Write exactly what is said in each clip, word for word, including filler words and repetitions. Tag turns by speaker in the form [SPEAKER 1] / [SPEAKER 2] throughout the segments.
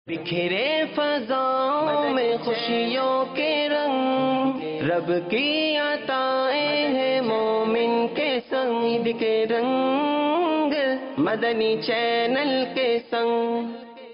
[SPEAKER 1] بکھرے فضاؤں میں خوشیوں کے رنگ، رب کی عطائیں ہیں مومن کے سنگ، عید کے رنگ مدنی چینل کے سنگ۔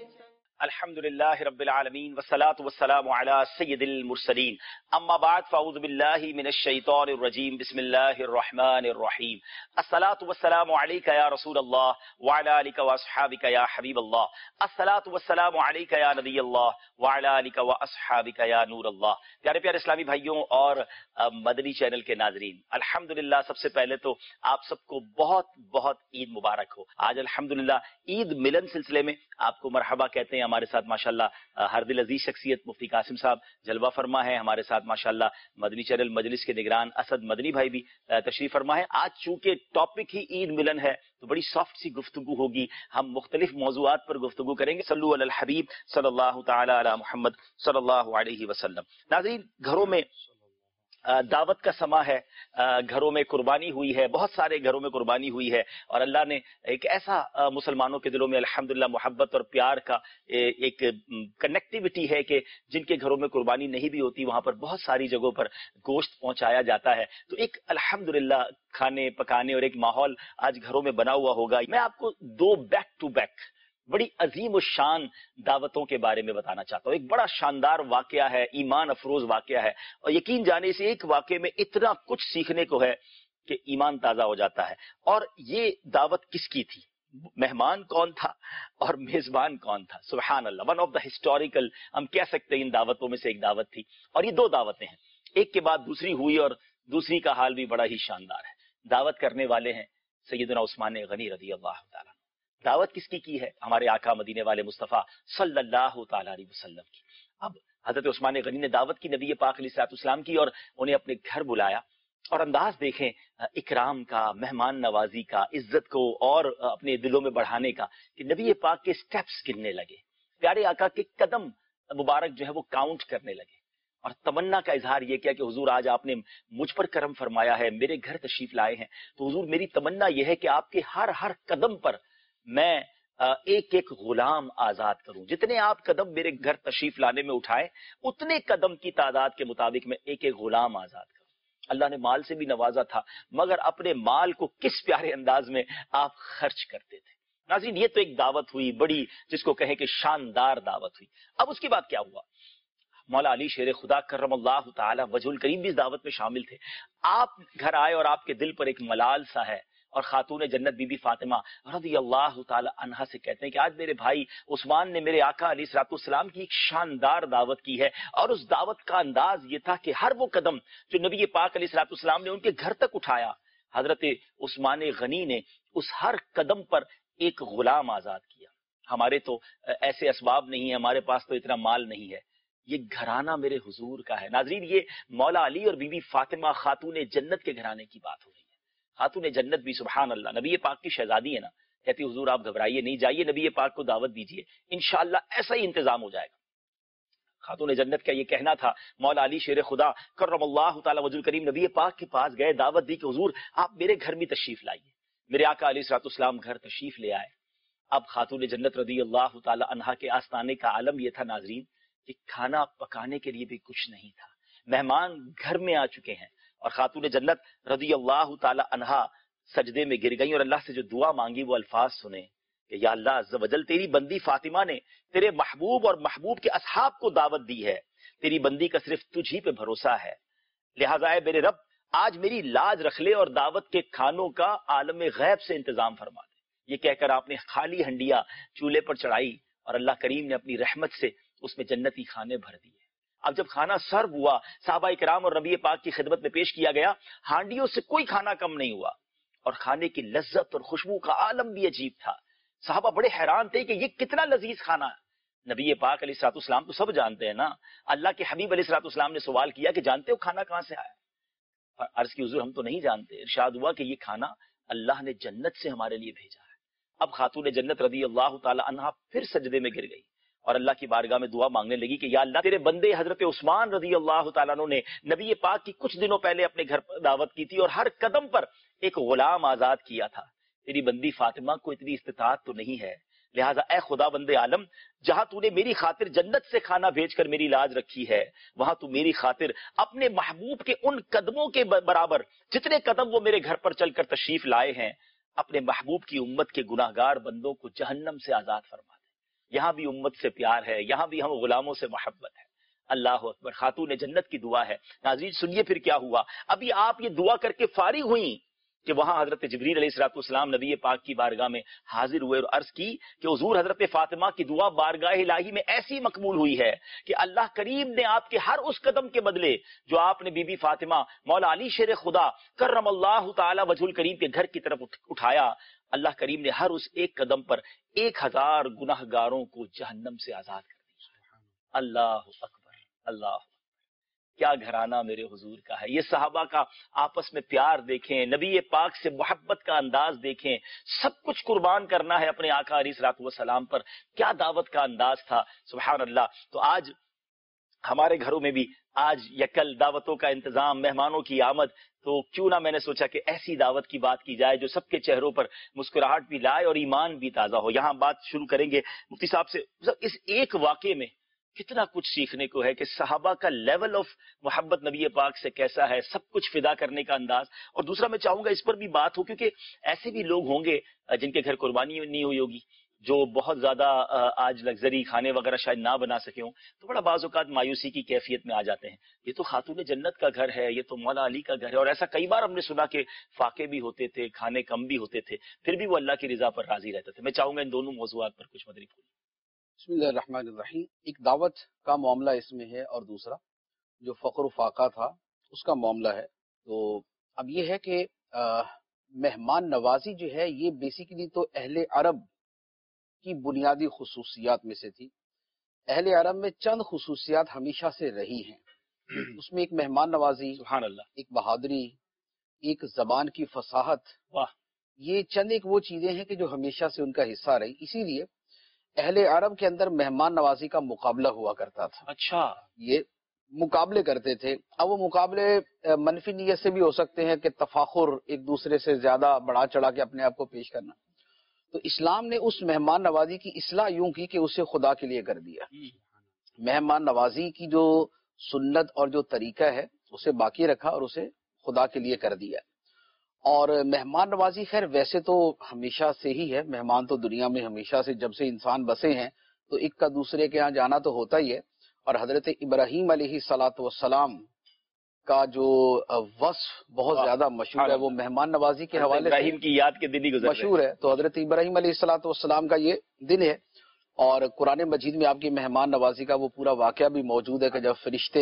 [SPEAKER 2] الحمدللہ رب العالمین والصلاة والسلام علی سید المرسلین، اما بعد فاعوذ باللہ من الشیطان الرجیم، بسم اللہ الرحمن الرحیم۔ الصلاة والسلام علیک یا رسول اللہ وعلی آلک واصحابک یا حبیب اللہ، الصلاة والسلام علیک یا نبی اللہ وعلی آلک واصحابک یا نور اللہ۔ پیارے پیارے اسلامی بھائیوں اور مدنی چینل کے ناظرین، الحمدللہ سب سے پہلے تو آپ سب کو بہت بہت عید مبارک ہو۔ آج الحمدللہ عید ملن سلسلے میں آپ کو مرحبا کہتے ہیں۔ ہمارے ساتھ ماشاءاللہ ہر دل عزیز شخصیت مفتی قاسم صاحب جلوہ فرما ہے، ہمارے ساتھ ماشاءاللہ مدنی چینل مجلس کے نگران اسد مدنی بھائی بھی تشریف فرما ہے۔ آج چونکہ ٹاپک ہی عید ملن ہے تو بڑی سافٹ سی گفتگو ہوگی، ہم مختلف موضوعات پر گفتگو کریں گے۔ صلو علی الحبیب صلی اللہ تعالی علی محمد صلی اللہ علیہ وسلم۔ ناظرین، گھروں میں دعوت کا سما ہے، گھروں میں قربانی ہوئی ہے، بہت سارے گھروں میں قربانی ہوئی ہے، اور اللہ نے ایک ایسا مسلمانوں کے دلوں میں الحمدللہ محبت اور پیار کا ایک کنیکٹیوٹی ہے کہ جن کے گھروں میں قربانی نہیں بھی ہوتی وہاں پر بہت ساری جگہوں پر گوشت پہنچایا جاتا ہے۔ تو ایک الحمدللہ کھانے پکانے اور ایک ماحول آج گھروں میں بنا ہوا ہوگا۔ میں آپ کو دو بیک ٹو بیک بڑی عظیم الشان دعوتوں کے بارے میں بتانا چاہتا ہوں۔ ایک بڑا شاندار واقعہ ہے، ایمان افروز واقعہ ہے، اور یقین جانے سے ایک واقعے میں اتنا کچھ سیکھنے کو ہے کہ ایمان تازہ ہو جاتا ہے۔ اور یہ دعوت کس کی تھی، مہمان کون تھا اور میزبان کون تھا؟ سبحان اللہ، ون آف دا ہسٹوریکل ہم کہہ سکتے ہیں ان دعوتوں میں سے ایک دعوت تھی، اور یہ دو دعوتیں ہیں، ایک کے بعد دوسری ہوئی، اور دوسری کا حال بھی بڑا ہی شاندار ہے۔ دعوت کرنے والے ہیں سیدنا عثمان غنی رضی اللہ تعالیٰ۔ دعوت کس کی کی ہے؟ ہمارے آقا مدینے والے مصطفیٰ صلی اللہ تعالیٰ علیہ وسلم کی۔ اب حضرت عثمان غنی نے دعوت کی نبی پاک علیہ الصلوۃ والسلام کی، اور انہیں اپنے گھر بلایا، اور انداز دیکھیں اکرام کا، مہمان نوازی کا، عزت کو اور اپنے دلوں میں بڑھانے کا، کہ نبی پاک کے سٹیپس گننے لگے، پیارے آقا کے قدم مبارک جو ہے وہ کاؤنٹ کرنے لگے، اور تمنا کا اظہار یہ کیا کہ حضور آج آپ نے مجھ پر کرم فرمایا ہے، میرے گھر تشریف لائے ہیں، تو حضور میری تمنا یہ ہے کہ آپ کے ہر ہر قدم پر میں ایک ایک غلام آزاد کروں، جتنے آپ قدم میرے گھر تشریف لانے میں اٹھائیں اتنے قدم کی تعداد کے مطابق میں ایک ایک غلام آزاد کروں۔ اللہ نے مال سے بھی نوازا تھا، مگر اپنے مال کو کس پیارے انداز میں آپ خرچ کرتے تھے۔ ناظرین، یہ تو ایک دعوت ہوئی بڑی، جس کو کہیں کہ شاندار دعوت ہوئی۔ اب اس کے بعد کیا ہوا؟ مولا علی شیر خدا کرم اللہ تعالی وجہ الکریم بھی اس دعوت میں شامل تھے۔ آپ گھر آئے اور آپ کے دل پر ایک ملال سا ہے، اور خاتون جنت بی بی فاطمہ رضی اللہ تعالی عنہا سے کہتے ہیں کہ آج میرے بھائی عثمان نے میرے آقا علیہ الصلوۃ والسلام کی ایک شاندار دعوت کی ہے، اور اس دعوت کا انداز یہ تھا کہ ہر وہ قدم جو نبی پاک علیہ الصلوۃ والسلام نے ان کے گھر تک اٹھایا، حضرت عثمان غنی نے اس ہر قدم پر ایک غلام آزاد کیا۔ ہمارے تو ایسے اسباب نہیں ہیں، ہمارے پاس تو اتنا مال نہیں ہے، یہ گھرانہ میرے حضور کا ہے۔ ناظرین، یہ مولا علی اور بی بی فاطمہ خاتون جنت کے گھرانے کی بات ہو رہی ہے۔ خاتون جنت بھی سبحان اللہ نبی پاک کی شہزادی ہے نا، کہتی حضور آپ گھبرائیے نہیں، جائیے نبی پاک کو دعوت دیجیے، انشاءاللہ ایسا ہی انتظام ہو جائے گا۔ خاتون جنت کا یہ کہنا تھا، مولا علی شیر خدا کرم اللہ تعالی وجہ الکریم نبی پاک کے پاس گئے، دعوت دی کہ حضور آپ میرے گھر میں تشریف لائیے۔ میرے آقا علیہ الصلوۃ والسلام گھر تشریف لے آئے۔ اب خاتون جنت رضی اللہ تعالی عنہا کے آستانے کا عالم یہ تھا ناظرین کہ کھانا پکانے کے لیے بھی کچھ نہیں تھا، مہمان گھر میں آ چکے ہیں، اور خاتون جنت رضی اللہ تعالی عنہا سجدے میں گر گئیں، اور اللہ سے جو دعا مانگی وہ الفاظ سنیں کہ یا اللہ عز و جل، تیری بندی فاطمہ نے تیرے محبوب اور محبوب کے اصحاب کو دعوت دی ہے، تیری بندی کا صرف تجھ ہی پہ بھروسہ ہے، لہٰذا اے میرے رب آج میری لاج رکھ لے اور دعوت کے کھانوں کا عالم غیب سے انتظام فرما دے۔ یہ کہہ کر آپ نے خالی ہنڈیا چولہے پر چڑھائی، اور اللہ کریم نے اپنی رحمت سے اس میں جنتی کھانے بھر دیے۔ اب جب کھانا سرو ہوا، صحابہ کرام اور نبی پاک کی خدمت میں پیش کیا گیا، ہانڈیوں سے کوئی کھانا کم نہیں ہوا، اور کھانے کی لذت اور خوشبو کا عالم بھی عجیب تھا۔ صحابہ بڑے حیران تھے کہ یہ کتنا لذیذ کھانا ہے۔ نبی پاک علیہ الصلوۃ والسلام تو سب جانتے ہیں نا، اللہ کے حبیب علیہ الصلوۃ والسلام نے سوال کیا کہ جانتے ہو کھانا کہاں سے آیا؟ اور عرض کی حضور ہم تو نہیں جانتے۔ ارشاد ہوا کہ یہ کھانا اللہ نے جنت سے ہمارے لیے بھیجا ہے۔ اب خاتون جنت رضی اللہ تعالی عنہا پھر سجدے میں گر گئی، اور اللہ کی بارگاہ میں دعا مانگنے لگی کہ یا اللہ تیرے بندے حضرت عثمان رضی اللہ تعالیٰ عنہ نے نبی پاک کی کچھ دنوں پہلے اپنے گھر پر دعوت کی تھی اور ہر قدم پر ایک غلام آزاد کیا تھا، تیری بندی فاطمہ کو اتنی استطاعت تو نہیں ہے، لہٰذا اے خدا بند عالم، جہاں تو نے میری خاطر جنت سے کھانا بھیج کر میری لاج رکھی ہے، وہاں تو میری خاطر اپنے محبوب کے ان قدموں کے برابر جتنے قدم وہ میرے گھر پر چل کر تشریف لائے ہیں، اپنے محبوب کی امت کے گناہ گار بندوں کو جہنم سے آزاد فرما دے۔ یہاں بھی امت سے پیار ہے، یہاں بھی ہم غلاموں سے محبت ہے۔ اللہ اکبر، خاتون جنت کی دعا ہے۔ ناظرین سنیے پھر کیا ہوا۔ ابھی آپ یہ دعا کر کے فارغ ہوئیں کہ وہاں حضرت جبریل علیہ الصلوۃ والسلام نبی پاک کی بارگاہ میں حاضر ہوئے اور عرض کی کہ حضور حضرت فاطمہ کی دعا بارگاہ الہی میں ایسی مقبول ہوئی ہے کہ اللہ کریم نے آپ کے ہر اس قدم کے بدلے جو آپ نے بی بی فاطمہ مولا علی شیر خدا کرم اللہ تعالی وجہ الکریم کے گھر کی طرف اٹھایا، اللہ کریم نے ہر اس ایک قدم پر ایک ہزار گناہ گاروں کو جہنم سے آزاد کر دیا۔ اللہ اکبر، اللہ اکبر۔ کیا گھرانہ میرے حضور کا ہے۔ یہ صحابہ کا آپس میں پیار دیکھیں، نبی پاک سے محبت کا انداز دیکھیں، سب کچھ قربان کرنا ہے اپنے آقا علیہ الصلوۃ والسلام پر۔ کیا دعوت کا انداز تھا، سبحان اللہ۔ تو آج ہمارے گھروں میں بھی آج یکل دعوتوں کا انتظام، مہمانوں کی آمد، تو کیوں نہ میں نے سوچا کہ ایسی دعوت کی بات کی جائے جو سب کے چہروں پر مسکراہٹ بھی لائے اور ایمان بھی تازہ ہو۔ یہاں بات شروع کریں گے مفتی صاحب سے۔ اس ایک واقعے میں کتنا کچھ سیکھنے کو ہے کہ صحابہ کا لیول آف محبت نبی پاک سے کیسا ہے، سب کچھ فدا کرنے کا انداز۔ اور دوسرا میں چاہوں گا اس پر بھی بات ہو، کیونکہ ایسے بھی لوگ ہوں گے جن کے گھر قربانی نہیں ہوئی ہوگی، جو بہت زیادہ آج لگژری کھانے وغیرہ شاید نہ بنا سکے ہوں، تو بڑا بعض اوقات مایوسی کی کیفیت میں آ جاتے ہیں۔ یہ تو خاتون جنت کا گھر ہے، یہ تو مولا علی کا گھر ہے، اور ایسا کئی بار ہم نے سنا کہ فاقے بھی ہوتے تھے، کھانے کم بھی ہوتے تھے، پھر بھی وہ اللہ کی رضا پر راضی رہتے تھے۔ میں چاہوں گا ان دونوں موضوعات پر کچھ مدری پھول۔
[SPEAKER 3] بسم اللہ الرحمن الرحیم۔ ایک دعوت کا معاملہ اس میں ہے، اور دوسرا جو فقر و فاقہ تھا اس کا معاملہ ہے۔ تو اب یہ ہے کہ مہمان نوازی جو ہے یہ بیسیکلی تو اہل عرب کی بنیادی خصوصیات میں سے تھی۔ اہل عرب میں چند خصوصیات ہمیشہ سے رہی ہیں، اس میں ایک مہمان نوازی،
[SPEAKER 2] سبحان اللہ،
[SPEAKER 3] ایک بہادری، ایک زبان کی فصاحت،
[SPEAKER 2] واہ،
[SPEAKER 3] یہ چند ایک وہ چیزیں ہیں کہ جو ہمیشہ سے ان کا حصہ رہی۔ اسی لیے اہل عرب کے اندر مہمان نوازی کا مقابلہ ہوا کرتا تھا۔
[SPEAKER 2] اچھا،
[SPEAKER 3] یہ مقابلے کرتے تھے۔ اب وہ مقابلے منفی نیت سے بھی ہو سکتے ہیں کہ تفاخر، ایک دوسرے سے زیادہ بڑھا چڑھا کے اپنے آپ کو پیش کرنا۔ تو اسلام نے اس مہمان نوازی کی اصلاح یوں کی کہ اسے خدا کے لیے کر دیا۔ مہمان نوازی کی جو سنت اور جو طریقہ ہے اسے باقی رکھا اور اسے خدا کے لیے کر دیا۔ اور مہمان نوازی خیر ویسے تو ہمیشہ سے ہی ہے، مہمان تو دنیا میں ہمیشہ سے، جب سے انسان بسے ہیں تو ایک کا دوسرے کے ہاں جانا تو ہوتا ہی ہے۔ اور حضرت ابراہیم علیہ الصلوۃ والسلام کا جو وصف بہت زیادہ مشہور ہے، وہ مہمان نوازی کے حوالے سے
[SPEAKER 2] ابراہیم کی یاد کے دن ہی گزر
[SPEAKER 3] مشہور ہے۔ تو حضرت ابراہیم علیہ الصلوۃ والسلام کا یہ دن ہے، اور قرآن مجید میں آپ کی مہمان نوازی کا وہ پورا واقعہ بھی موجود ہے کہ جب فرشتے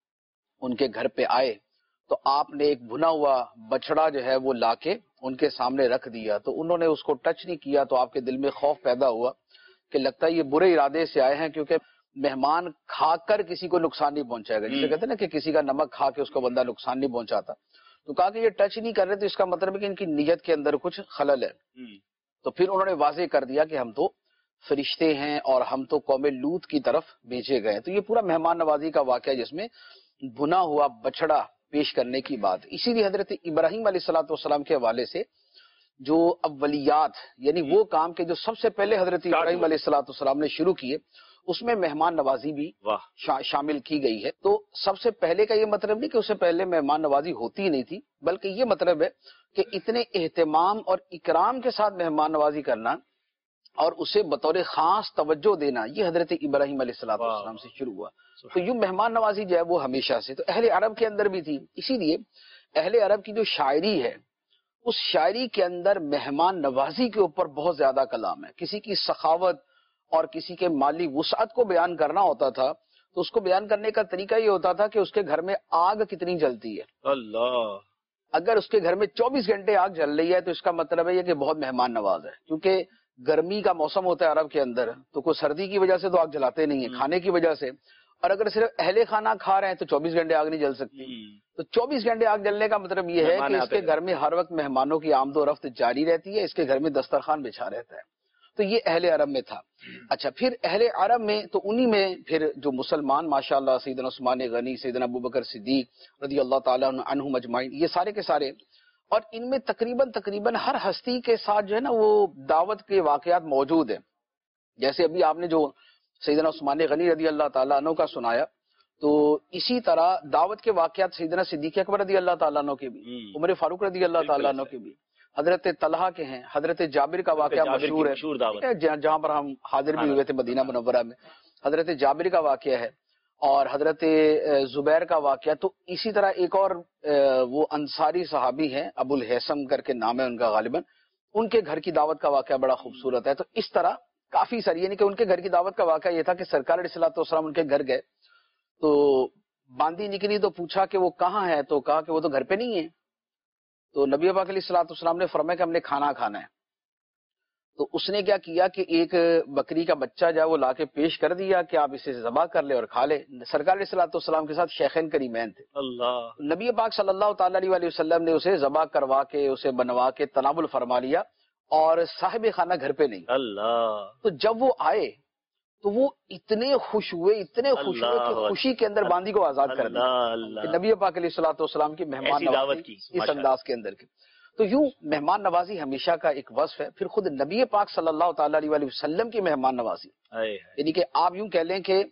[SPEAKER 3] ان کے گھر پہ آئے تو آپ نے ایک بھنا ہوا بچڑا جو ہے وہ لا کے ان کے سامنے رکھ دیا، تو انہوں نے اس کو ٹچ نہیں کیا، تو آپ کے دل میں خوف پیدا ہوا کہ لگتا ہے یہ برے ارادے سے آئے ہیں، کیونکہ مہمان کھا کر کسی کو نقصان نہیں پہنچائے گا، جسے کہتے ہیں نا کہ کسی کا نمک کھا کے اس کو بندہ نقصان نہیں پہنچاتا۔ تو کہا کہ یہ ٹچ نہیں کر رہے، تو اس کا مطلب ہے کہ ان کی نیت کے اندر کچھ خلل ہے۔ تو پھر انہوں نے واضح کر دیا کہ ہم تو فرشتے ہیں اور ہم تو قوم لوط کی طرف بھیجے گئے۔ تو یہ پورا مہمان نوازی کا واقعہ جس میں بھنا ہوا بچڑا پیش کرنے کی بات۔ اسی لیے حضرت ابراہیم علیہ الصلوۃ والسلام کے حوالے سے جو اولیات، یعنی وہ کام کے جو سب سے پہلے حضرت ابراہیم علیہ الصلوۃ والسلام نے شروع کیے، اس میں مہمان نوازی بھی شا شامل کی گئی ہے۔ تو سب سے پہلے کا یہ مطلب نہیں کہ اس سے پہلے مہمان نوازی ہوتی ہی نہیں تھی، بلکہ یہ مطلب ہے کہ اتنے اہتمام اور اکرام کے ساتھ مہمان نوازی کرنا اور اسے بطور خاص توجہ دینا، یہ حضرت ابراہیم علیہ الصلوۃ والسلام سے شروع ہوا۔ تو یوں مہمان نوازی جو ہے وہ ہمیشہ سے تو اہل عرب کے اندر بھی تھی۔ اسی لیے اہل عرب کی جو شاعری ہے، اس شاعری کے اندر مہمان نوازی کے اوپر بہت زیادہ کلام ہے۔ کسی کی سخاوت اور کسی کے مالی وسعت کو بیان کرنا ہوتا تھا تو اس کو بیان کرنے کا طریقہ یہ ہوتا تھا کہ اس کے گھر میں آگ کتنی جلتی ہے۔
[SPEAKER 2] اللہ،
[SPEAKER 3] اگر اس کے گھر میں چوبیس گھنٹے آگ جل رہی ہے تو اس کا مطلب ہے یہ کہ بہت مہمان نواز ہے، کیونکہ گرمی کا موسم ہوتا ہے عرب کے اندر، تو کوئی سردی کی وجہ سے تو آگ جلاتے نہیں ہیں، کھانے کی وجہ سے۔ اور اگر صرف اہل خانہ کھا رہے ہیں تو چوبیس گھنٹے آگ نہیں جل سکتی۔ تو چوبیس گھنٹے آگ جلنے کا مطلب یہ ہے کہ اس کے گھر میں ہر وقت مہمانوں کی آمد و رفت جاری رہتی ہے، اس کے گھر میں دسترخوان بچھا رہتا ہے۔ تو یہ اہل عرب میں تھا۔ اچھا، پھر اہل عرب میں تو انہی میں پھر جو مسلمان ماشاءاللہ سیدنا عثمان غنی، سیدنا ابوبکر صدیق رضی اللہ تعالیٰ عنہم اجمعین، یہ سارے کے سارے، اور ان میں تقریباً تقریباً ہر ہستی کے ساتھ جو ہے نا وہ دعوت کے واقعات موجود ہیں۔ جیسے ابھی آپ نے جو سیدنا عثمان غنی رضی اللہ تعالیٰ عنہ کا سنایا، تو اسی طرح دعوت کے واقعات سیدنا صدیق اکبر رضی اللہ تعالیٰ عنہ کے بھی، عمر فاروق رضی اللہ تعالیٰ عنہ کے بھی، حضرت طلحہ کے ہیں، حضرت جابر کا واقعہ مشہور ہے جہاں پر ہم حاضر بھی ہوئے تھے مدینہ منورہ میں، حضرت جابر کا واقعہ ہے، اور حضرت زبیر کا واقعہ. تو اسی طرح ایک اور وہ انصاری صحابی ہیں، ابو الحسم کر کے نام ہے ان کا غالباً، ان کے گھر کی دعوت کا واقعہ بڑا خوبصورت ہے. تو اس طرح کافی ساری، یعنی کہ ان کے گھر کی دعوت کا واقعہ یہ تھا کہ سرکار علیہ الصلوۃ والسلام ان کے گھر گئے تو باندی نکلی تو پوچھا کہ وہ کہاں ہے، تو کہا کہ وہ تو گھر پہ نہیں ہے. تو نبی پاک علیہ الصلوۃ والسلام نے فرمایا کہ ہم نے کھانا کھانا ہے. تو اس نے کیا کیا کہ ایک بکری کا بچہ جو ہے وہ لا کے پیش کر دیا کہ آپ اسے ذبح کر لے اور کھا لے. سرکار علیہ الصلوۃ والسلام کے ساتھ شیخین کریمین تھے. اللہ نبی پاک صلی اللہ تعالی علیہ وسلم نے اسے ذبح کروا کے اسے بنوا کے تناول فرما لیا، اور صاحب خانہ گھر پہ نہیں. اللہ تو جب وہ آئے تو وہ اتنے خوش ہوئے اتنے خوش ہوئے کہ خوشی کے اندر باندی کو آزاد کر دیا. نبی پاک علیہ الصلوۃ والسلام کی مہمان نوازی اس انداز کے اندر کی. تو یوں مہمان نوازی ہمیشہ کا ایک وصف ہے. پھر خود نبی پاک صلی اللہ تعالی علیہ وسلم کی مہمان نوازی، یعنی کہ آپ یوں کہہ لیں کہ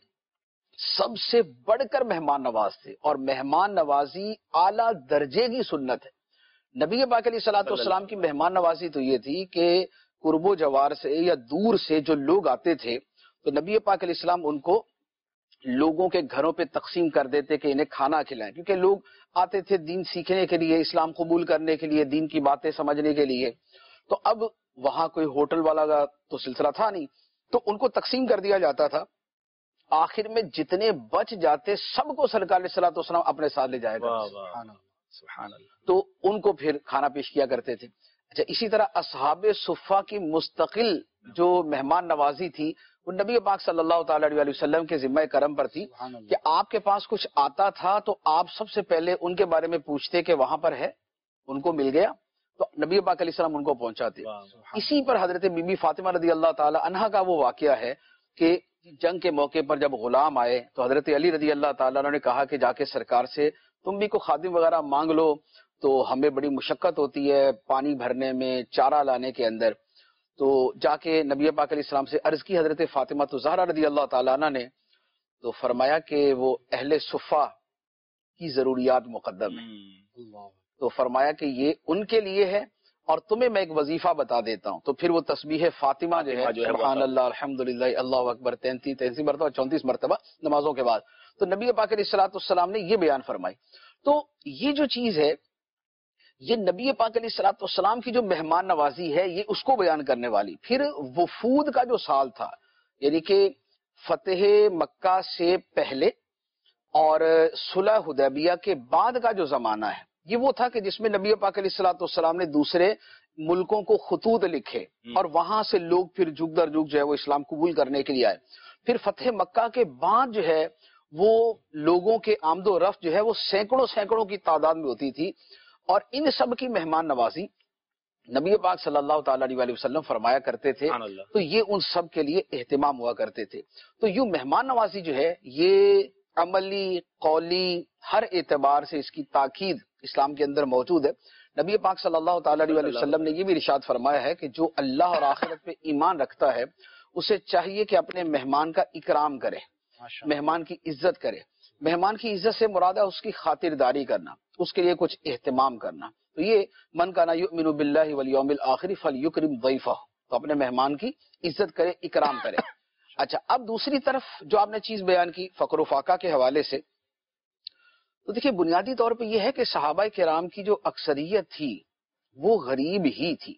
[SPEAKER 3] سب سے بڑھ کر مہمان نواز تھے، اور مہمان نوازی اعلیٰ درجے کی سنت ہے. نبی پاک علیہ الصلوۃ والسلام کی مہمان نوازی تو یہ تھی کہ قرب و جوار سے یا دور سے جو لوگ آتے تھے تو نبی پاک علیہ السلام ان کو لوگوں کے گھروں پہ تقسیم کر دیتے کہ انہیں کھانا کھلائیں، کیونکہ لوگ آتے تھے دین سیکھنے کے لیے، اسلام قبول کرنے کے لیے، دین کی باتیں سمجھنے کے لیے. تو اب وہاں کوئی ہوٹل والا کا تو سلسلہ تھا نہیں، تو ان کو تقسیم کر دیا جاتا تھا. آخر میں جتنے بچ جاتے سب کو سرکار علیہ الصلوۃ والسلام اپنے ساتھ لے جایا کرتے، سبحان اللہ. تو ان کو پھر کھانا پیش کیا کرتے تھے. اچھا، اسی طرح اصحاب صفہ کی مستقل جو مہمان نوازی تھی وہ نبی پاک صلی اللہ تعالی علیہ وسلم کے ذمہ کرم پر تھی کہ آپ کے پاس کچھ آتا تھا تو آپ سب سے پہلے ان کے بارے میں پوچھتے کہ وہاں پر ہے، ان کو مل گیا تو نبی پاک علیہ السلام ان کو پہنچاتے. اسی پر حضرت بی بی فاطمہ رضی اللہ تعالی عنہا کا وہ واقعہ ہے کہ جنگ کے موقع پر جب غلام آئے تو حضرت علی رضی اللہ تعالیٰ عنہ نے کہا کہ جا کے سرکار سے تم بھی کوئی خادم وغیرہ مانگ لو، تو ہمیں بڑی مشقت ہوتی ہے پانی بھرنے میں، چارہ لانے کے اندر. تو جا کے نبی پاک علیہ السلام سے عرض کی حضرت فاطمہ تو زہرا رضی اللہ تعالیٰ عنہ نے، تو فرمایا کہ وہ اہل صفہ کی ضروریات مقدم ہیں. تو فرمایا کہ یہ ان کے لیے ہے، اور تمہیں میں ایک وظیفہ بتا دیتا ہوں. تو پھر وہ تسبیح فاطمہ جو ہے سبحان اللہ الحمدللہ اللہ اکبر تینتیس تینتیس مرتبہ چونتیس مرتبہ نمازوں کے بعد، تو نبی پاک علیہ الصلوۃ والسلام نے یہ بیان فرمائی. تو یہ جو چیز ہے یہ نبی پاک علیہ الصلوۃ والسلام کی جو مہمان نوازی ہے یہ اس کو بیان کرنے والی. پھر وفود کا جو سال تھا، یعنی کہ فتح مکہ سے پہلے اور صلح حدیبیہ کے بعد کا جو زمانہ ہے یہ وہ تھا کہ جس میں نبی پاک علیہ الصلوۃ والسلام نے دوسرے ملکوں کو خطوط لکھے اور وہاں سے لوگ پھر جگ در جگ جو ہے وہ اسلام قبول کرنے کے لیے آئے. پھر فتح مکہ کے بعد جو ہے وہ لوگوں کے آمد و رفت جو ہے وہ سینکڑوں سینکڑوں کی تعداد میں ہوتی تھی، اور ان سب کی مہمان نوازی نبی پاک صلی اللہ تعالی علیہ وسلم فرمایا کرتے تھے. تو یہ ان سب کے لیے اہتمام ہوا کرتے تھے. تو یوں مہمان نوازی جو ہے یہ عملی قولی ہر اعتبار سے اس کی تاکید اسلام کے اندر موجود ہے. نبی پاک صلی اللہ تعالی علیہ وسلم نے یہ بھی ارشاد فرمایا ہے کہ جو اللہ اور آخرت پہ ایمان رکھتا ہے اسے چاہیے کہ اپنے مہمان کا اکرام کرے، مہمان کی عزت کرے. مہمان کی عزت سے مراد ہے اس کی خاطرداری کرنا، اس کے لیے کچھ اہتمام کرنا. تو یہ من کانا یؤمن باللہ والیوم الآخر فلیکرم ضیفہ، تو اپنے مہمان کی عزت کرے، اکرام کرے. اچھا، اب دوسری طرف جو آپ نے چیز بیان کی فقر و فاقہ کے حوالے سے، تو دیکھیے بنیادی طور پہ یہ ہے کہ صحابہ کرام کی جو اکثریت تھی وہ غریب ہی تھی.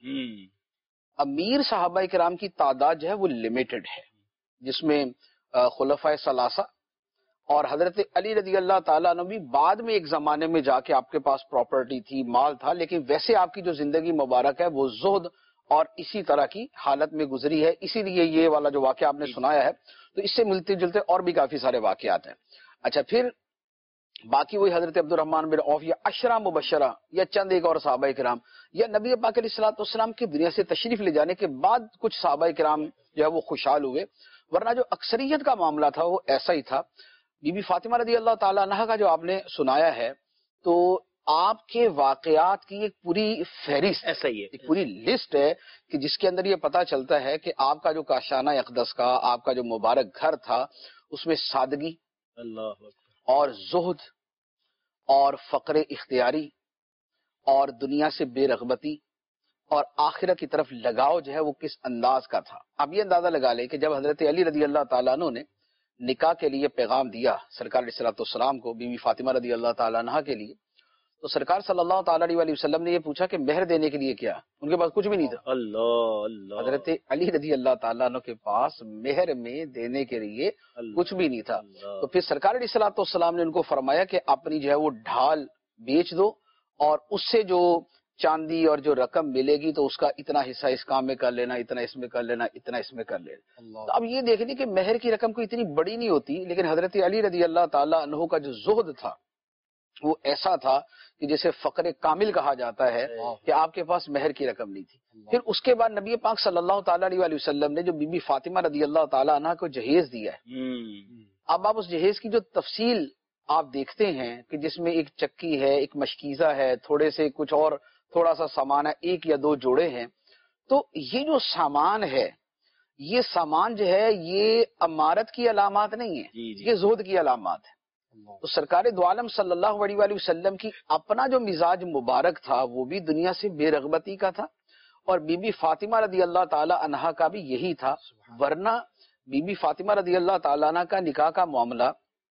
[SPEAKER 3] امیر صحابہ کرام کی تعداد جو ہے وہ لمیٹڈ ہے، جس میں خلفائے ثلاثہ اور حضرت علی رضی اللہ تعالیٰ عنہ بھی بعد میں ایک زمانے میں جا کے آپ کے پاس پراپرٹی تھی، مال تھا، لیکن ویسے آپ کی جو زندگی مبارک ہے وہ زہد اور اسی طرح کی حالت میں گزری ہے. اسی لیے یہ والا جو واقعہ آپ نے سنایا ہے تو اس سے ملتے جلتے اور بھی کافی سارے واقعات ہیں. اچھا، پھر باقی وہی حضرت عبد الرحمن بن عوف یا عشرہ مبشرہ یا چند ایک اور صحابہ کرام یا نبی پاک علیہ الصلوۃ والسلام کی دنیا سے تشریف لے جانے کے بعد کچھ صحابہ کرام جو ہے وہ خوشحال ہوئے، ورنہ جو اکثریت کا معاملہ تھا وہ ایسا ہی تھا. بی بی فاطمہ رضی اللہ تعالی عنہا کا جو آپ نے سنایا ہے تو آپ کے واقعات کی ایک پوری فہرست،
[SPEAKER 2] ایسا ہی ہے،
[SPEAKER 3] ایک پوری لسٹ ہے کہ جس کے اندر یہ پتا چلتا ہے کہ آپ کا جو کاشانہ اقدس کا، آپ کا جو مبارک گھر تھا، اس میں سادگی
[SPEAKER 2] اللہ
[SPEAKER 3] اور زہد اور فقر اختیاری اور دنیا سے بے رغبتی اور آخرت کی طرف لگاؤ جو ہے وہ کس انداز کا تھا۔ اب یہ اندازہ لگا لیں کہ جب حضرت علی رضی اللہ تعالیٰ عنہ نے نکاح کے لیے پیغام دیا سرکار علیہ الصلوۃ والسلام کو، بی بی فاطمہ رضی اللہ تعالیٰ عنہ کے لیے، تو سرکار صلی اللہ تعالیٰ علیہ وسلم نے یہ پوچھا کہ مہر دینے کے لیے کیا؟ ان کے پاس کچھ بھی نہیں تھا۔
[SPEAKER 2] اللہ اللہ
[SPEAKER 3] حضرت علی رضی اللہ تعالیٰ عنہ کے پاس مہر میں دینے کے لیے کچھ بھی نہیں تھا۔ تو پھر سرکار علیہ الصلوۃ والسلام نے ان کو فرمایا کہ اپنی جو ہے وہ ڈھال بیچ دو اور اس سے جو چاندی اور جو رقم ملے گی تو اس کا اتنا حصہ اس کام میں کر لینا، اتنا اس میں کر لینا، اتنا اس میں کر لینا۔ تو اب یہ دیکھ لیں کہ مہر کی رقم کوئی اتنی بڑی نہیں ہوتی، لیکن حضرت علی رضی اللہ تعالیٰ عنہ کا جو زہد تھا وہ ایسا تھا کہ جسے فقر کامل کہا جاتا ہے کہ آپ کے پاس مہر کی رقم نہیں تھی۔ پھر اس کے بعد نبی پاک صلی اللہ تعالیٰ علیہ وسلم نے جو بی بی فاطمہ رضی اللہ تعالیٰ عنہ کو جہیز دیا ہے، اب آپ اس جہیز کی جو تفصیل آپ دیکھتے ہیں کہ جس میں ایک چکی ہے، ایک مشکیزہ ہے، تھوڑے سے کچھ اور تھوڑا سا سامان ہے، ایک یا دو جوڑے ہیں، تو یہ جو سامان ہے، یہ سامان جو ہے یہ امارت کی علامات نہیں ہے،
[SPEAKER 2] جی جی
[SPEAKER 3] یہ زہد کی علامات ہے۔ تو سرکار دو عالم صلی اللہ علیہ وآلہ وسلم کی اپنا جو مزاج مبارک تھا وہ بھی دنیا سے بے رغبتی کا تھا، اور بی بی فاطمہ رضی اللہ تعالی عنہا کا بھی یہی تھا، ورنہ بی بی فاطمہ رضی اللہ تعالی عنہ کا نکاح کا معاملہ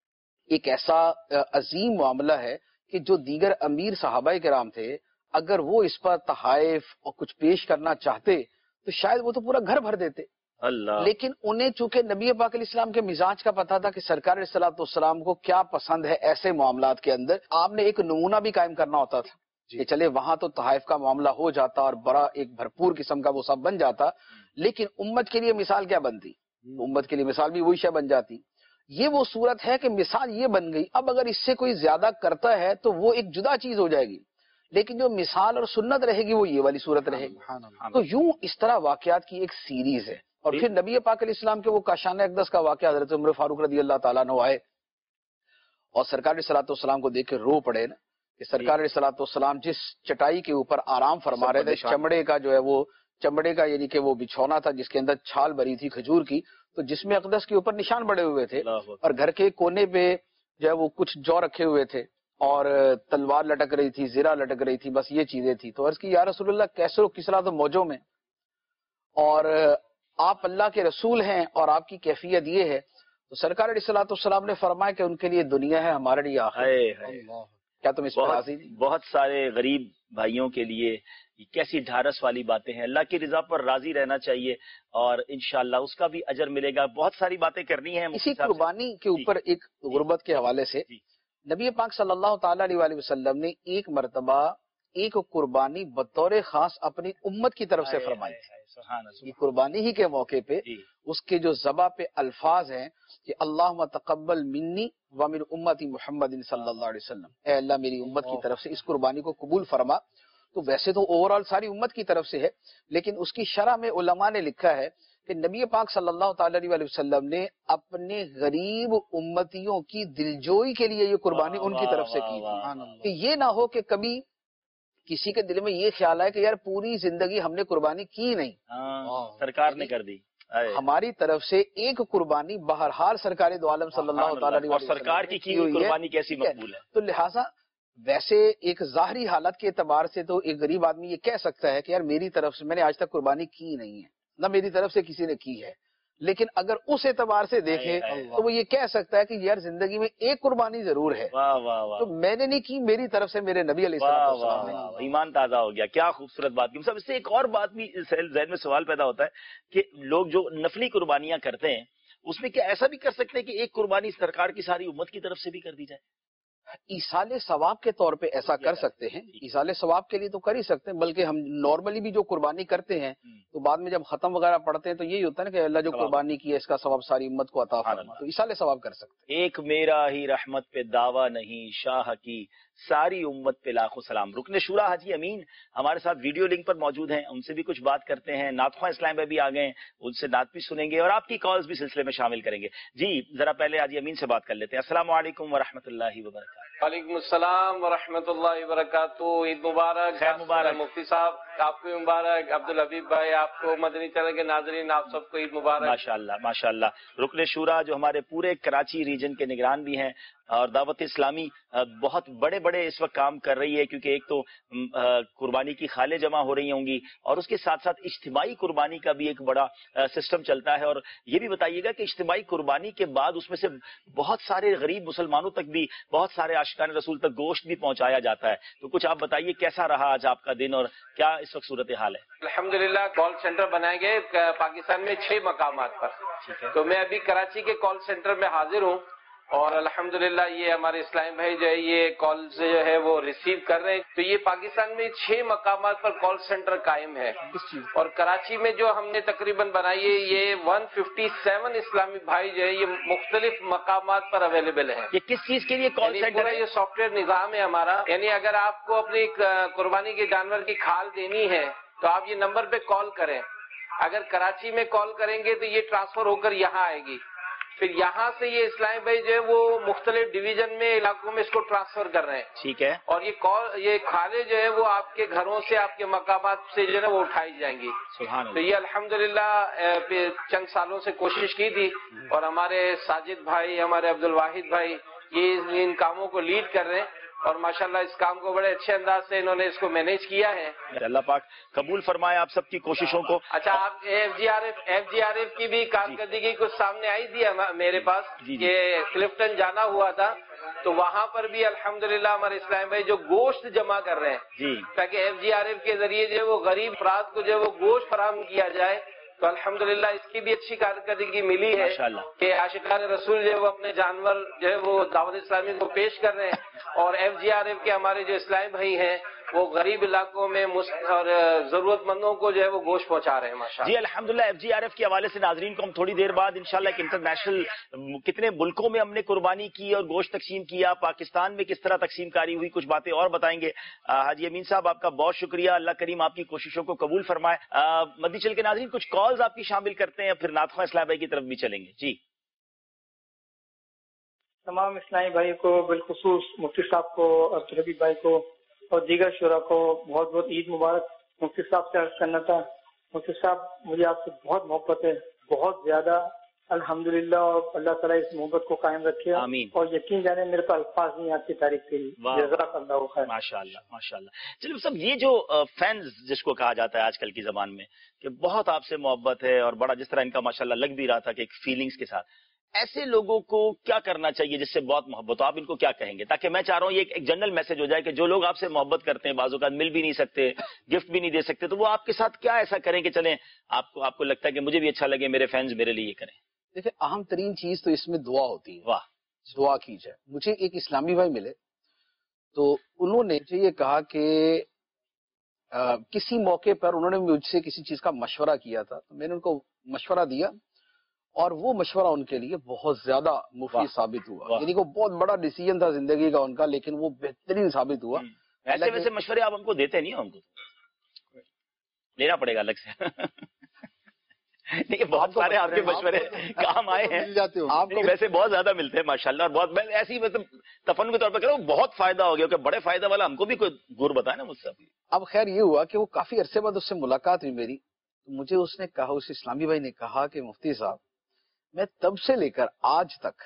[SPEAKER 3] ایک ایسا عظیم معاملہ ہے کہ جو دیگر امیر صحابہ کرام تھے اگر وہ اس پر تحائف اور کچھ پیش کرنا چاہتے تو شاید وہ تو پورا گھر بھر دیتے،
[SPEAKER 2] اللہ،
[SPEAKER 3] لیکن انہیں چونکہ نبی پاک علیہ السلام کے مزاج کا پتہ تھا کہ سرکار علیہ الصلوۃ والسلام کو کیا پسند ہے، ایسے معاملات کے اندر آپ نے ایک نمونہ بھی قائم کرنا ہوتا تھا کہ چلے وہاں تو تحائف کا معاملہ ہو جاتا اور بڑا ایک بھرپور قسم کا وہ سب بن جاتا، لیکن امت کے لیے مثال کیا بنتی؟ امت کے لیے مثال بھی وہی شے بن جاتی۔ یہ وہ صورت ہے کہ مثال یہ بن گئی، اب اگر اس سے کوئی زیادہ کرتا ہے تو وہ ایک جدا چیز ہو جائے گی، لیکن جو مثال اور سنت رہے گی وہ یہ والی صورت رہے گی۔ تو یوں اس طرح واقعات کی ایک سیریز ہے۔ اور پھر نبی پاک علیہ السلام کے وہ کاشانہ اقدس کا واقعہ، حضرت عمر فاروق رضی اللہ تعالیٰ عنہ آئے اور سرکار علیہ الصلوۃ والسلام کو دیکھ کے رو پڑے نا، کہ سرکار علیہ الصلوۃ والسلام جس چٹائی کے اوپر آرام فرما رہے تھے، چمڑے کا جو ہے وہ چمڑے کا یعنی کہ وہ بچھونا تھا جس کے اندر چھال بری تھی کھجور کی، تو جس میں اقدس کے اوپر نشان بڑے ہوئے تھے، اور گھر کے کونے پہ جو ہے وہ کچھ جو رکھے ہوئے تھے اور تلوار لٹک رہی تھی، زرہ لٹک رہی تھی، بس یہ چیزیں تھی۔ تو عرض کی یا رسول اللہ کیسر و کسرا تو موجوں میں، اور آپ اللہ کے رسول ہیں اور آپ کی کیفیت یہ ہے، تو سرکار علیہ الصلوۃ والسلام نے فرمایا کہ ان کے لیے دنیا ہے، ہمارے لیے آخرت۔ کیا تم اس پر راضی نہیں؟
[SPEAKER 2] بہت سارے غریب بھائیوں کے لیے کیسی ڈھارس والی باتیں ہیں، اللہ کی رضا پر راضی رہنا چاہیے اور انشاءاللہ اس کا بھی اجر ملے گا۔ بہت ساری باتیں کرنی ہیں
[SPEAKER 3] اسی قربانی کے اوپر ایک غربت کے حوالے سے نبی پاک صلی اللہ تعالی علیہ وسلم نے ایک مرتبہ ایک قربانی بطور خاص اپنی امت کی طرف سے فرمائی تھی۔ قربانی ہی کے موقع پہ اس کے جو ذبح پہ الفاظ ہیں کہ اللہم تقبل منی ومن امتی محمد صلی اللہ علیہ وسلم، اے اللہ میری امت کی طرف سے اس قربانی کو قبول فرما۔ تو ویسے تو اوور آل ساری امت کی طرف سے ہے، لیکن اس کی شرح میں علماء نے لکھا ہے کہ نبی پاک صلی اللہ تعالی علیہ وسلم نے اپنے غریب امتیوں کی دلجوئی کے لیے یہ قربانی ان کی طرف سے کی تھی، کہ یہ نہ ہو کہ کبھی کسی کے دل میں یہ خیال ہے کہ یار پوری زندگی ہم نے قربانی کی نہیں،
[SPEAKER 2] سرکار نے کر دی۔
[SPEAKER 3] ہماری طرف سے ایک قربانی بہرحال سرکار دو عالم صلی اللہ تعالی علیہ وسلم
[SPEAKER 2] سرکار کی کی ہوئی قربانی کیسی مقبول ہے۔
[SPEAKER 3] تو لہٰذا ویسے ایک ظاہری حالت کے اعتبار سے تو ایک غریب آدمی یہ کہہ سکتا ہے کہ یار میری طرف سے میں نے آج تک قربانی کی نہیں ہے، نہ میری طرف سے کسی نے کی ہے، لیکن اگر اس اعتبار سے دیکھے تو وہ یہ کہہ سکتا ہے کہ یار زندگی میں ایک قربانی ضرور ہے تو میں نے نہیں کی، میری طرف سے میرے نبی علیہ السلام نے۔
[SPEAKER 2] ایمان تازہ ہو گیا، کیا خوبصورت بات کی۔ اس سے ایک اور بات بھی ذہن میں سوال پیدا ہوتا ہے کہ لوگ جو نفلی قربانیاں کرتے ہیں اس میں کیا ایسا بھی کر سکتے ہیں کہ ایک قربانی سرکار کی ساری امت کی طرف سے بھی کر دی جائے؟
[SPEAKER 3] ایصال ثواب کے طور پہ ایسا کر سکتے ہیں، ایصال ثواب کے لیے تو کر ہی سکتے ہیں، بلکہ ہم نارملی بھی جو قربانی کرتے ہیں تو بعد میں جب ختم وغیرہ پڑھتے ہیں تو یہی ہوتا ہے کہ اللہ جو قربانی کی ہے اس کا ثواب ساری امت کو عطا فرما، تو ایصال ثواب کر سکتے ہیں۔
[SPEAKER 2] ایک میرا ہی رحمت پہ دعویٰ نہیں، شاہ کی ساری امت پہ لاکھوں سلام. رکن شورا حاجی امین ہمارے ساتھ ویڈیو لنک پر موجود ہیں, ان سے بھی کچھ بات کرتے ہیں. نعت خواں اسلام بھائی بھی آ گئے ہیں, ان سے نعت بھی سنیں گے اور آپ کی کالز بھی سلسلے میں شامل کریں گے. جی ذرا پہلے حاجی امین سے بات کر لیتے ہیں. السلام علیکم ورحمۃ اللہ وبرکاتہ.
[SPEAKER 4] وعلیکم السلام ورحمۃ اللہ وبرکاتہ. عید مبارک.
[SPEAKER 2] خیر مبارک.
[SPEAKER 4] مفتی صاحب آپ کو مبارک. عبدالحبیب بھائی آپ کو, مدنی چینل کے ناظرین آپ سب کو عید مبارک.
[SPEAKER 2] ماشاء اللہ ماشاء اللہ. رکن شورا جو ہمارے پورے کراچی ریجن کے نگران بھی ہیں, اور دعوت اسلامی بہت بڑے بڑے اس وقت کام کر رہی ہے, کیونکہ ایک تو قربانی کی خالیں جمع ہو رہی ہوں گی اور اس کے ساتھ ساتھ اجتماعی قربانی کا بھی ایک بڑا سسٹم چلتا ہے. اور یہ بھی بتائیے گا کہ اجتماعی قربانی کے بعد اس میں سے بہت سارے غریب مسلمانوں تک بھی, بہت سارے عاشقان رسول تک گوشت بھی پہنچایا جاتا ہے. تو کچھ آپ بتائیے کیسا رہا آج آپ کا دن اور کیا اس وقت صورتحال ہے؟
[SPEAKER 4] الحمدللہ کال سینٹر بنائے گئے پاکستان میں چھ مقامات پر. تو میں ابھی کراچی کے کال سینٹر میں حاضر ہوں, اور الحمدللہ یہ ہمارے اسلام بھائی جو ہے یہ کال جو ہے وہ ریسیو کر رہے ہیں. تو یہ پاکستان میں چھ مقامات پر کال سینٹر قائم ہے, اور کراچی میں جو ہم نے تقریباً بنائی ہے یہ ایک سو سیون اسلامی بھائی جو ہے یہ مختلف مقامات پر اویلیبل ہے.
[SPEAKER 2] یہ کس چیز کے لیے کال سینٹر ہے؟
[SPEAKER 4] یہ سافٹ ویئر نظام ہے ہمارا. یعنی اگر آپ کو اپنی قربانی کے جانور کی کھال دینی ہے تو آپ یہ نمبر پہ کال کریں. اگر کراچی میں کال کریں گے تو یہ ٹرانسفر ہو کر یہاں آئے گی, پھر یہاں سے یہ اسلام بھائی جو ہے وہ مختلف ڈویژن میں علاقوں میں اس کو ٹرانسفر کر رہے ہیں.
[SPEAKER 2] ٹھیک ہے.
[SPEAKER 4] اور یہ کال یہ کھالیں جو ہے وہ آپ کے گھروں سے, آپ کے مقامات سے جو ہے وہ اٹھائی جائیں گی.
[SPEAKER 2] سبحان اللہ.
[SPEAKER 4] تو یہ الحمدللہ چند سالوں سے کوشش کی تھی, اور ہمارے ساجد بھائی, ہمارے عبد الواحد بھائی یہ ان کاموں کو لیڈ کر رہے ہیں, اور ماشاءاللہ اس کام کو بڑے اچھے انداز سے انہوں نے اس کو مینیج کیا ہے.
[SPEAKER 2] اللہ پاک قبول فرمائے آپ سب کی کوششوں کو.
[SPEAKER 4] اچھا, آپ F G R F F G R F کی بھی کارکردگی کچھ سامنے آئی تھی میرے پاس کہ کلفٹن جانا ہوا تھا, تو وہاں پر بھی الحمدللہ ہمارے اسلام بھائی جو گوشت جمع کر رہے ہیں تاکہ ایف جی آر ایف کے ذریعے جو ہے وہ غریب افراد کو جو ہے وہ گوشت فراہم کیا جائے. تو الحمدللہ اس کی بھی اچھی کارکردگی ملی ہے کہ عاشقان رسول جو ہے وہ اپنے جانور جو ہے وہ دعوت اسلامی کو پیش کر رہے ہیں, اور ایف جی آر ایف کے ہمارے جو اسلامی بھائی ہیں وہ غریب علاقوں میں اور ضرورت مندوں کو جو ہے وہ گوشت پہنچا رہے ہیں. ماشاءاللہ.
[SPEAKER 2] جی الحمدللہ. ایف جی آر ایف کے حوالے سے ناظرین کو ہم تھوڑی دیر بعد انشاءاللہ ایک انٹرنیشنل کتنے ملکوں میں ہم نے قربانی کی اور گوشت تقسیم کیا, پاکستان میں کس طرح تقسیم کاری ہوئی, کچھ باتیں اور بتائیں گے. حاجی امین صاحب آپ کا بہت شکریہ, اللہ کریم آپ کی کوششوں کو قبول فرمائے. مدنی چل کے ناظرین کچھ کالز آپ کی شامل کرتے ہیں, پھر نعت خواں اسلام بھائی کی طرف بھی چلیں گے. جی
[SPEAKER 5] تمام اسلامی بھائی کو, بالخصوص مفتی صاحب کو, عبدالحبیب بھائی کو اور دیگر شعراء کو بہت بہت عید مبارک. مفتی صاحب سے عرض کرنا تھا, مفتی صاحب مجھے آپ سے بہت محبت ہے, بہت زیادہ. الحمدللہ, اور اللہ تعالیٰ اس محبت کو قائم رکھے.
[SPEAKER 2] آمین.
[SPEAKER 5] اور یقین جانے میرے پاس الفاظ نہیں آپ کی تعریف کے لیے. جزاک اللہ خیر.
[SPEAKER 2] ماشاء اللہ ماشاء اللہ. چلیے صاحب, یہ جو فینز جس کو کہا جاتا ہے آج کل کی زبان میں کہ بہت آپ سے محبت ہے, اور بڑا جس طرح ان کا ماشاءاللہ لگ بھی رہا تھا کہ ایک فیلنگز کے ساتھ, ایسے لوگوں کو کیا کرنا چاہیے جس سے بہت محبت ہو؟ آپ ان کو کیا کہیں گے تاکہ میں چاہ رہا ہوں یہ ایک جنرل میسج ہو جائے کہ جو لوگ آپ سے محبت کرتے ہیں, بعض اوقات مل بھی نہیں سکتے, گفٹ بھی نہیں دے سکتے, تو وہ آپ کے ساتھ کیا ایسا کریں کہ چلیں آپ کو آپ کو لگتا ہے کہ مجھے بھی اچھا لگے, میرے فینز میرے لیے یہ کریں؟
[SPEAKER 3] دیکھیں, اہم ترین چیز تو اس میں دعا ہوتی ہے.
[SPEAKER 2] واہ,
[SPEAKER 3] دعا کی جائے. مجھے ایک اسلامی بھائی ملے تو انہوں نے مجھے یہ کہا کہ آ, کسی موقع پر انہوں نے مجھ سے کسی چیز کا مشورہ کیا تھا, تو میں نے ان کو مشورہ دیا اور وہ مشورہ ان کے لیے بہت زیادہ مفید ثابت ہوا. یعنی وہ بہت بڑا ڈیسیجن تھا زندگی کا ان کا, لیکن وہ بہترین ثابت ہوا.
[SPEAKER 2] ایسے ویسے مشورے آپ ہم کو دیتے نہیں, ہم کو لینا پڑے گا الگ سے. نہیں, بہت سارے آپ کے مشورے کام آئے ہیں, آپ کو ویسے بہت زیادہ ملتے ہیں ماشاءاللہ, اور بہت ایسی مطلب تفن کے طور پر کہہ رہا ہوں بہت فائدہ ہو گیا کہ بڑے فائدہ والا ہم کو بھی کوئی گور بتائے نا مجھ سے.
[SPEAKER 3] اب خیر یہ ہوا کہ وہ کافی عرصے بعد اس سے ملاقات ہوئی میری, تو مجھے اس نے کہا, اس اسلامی بھائی نے کہا کہ مفتی صاحب میں تب سے لے کر آج تک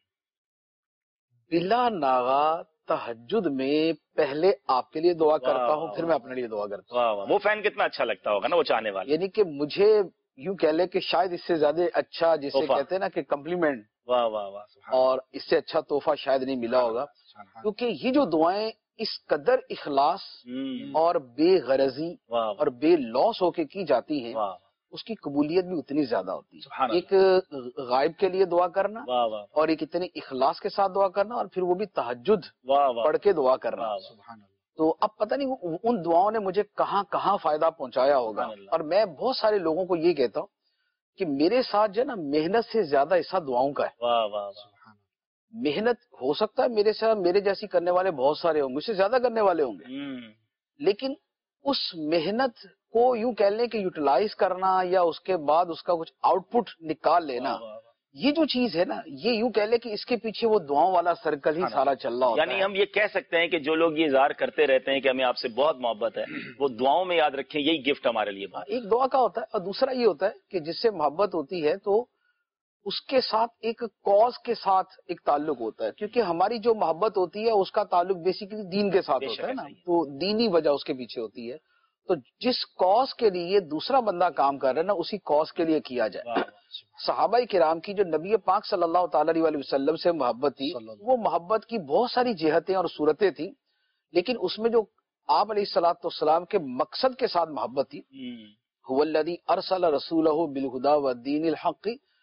[SPEAKER 3] بلا ناغا تہجد میں پہلے آپ کے لیے دعا کرتا ہوں, پھر میں اپنے لیے دعا کرتا ہوں.
[SPEAKER 2] وہ فین کتنا اچھا لگتا ہوگا نا, وہ چاہنے والا.
[SPEAKER 3] یعنی کہ مجھے یوں کہہ لے کہ شاید اس سے زیادہ اچھا, جسے کہتے ہیں نا کہ کمپلیمنٹ,
[SPEAKER 2] واہ واہ واہ,
[SPEAKER 3] اور اس سے اچھا تحفہ شاید نہیں ملا ہوگا. کیونکہ یہ جو دعائیں اس قدر اخلاص اور بے غرضی اور بے لوس ہو کے کی جاتی ہیں, اس کی قبولیت بھی اتنی زیادہ ہوتی ہے. ایک غائب کے لیے دعا کرنا اور ایک اتنے اخلاص کے ساتھ دعا کرنا, اور پھر وہ بھی تہجد پڑھ کے دعا کرنا. تو اب پتہ نہیں ان دعاؤں نے مجھے کہاں کہاں فائدہ پہنچایا ہوگا. اور میں بہت سارے لوگوں کو یہ کہتا ہوں کہ میرے ساتھ جو ہے نا محنت سے زیادہ حصہ دعاؤں کا ہے. محنت ہو سکتا ہے میرے ساتھ میرے جیسی کرنے والے بہت سارے ہوں گے، مجھ سے زیادہ کرنے والے ہوں گے، لیکن اس محنت کو یوں کہہ لیں کہ یوٹیلائز کرنا یا اس کے بعد اس کا کچھ آؤٹ پٹ نکال لینا، یہ جو چیز ہے نا، یہ یوں کہہ لیں کہ اس کے پیچھے وہ دعاؤں والا سرکل ہی سارا چل رہا ہوتا ہے.
[SPEAKER 2] یعنی ہم یہ کہہ سکتے ہیں کہ جو لوگ یہ اظہار کرتے رہتے ہیں کہ ہمیں آپ سے بہت محبت ہے، وہ دعاؤں میں یاد رکھیں یہی گفٹ ہمارے لیے.
[SPEAKER 3] ایک دعا کا ہوتا ہے، اور دوسرا یہ ہوتا ہے کہ جس سے محبت ہوتی ہے تو اس کے ساتھ ایک کاز کے ساتھ ایک تعلق ہوتا ہے، کیونکہ ہماری جو محبت ہوتی ہے اس کا تعلق بیسیکلی دین کے ساتھ ہوتا ہے نا، تو دینی وجہ اس کے پیچھے ہوتی ہے. تو جس کاز کے لیے دوسرا بندہ کام کر رہا ہے نا، اسی کاز کے لیے کیا جائے. صحابہ کرام کی جو نبی پاک صلی اللہ تعالی علیہ وسلم سے محبت تھی، وہ محبت کی بہت ساری جہتیں اور صورتیں تھیں، لیکن اس میں جو آپ علیہ الصلوۃ والسلام کے مقصد کے ساتھ محبت تھی، هو الذی ارسل رسولہ بالہدی والدین الحق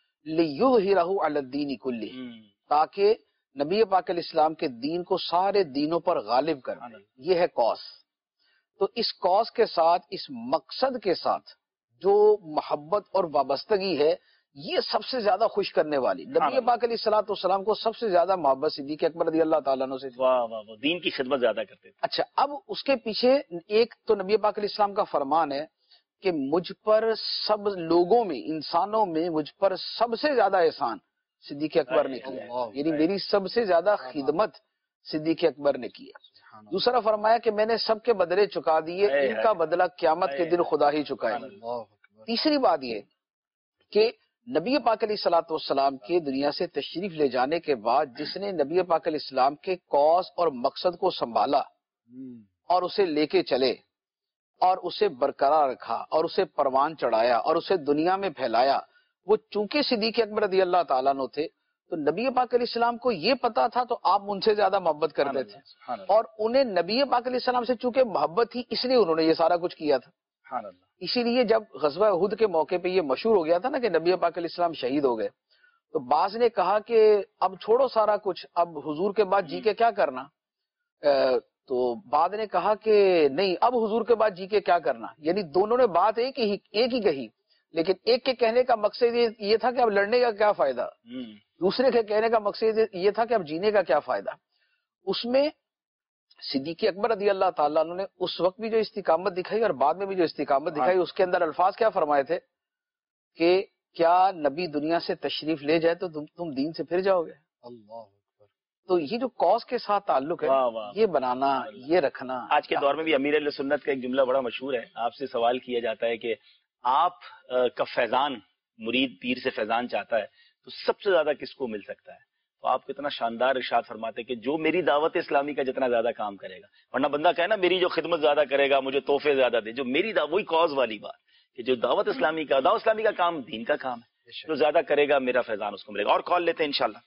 [SPEAKER 3] لیظہرہ علی الدین کلہ، تاکہ نبی پاک علیہ السلام کے دین کو سارے دینوں پر غالب کر دے. یہ ہے کاز. تو اس کاز کے ساتھ، اس مقصد کے ساتھ جو محبت اور وابستگی ہے، یہ سب سے زیادہ خوش کرنے والی. نبی پاک علیہ الصلوۃ والسلام کو سب سے زیادہ محبت صدیق اکبر رضی اللہ تعالیٰ عنہ سے تھی.
[SPEAKER 2] واہ واہ واہ، دین کی خدمت زیادہ کرتے تھے.
[SPEAKER 3] اچھا، اب اس کے پیچھے ایک تو نبی پاک علیہ السلام کا فرمان ہے کہ مجھ پر سب لوگوں میں، انسانوں میں مجھ پر سب سے زیادہ احسان صدیق اکبر نے کیا ہے، یعنی میری سب سے زیادہ خدمت صدیق اکبر نے کی ہے. دوسرا فرمایا کہ میں نے سب کے بدلے چکا دیے، ان کا بدلہ قیامت کے دن خدا ہی چکائے. تیسری بات یہ کہ نبی پاک علیہ الصلوۃ والسلام کے دنیا سے تشریف لے جانے کے بعد جس نے نبی پاک علیہ السلام کے کاز اور مقصد کو سنبھالا اور اسے لے کے چلے اور اسے برقرار رکھا اور اسے پروان چڑھایا اور اسے دنیا میں پھیلایا، وہ چونکہ صدیق اکبر رضی اللہ تعالیٰ عنہ تھے، تو نبی پاک علیہ السلام کو یہ پتا تھا تو آپ ان سے زیادہ محبت کرتے تھے، اور انہیں نبی پاک علیہ السلام سے چونکہ محبت تھی اس لیے انہوں نے یہ سارا کچھ کیا تھا. اسی لیے جب غزوہ احد کے موقع پہ یہ مشہور ہو گیا تھا نا کہ نبی پاک علیہ السلام شہید ہو گئے، تو بعض نے کہا کہ اب چھوڑو سارا کچھ، اب حضور کے بعد جی کے کیا کرنا. تو بعد نے کہا کہ نہیں، اب حضور کے بعد جی کے کیا کرنا. یعنی دونوں نے بات ایک ہی ایک ہی کہی، لیکن ایک کے کہنے کا مقصد یہ تھا کہ اب لڑنے کا کیا فائدہ، دوسرے کے کہنے کا مقصد یہ تھا کہ اب جینے کا کیا فائدہ. اس میں صدیق اکبر رضی اللہ تعالیٰ عنہ نے اس وقت بھی جو استقامت دکھائی اور بعد میں بھی جو استقامت دکھائی، اس کے اندر الفاظ کیا فرمائے تھے کہ کیا نبی دنیا سے تشریف لے جائے تو تم تم دین سے پھر جاؤ گے. اللہ. تو یہ جو کاز کے ساتھ تعلق ہے، یہ بنانا، یہ رکھنا.
[SPEAKER 2] آج کے دور میں بھی امیر اہل سنت کا ایک جملہ بڑا مشہور ہے. آپ سے سوال کیا جاتا ہے کہ آپ کا فیضان، مرید پیر سے فیضان چاہتا ہے تو سب سے زیادہ کس کو مل سکتا ہے؟ تو آپ کتنا شاندار ارشاد فرماتے کہ جو میری دعوت اسلامی کا جتنا زیادہ کام کرے گا. ورنہ بندہ کہے نا میری جو خدمت زیادہ کرے گا، مجھے تحفے زیادہ دے، جو میری دعوت، وہی کاز والی بات کہ جو دعوت اسلامی کا، دعوت اسلامی کا کام دین کا کام ہے، جو زیادہ کرے گا میرا فیضان اس کو ملے گا. اور کال لیتے ہیں انشاءاللہ.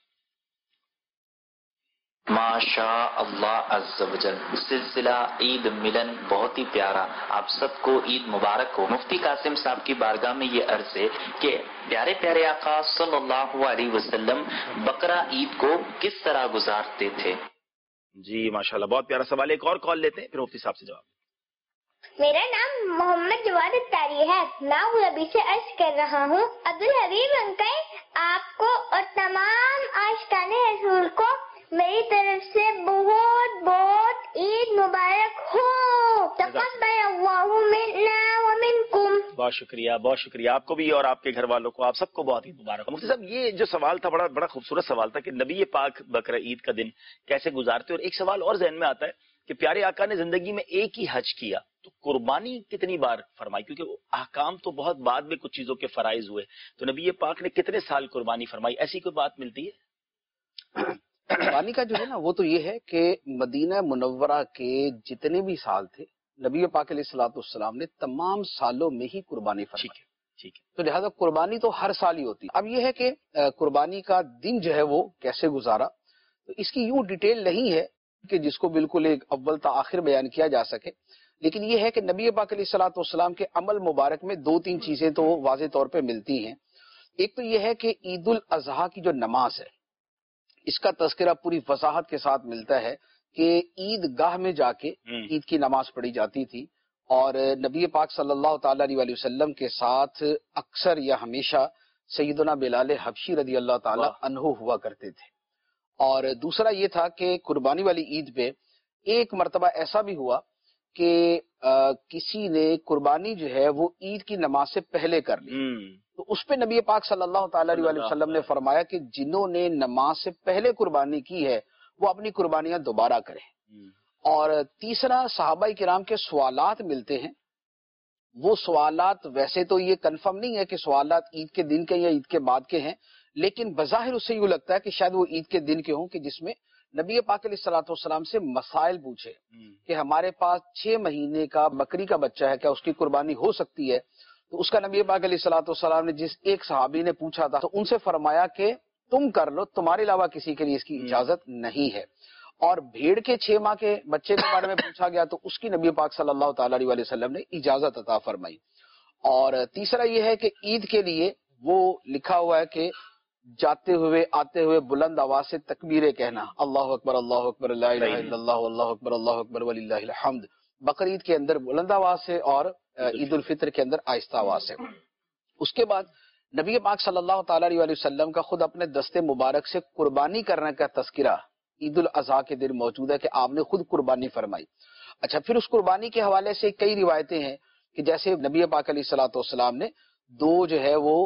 [SPEAKER 6] ماشاء اللہ عز و جل، سلسلہ عید ملن بہت ہی پیارا. آپ سب کو عید مبارک ہو. مفتی قاسم صاحب کی بارگاہ میں یہ عرض ہے کہ پیارے پیارے آقا صلی اللہ علیہ وسلم بقرہ عید کو کس طرح گزارتے تھے؟
[SPEAKER 2] جی ماشاءاللہ، بہت پیارا سوال. ایک اور کال لیتے ہیں پھر مفتی صاحب سے جواب.
[SPEAKER 7] میرا نام محمد جواد اتاری ہے. میں ابھی سے عرض کر رہا ہوں. عبدالحبیب انکل، آپ کو اور تمام عاشقان رسول کو میری طرف سے بہت بہت عید مبارک ہو. تقبل اللہ منا ومنکم.
[SPEAKER 2] بہت شکریہ، بہت شکریہ. آپ کو بھی اور آپ کے گھر والوں کو، آپ سب کو بہت عید مبارک ہو. مفتی صاحب، یہ جو سوال تھا بڑا بڑا خوبصورت سوال تھا کہ نبی پاک بقرہ عید کا دن کیسے گزارتے. اور ایک سوال اور ذہن میں آتا ہے کہ پیارے آقا نے زندگی میں ایک ہی حج کیا تو قربانی کتنی بار فرمائی؟ کیونکہ احکام تو بہت بعد میں کچھ چیزوں کے فرائض ہوئے، تو نبی پاک نے کتنے سال قربانی فرمائی؟ ایسی کوئی بات ملتی ہے؟
[SPEAKER 3] قربانی کا جو ہے نا وہ تو یہ ہے کہ مدینہ منورہ کے جتنے بھی سال تھے، نبی پاک علیہ الصلوۃ والسلام نے تمام سالوں میں ہی قربانی فرمائی.
[SPEAKER 2] ٹھیک ہے، ٹھیک ہے. تو
[SPEAKER 3] لہٰذا قربانی تو ہر سال ہی ہوتی. اب یہ ہے کہ قربانی کا دن جو ہے وہ کیسے گزارا، تو اس کی یوں ڈیٹیل نہیں ہے کہ جس کو بالکل ایک اول تا آخر بیان کیا جا سکے، لیکن یہ ہے کہ نبی پاک علیہ الصلوۃ والسلام کے عمل مبارک میں دو تین چیزیں تو واضح طور پہ ملتی ہیں. ایک تو یہ ہے کہ عید الاضحیٰ کی جو نماز ہے، اس کا تذکرہ پوری وضاحت کے ساتھ ملتا ہے کہ عید گاہ میں جا کے عید کی نماز پڑھی جاتی تھی، اور نبی پاک صلی اللہ تعالی علیہ وسلم کے ساتھ اکثر یا ہمیشہ سیدنا بلال حبشی رضی اللہ تعالی عنہ ہوا کرتے تھے. اور دوسرا یہ تھا کہ قربانی والی عید پہ ایک مرتبہ ایسا بھی ہوا کہ آ, کسی نے قربانی جو ہے وہ عید کی نماز سے پہلے کر لی، تو اس پہ نبی پاک صلی اللہ تعالی علیہ وسلم نے فرمایا کہ جنہوں نے نماز سے پہلے قربانی کی ہے وہ اپنی قربانیاں دوبارہ کریں۔ اور تیسرا صحابہ کرام کے سوالات ملتے ہیں، وہ سوالات ویسے تو یہ کنفرم نہیں ہے کہ سوالات عید کے دن کے یا عید کے بعد کے ہیں، لیکن بظاہر اس سے یوں لگتا ہے کہ شاید وہ عید کے دن کے ہوں، کہ جس میں نبی پاک علیہ الصلوۃ والسلام سے مسائل پوچھے کہ ہمارے پاس چھ مہینے کا بکری کا بچہ ہے، کیا اس کی قربانی ہو سکتی ہے؟ تو اس کا نبی پاک علیہ الصلوۃ والسلام نے جس ایک صحابی نے پوچھا تھا تو ان سے فرمایا کہ تم کر لو، تمہارے علاوہ کسی کے لیے اس کی اجازت نہیں ہے۔ اور بھیڑ کے چھ ماہ کے بچے کے بارے میں پوچھا گیا تو اس کی نبی پاک صلی اللہ تعالی علیہ وسلم نے اجازت عطا فرمائی۔ اور تیسرا یہ ہے کہ عید کے لیے وہ لکھا ہوا ہے کہ جاتے ہوئے آتے ہوئے بلند آواز سے تکبیریں کہنا، اللہ اکبر اللہ اکبر لا الہ الا اللہ اللہ اکبر اللہ اکبر وللہ الحمد، بقرعید کے اندر بلند آواز سے اور عید الفطر کے اندر آہستہ آواز سے۔ اس کے بعد نبی پاک صلی اللہ تعالی علیہ وسلم کا خود اپنے دست مبارک سے قربانی کرنے کا تذکرہ عید الاضحیٰ کے دن موجود ہے کہ آپ نے خود قربانی فرمائی۔ اچھا، پھر اس قربانی کے حوالے سے کئی روایتیں ہیں کہ جیسے نبی پاک علیہ الصلوۃ والسلام نے دو جو ہے وہ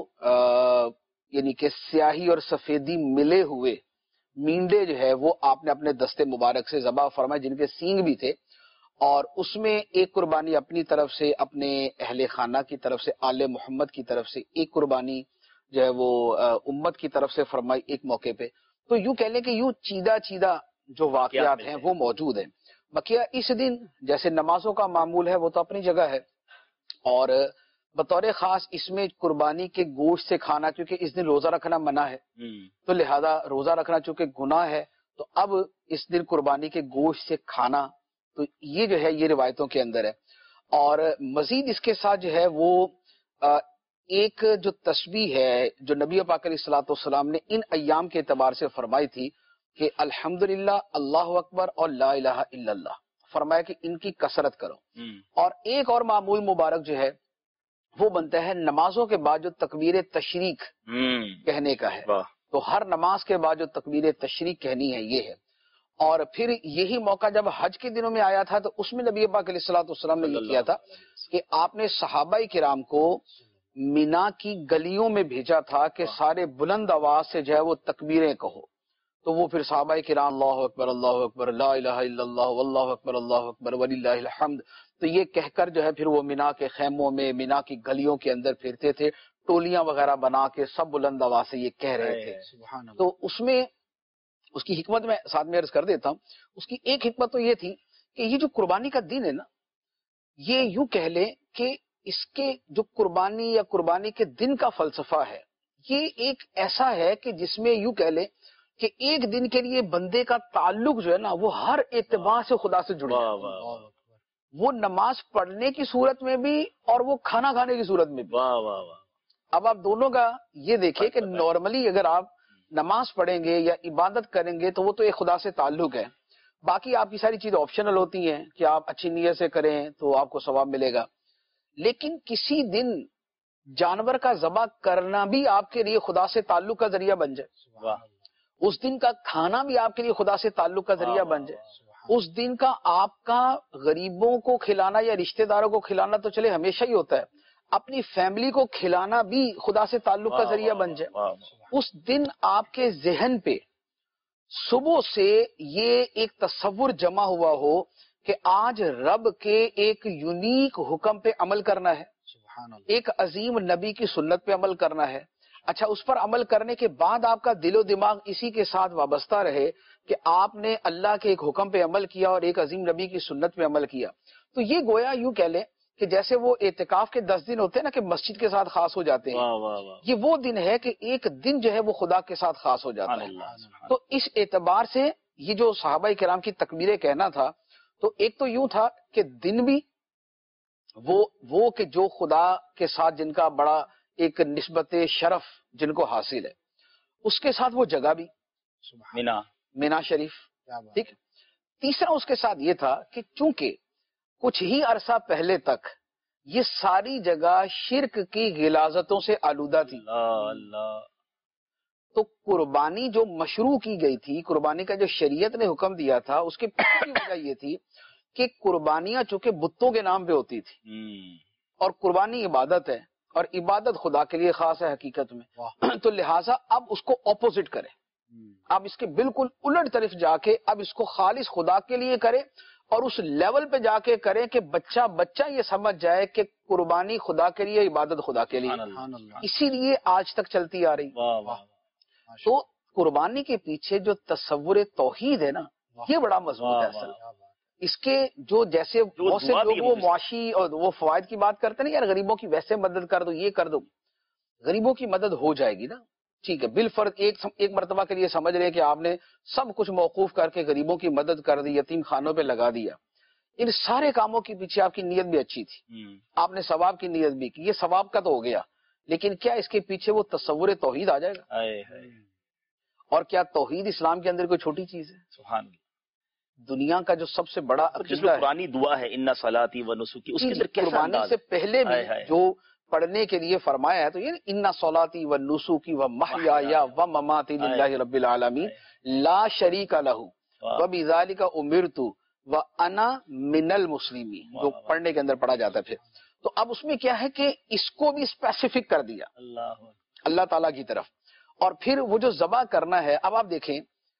[SPEAKER 3] یعنی کہ سیاہی اور سفیدی ملے ہوئے مینڈے جو ہے وہ آپ نے اپنے دست مبارک سے ذبح فرمائے، جن کے سینگ بھی تھے، اور اس میں ایک قربانی اپنی طرف سے، اپنے اہل خانہ کی طرف سے، آل محمد کی طرف سے، ایک قربانی جو ہے وہ امت کی طرف سے فرمائی ایک موقع پہ۔ تو یوں کہہ لیں کہ یوں چیدہ چیدہ جو واقعات ہیں وہ موجود ہیں۔ بقیہ اس دن جیسے نمازوں کا معمول ہے وہ تو اپنی جگہ ہے، اور بطور خاص اس میں قربانی کے گوشت سے کھانا، کیونکہ اس دن روزہ رکھنا منع ہے تو لہذا روزہ رکھنا چونکہ گناہ ہے، تو اب اس دن قربانی کے گوشت سے کھانا، تو یہ جو ہے یہ روایتوں کے اندر ہے۔ اور مزید اس کے ساتھ جو ہے وہ ایک جو تسبیح ہے جو نبی پاک علیہ الصلوۃ والسلام نے ان ایام کے اعتبار سے فرمائی تھی کہ الحمدللہ، اللہ اکبر اور لا الہ الا اللہ، فرمایا کہ ان کی کثرت کرو۔ اور ایک اور معمول مبارک جو ہے وہ بنتا ہے نمازوں کے بعد جو تکبیر تشریق کہنے کا ہے، تو ہر نماز کے بعد جو تکبیر تشریق کہنی ہے یہ ہے۔ اور پھر یہی موقع جب حج کے دنوں میں آیا تھا تو اس میں نبی پاک علیہ الصلوۃ والسلام نے یہ کیا تھا کہ آپ نے صحابہ کرام کو مینا کی گلیوں میں بھیجا تھا کہ سارے بلند آواز سے جو ہے وہ تکبیریں کہو، تو وہ پھر صحابہ کرام اللہ اکبر اللہ اکبر لا الہ الا اللہ واللہ اکبر اللہ اکبر وللہ الحمد، تو یہ کہہ کر جو ہے پھر وہ مینا کے خیموں میں، مینا کی گلیوں کے اندر پھرتے تھے، ٹولیاں وغیرہ بنا کے سب بلند آواز سے یہ کہہ رہے تھے۔ تو اس میں اس کی حکمت میں ساتھ میں عرض کر دیتا ہوں، اس کی ایک حکمت تو یہ تھی کہ یہ جو قربانی کا دن ہے نا، یہ یوں کہہ لیں کہ اس کے جو قربانی یا قربانی کے دن کا فلسفہ ہے، یہ ایک ایسا ہے کہ جس میں یوں کہہ لیں کہ ایک دن کے لیے بندے کا تعلق جو ہے نا وہ ہر اعتبار سے خدا سے جڑ جائے، وہ نماز پڑھنے کی صورت میں بھی اور وہ کھانا کھانے کی صورت میں بھی۔ اب آپ دونوں کا یہ دیکھیں کہ نارملی اگر آپ نماز پڑھیں گے یا عبادت کریں گے تو وہ تو ایک خدا سے تعلق ہے، باقی آپ کی ساری چیزیں آپشنل ہوتی ہیں کہ آپ اچھی نیت سے کریں تو آپ کو ثواب ملے گا، لیکن کسی دن جانور کا ذبح کرنا بھی آپ کے لیے خدا سے تعلق کا ذریعہ بن جائے، اس دن کا کھانا بھی آپ کے لیے خدا سے تعلق کا ذریعہ بن جائے، اس دن کا آپ کا غریبوں کو کھلانا یا رشتہ داروں کو کھلانا تو چلے ہمیشہ ہی ہوتا ہے، اپنی فیملی کو کھلانا بھی خدا سے تعلق کا ذریعہ بن جائے، اس دن آپ کے ذہن پہ صبح سے یہ ایک تصور جمع ہوا ہو کہ آج رب کے ایک یونیک حکم پہ عمل کرنا ہے، ایک عظیم نبی کی سنت پہ عمل کرنا ہے۔ اچھا، اس پر عمل کرنے کے بعد آپ کا دل و دماغ اسی کے ساتھ وابستہ رہے کہ آپ نے اللہ کے ایک حکم پہ عمل کیا اور ایک عظیم نبی کی سنت پہ عمل کیا، تو یہ گویا یوں کہہ لیں کہ جیسے وہ اعتکاف کے دس دن ہوتے ہیں نا کہ مسجد کے ساتھ خاص ہو جاتے ہیں، یہ وہ دن ہے کہ ایک دن جو ہے وہ خدا کے ساتھ خاص ہو جاتا ہے۔ تو اس اعتبار سے یہ جو صحابہ کرام کی تکبیریں کہنا تھا، تو ایک تو یوں تھا کہ دن بھی وہ وہ کہ جو خدا کے ساتھ جن کا بڑا ایک نسبت شرف جن کو حاصل ہے، اس کے ساتھ وہ جگہ بھی مینا مینا شریف، ٹھیک۔ تیسرا اس کے ساتھ یہ تھا کہ چونکہ کچھ ہی عرصہ پہلے تک یہ ساری جگہ شرک کی غلاظتوں سے آلودہ تھی، تو قربانی جو مشروع کی گئی تھی، قربانی کا جو شریعت نے حکم دیا تھا، اس کے پیچھے کی وجہ یہ تھی کہ قربانیاں چونکہ بتوں کے نام پہ ہوتی تھی، اور قربانی عبادت ہے، اور عبادت خدا کے لیے خاص ہے حقیقت میں، تو لہٰذا اب اس کو اپوزٹ کرے، اب اس کے بالکل الٹ طرف جا کے اب اس کو خالص خدا کے لیے کرے، اور اس لیول پہ جا کے کرے کہ بچہ بچہ یہ سمجھ جائے کہ قربانی خدا کے لیے، عبادت خدا کے لیے، اسی لیے آج تک چلتی آ رہی۔ تو قربانی کے پیچھے جو تصور توحید ہے نا، یہ بڑا مضبوط ہے اصل۔ اس کے جو جیسے بہت سے لوگ وہ معاشی اور وہ فوائد کی بات کرتے ہیں نا، یار غریبوں کی ویسے مدد کر دو، یہ کر دو، غریبوں کی مدد ہو جائے گی نا، ٹھیک ہے، بالفرض ایک ایک مرتبہ کے لیے سمجھ رہے ہیں کہ آپ نے سب کچھ موقوف کر کے غریبوں کی مدد کر دی، یتیم خانوں پہ لگا دیا، ان سارے کاموں کے پیچھے آپ کی نیت بھی اچھی تھی، آپ نے ثواب کی نیت بھی کی، یہ ثواب کا تو ہو گیا، لیکن کیا اس کے پیچھے وہ تصور توحید آ جائے گا؟ اور کیا توحید اسلام کے اندر کوئی چھوٹی چیز ہے؟ سبحان اللہ۔ دنیا کا جو سب سے بڑا عقیدہ ہے،
[SPEAKER 2] قرآنی دعا ہے اِنَّ صَلَاتِي وَنُسُكِي، اس کے اندر
[SPEAKER 3] قربانی سے پہلے بھی جو پڑھنے کے لیے فرمایا ہے تو یہ اِنَّ صَلَاتِي وَنُسُكِي وَمَحْيَايَ وَمَمَاتِي لِلَّهِ رَبِّ الْعَالَمِينَ لَا شَرِيكَ لَهُ وَبِذَلِكَ أُمِرْتُ وَأَنَا مِنَ الْمُسْلِمِينَ، جو پڑھنے کے اندر پڑھا جاتا ہے۔ پھر تو اب اس میں کیا ہے کہ اس کو بھی اسپیسیفک کر دیا اللہ تعالیٰ کی طرف، اور پھر وہ جو ذبح کرنا ہے، اب آپ دیکھیں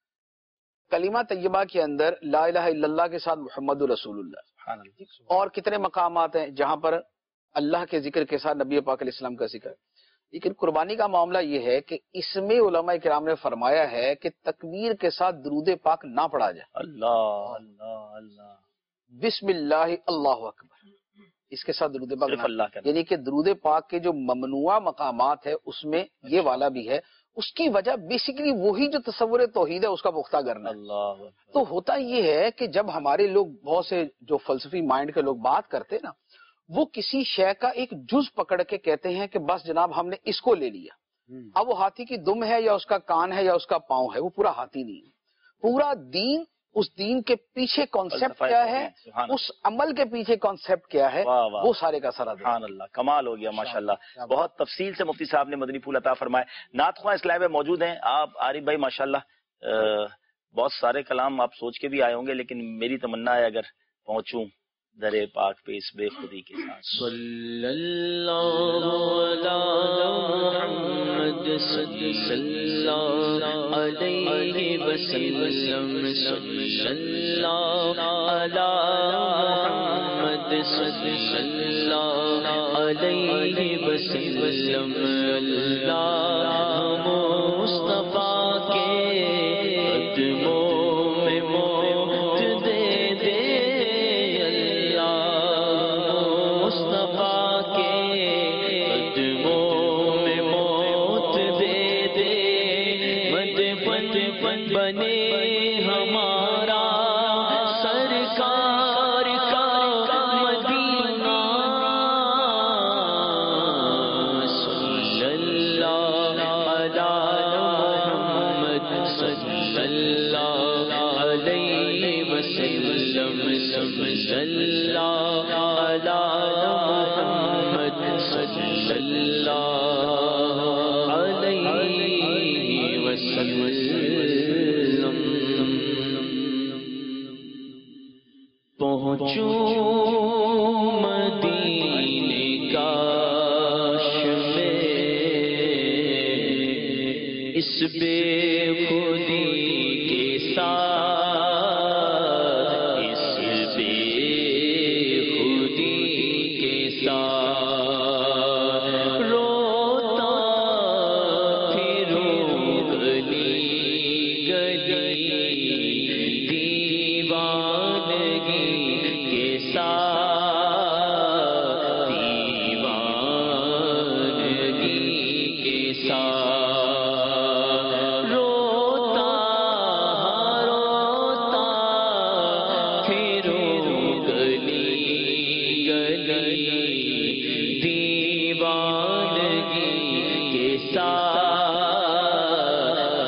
[SPEAKER 3] کلمہ طیبہ کے اندر لا الہ الا اللہ کے ساتھ محمد رسول اللہ، اور کتنے مقامات ہیں جہاں پر اللہ کے ذکر کے ساتھ نبی پاک علیہ السلام کا ذکر، لیکن قربانی کا معاملہ یہ ہے کہ اس میں علماء کرام نے فرمایا ہے کہ تکبیر کے ساتھ درود پاک نہ پڑھا جائے، اللہ اللہ اللہ بسم اللہ اللہ اکبر، اس کے ساتھ درود پاک اللہ، یعنی کہ درود پاک کے جو ممنوع مقامات ہے اس میں یہ والا بھی ہے۔ اس کی وجہ بیسیکلی وہی جو تصور توحید ہے اس کا پختہ کرنا ہے۔ تو ہوتا یہ ہے کہ جب ہمارے لوگ بہت سے جو فلسفی مائنڈ کے لوگ بات کرتے نا، وہ کسی شے کا ایک جز پکڑ کے کہتے ہیں کہ بس جناب ہم نے اس کو لے لیا، اب وہ ہاتھی کی دم ہے یا اس کا کان ہے یا اس کا پاؤں ہے، وہ پورا ہاتھی نہیں ہے، پورا دین، اس دین کے پیچھے کانسیپٹ کیا ہے، اس عمل کے پیچھے کانسیپٹ کیا ہے، وہ سارے کا سارا۔
[SPEAKER 2] سبحان اللہ، کمال ہو گیا ماشاءاللہ، بہت تفصیل سے مفتی صاحب نے مدنی پھول عطا فرمائے۔ نعت خواں اس لائب میں موجود ہیں آپ عارف بھائی، ماشاءاللہ بہت سارے کلام آپ سوچ کے بھی آئے ہوں گے، لیکن میری تمنا ہے اگر پہنچوں در پاک پہ اس بے خودی کے ساتھ۔
[SPEAKER 1] صلی اللہ علی محمد صلی اللہ علیہ وسلم، صلی اللہ علی محمد صلی اللہ علیہ وسلم، اللہ مصطفیٰ کے قدموں میں موت دے دے، بنے ہمارا سرکار کا مدینہ، صلی اللہ علی محمد صلی اللہ علیہ وسلم، صلی اللہ علی محمد صلی اللہ علیہ وسلم۔ پہنچوں مدینے کاش میں، اس بے خودی کے ساتھ، اس بے خودی کے ساتھ، روتا پھروں گلی گلی، دیوانگی کے ساتھ، دیوانگی کے ساتھ، روتا روتا پھروں گلی گلی، دیوانگی کے ساتھ،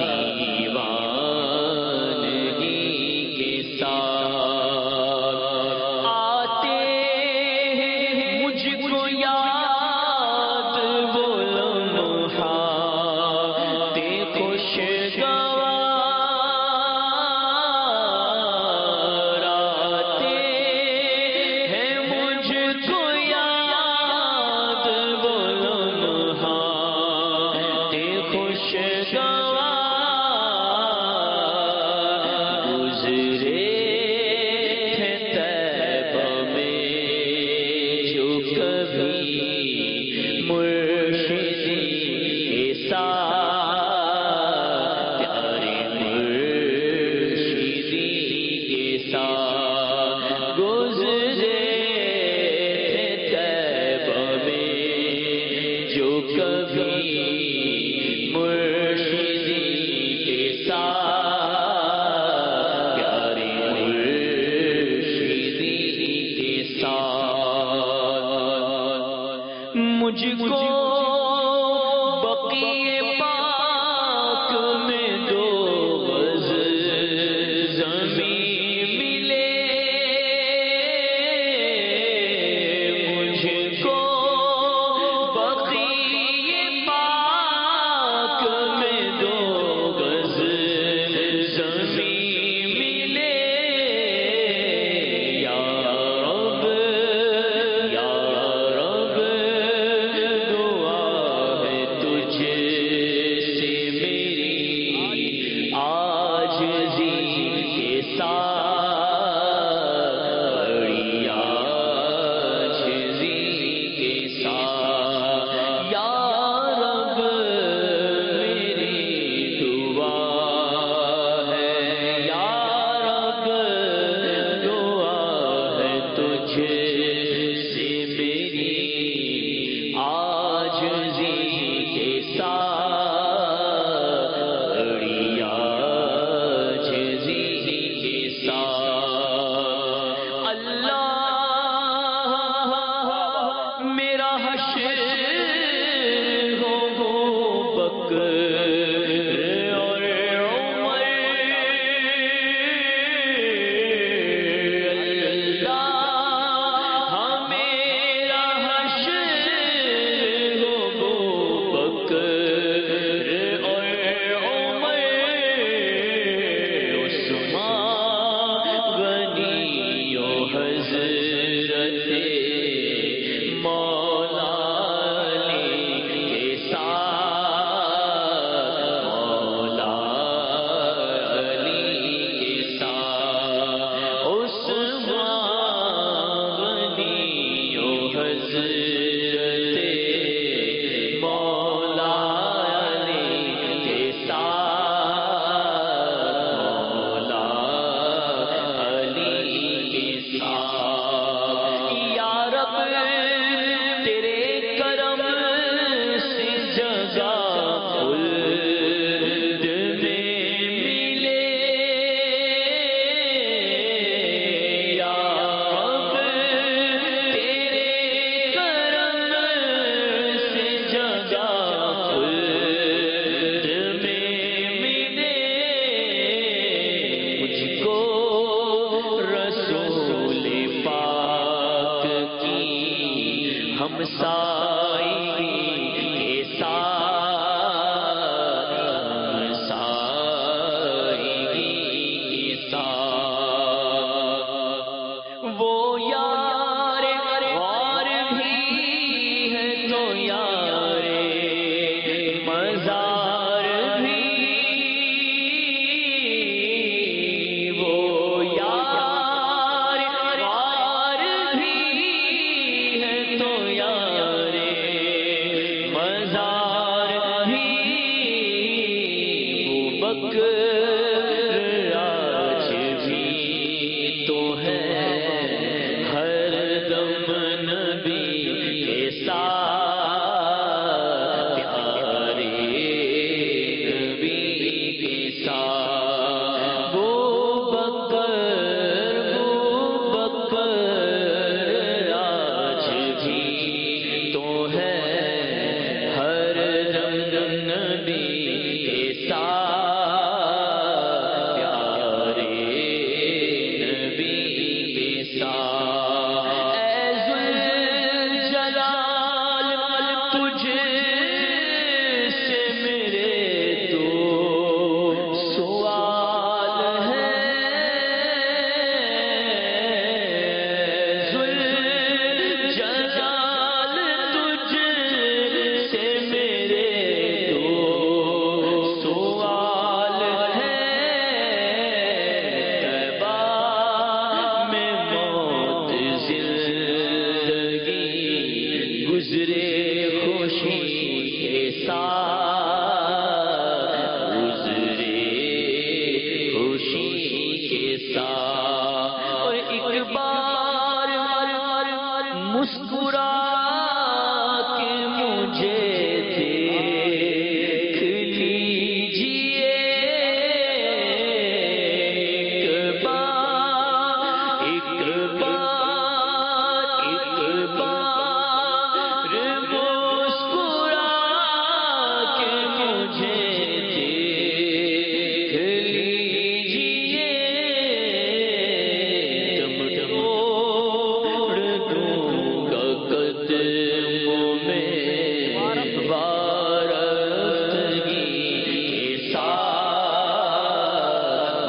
[SPEAKER 1] دیوانگی کے ساتھ، آتے ہیں مجھ کو یاد وہ لمحات خوش گزرے تھے طیبہ میں جو کبھی مرشدی کے ساتھ، پیارے مرشدی کے ساتھ گزرے تھے طیبہ میں جو کبھی مرشدی کے ساتھ، پیارے مرشدی کے ساتھ مجھ کو بقیع پاک میں دو غز زمین ملے، مجھ کو بقیع پاک میں دو غز زمین ملے، یا رب یا رب دعا ہے تجھ سے میری عاجزی کے ساتھ، بڑی عاجزی کے ساتھ، یا رب میری دعا ہے، یا رب دعا ہے تجھ سے میری عاجزی کے ساتھ، بڑی عاجزی کے ساتھ۔ ساتھ اور ایک بار مسکرا کے مجھے دیکھ لیجیے، ایک بار ایک بار ایک بار مسکرا کے مجھے دیکھ لیجیے، تم توڑ دوں گا قدموں میں وارفتگی کے ساتھ،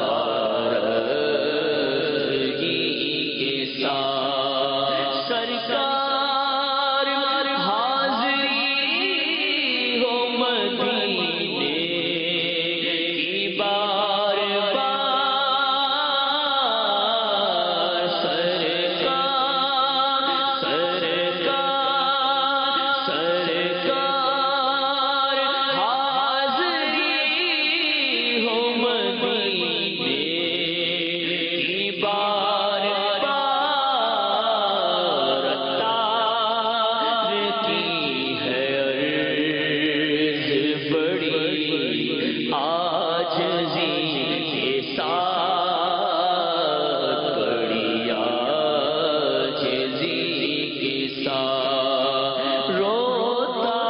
[SPEAKER 1] وارفتگی کے ساتھ سرکار حاضری ہو مدینے کی بار بار، سرکار سرکار سرکار حاضری ہو مدینے کی بار بار، اتار کی ہے عرض بڑی عاجزی کے ساتھ، بڑی عاجزی کے ساتھ، روتا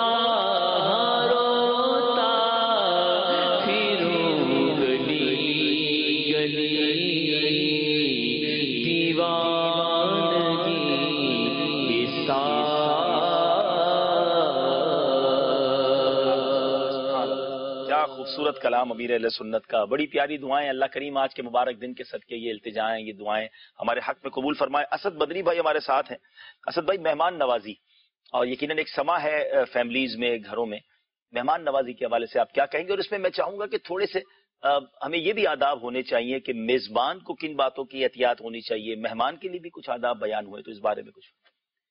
[SPEAKER 1] روتا پھروں گلی گلی، دیوانگی کے ساتھ۔
[SPEAKER 2] کیا خوبصورت کلام امیر اہل سنت کا، بڑی پیاری دعائیں۔ اللہ کریم آج کے مبارک دن کے صدقے یہ التجائیں، یہ دعائیں ہمارے حق میں قبول فرمائے۔ اسد بدری بھائی ہمارے ساتھ ہیں۔ اسد بھائی، مہمان نوازی اور یقیناً ایک سما ہے فیملیز میں، گھروں میں، مہمان نوازی کے حوالے سے آپ کیا کہیں گے؟ اور اس میں میں چاہوں گا کہ تھوڑے سے آ، ہمیں یہ بھی آداب ہونے چاہیے کہ میزبان کو کن باتوں کی احتیاط ہونی چاہیے، مہمان کے لیے بھی کچھ آداب بیان ہوئے، تو اس بارے میں کچھ۔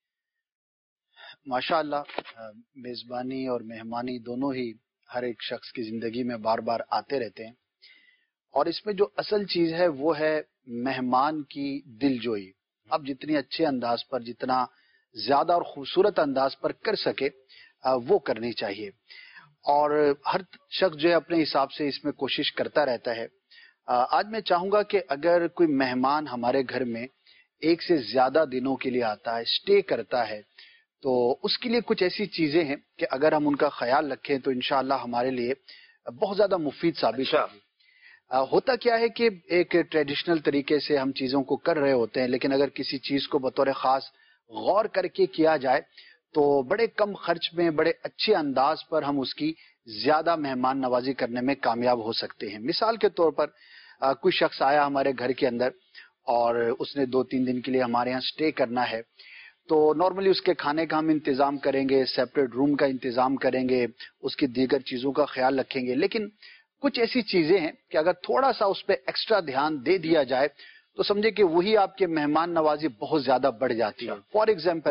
[SPEAKER 3] ماشاء اللہ، میزبانی اور مہمانی دونوں ہی ہر ایک شخص کی زندگی میں بار بار آتے رہتے ہیں، اور اس میں جو اصل چیز ہے وہ ہے مہمان کی دل جوئی۔ اب جتنی اچھے انداز پر، جتنا زیادہ اور خوبصورت انداز پر کر سکے وہ کرنی چاہیے، اور ہر شخص جو ہے اپنے حساب سے اس میں کوشش کرتا رہتا ہے۔ آج میں چاہوں گا کہ اگر کوئی مہمان ہمارے گھر میں ایک سے زیادہ دنوں کے لیے آتا ہے، اسٹے کرتا ہے، تو اس کے لیے کچھ ایسی چیزیں ہیں کہ اگر ہم ان کا خیال رکھیں تو انشاءاللہ ہمارے لیے بہت زیادہ مفید ثابت ہوگی۔ ہوتا کیا ہے کہ ایک ٹریڈیشنل طریقے سے ہم چیزوں کو کر رہے ہوتے ہیں، لیکن اگر کسی چیز کو بطور خاص غور کر کے کیا جائے تو بڑے کم خرچ میں، بڑے اچھے انداز پر ہم اس کی زیادہ مہمان نوازی کرنے میں کامیاب ہو سکتے ہیں۔ مثال کے طور پر کوئی شخص آیا ہمارے گھر کے اندر اور اس نے دو تین دن کے لیے ہمارے یہاں اسٹے کرنا ہے، تو نارملی اس کے کھانے کا ہم انتظام کریں گے، سیپریٹ روم کا انتظام کریں گے، اس کی دیگر چیزوں کا خیال رکھیں گے، لیکن کچھ ایسی چیزیں ہیں کہ اگر تھوڑا سا اس پہ ایکسٹرا دھیان دے دیا جائے تو سمجھے کہ وہی آپ کے مہمان نوازی بہت زیادہ بڑھ جاتی ہے۔ فار ایگزامپل،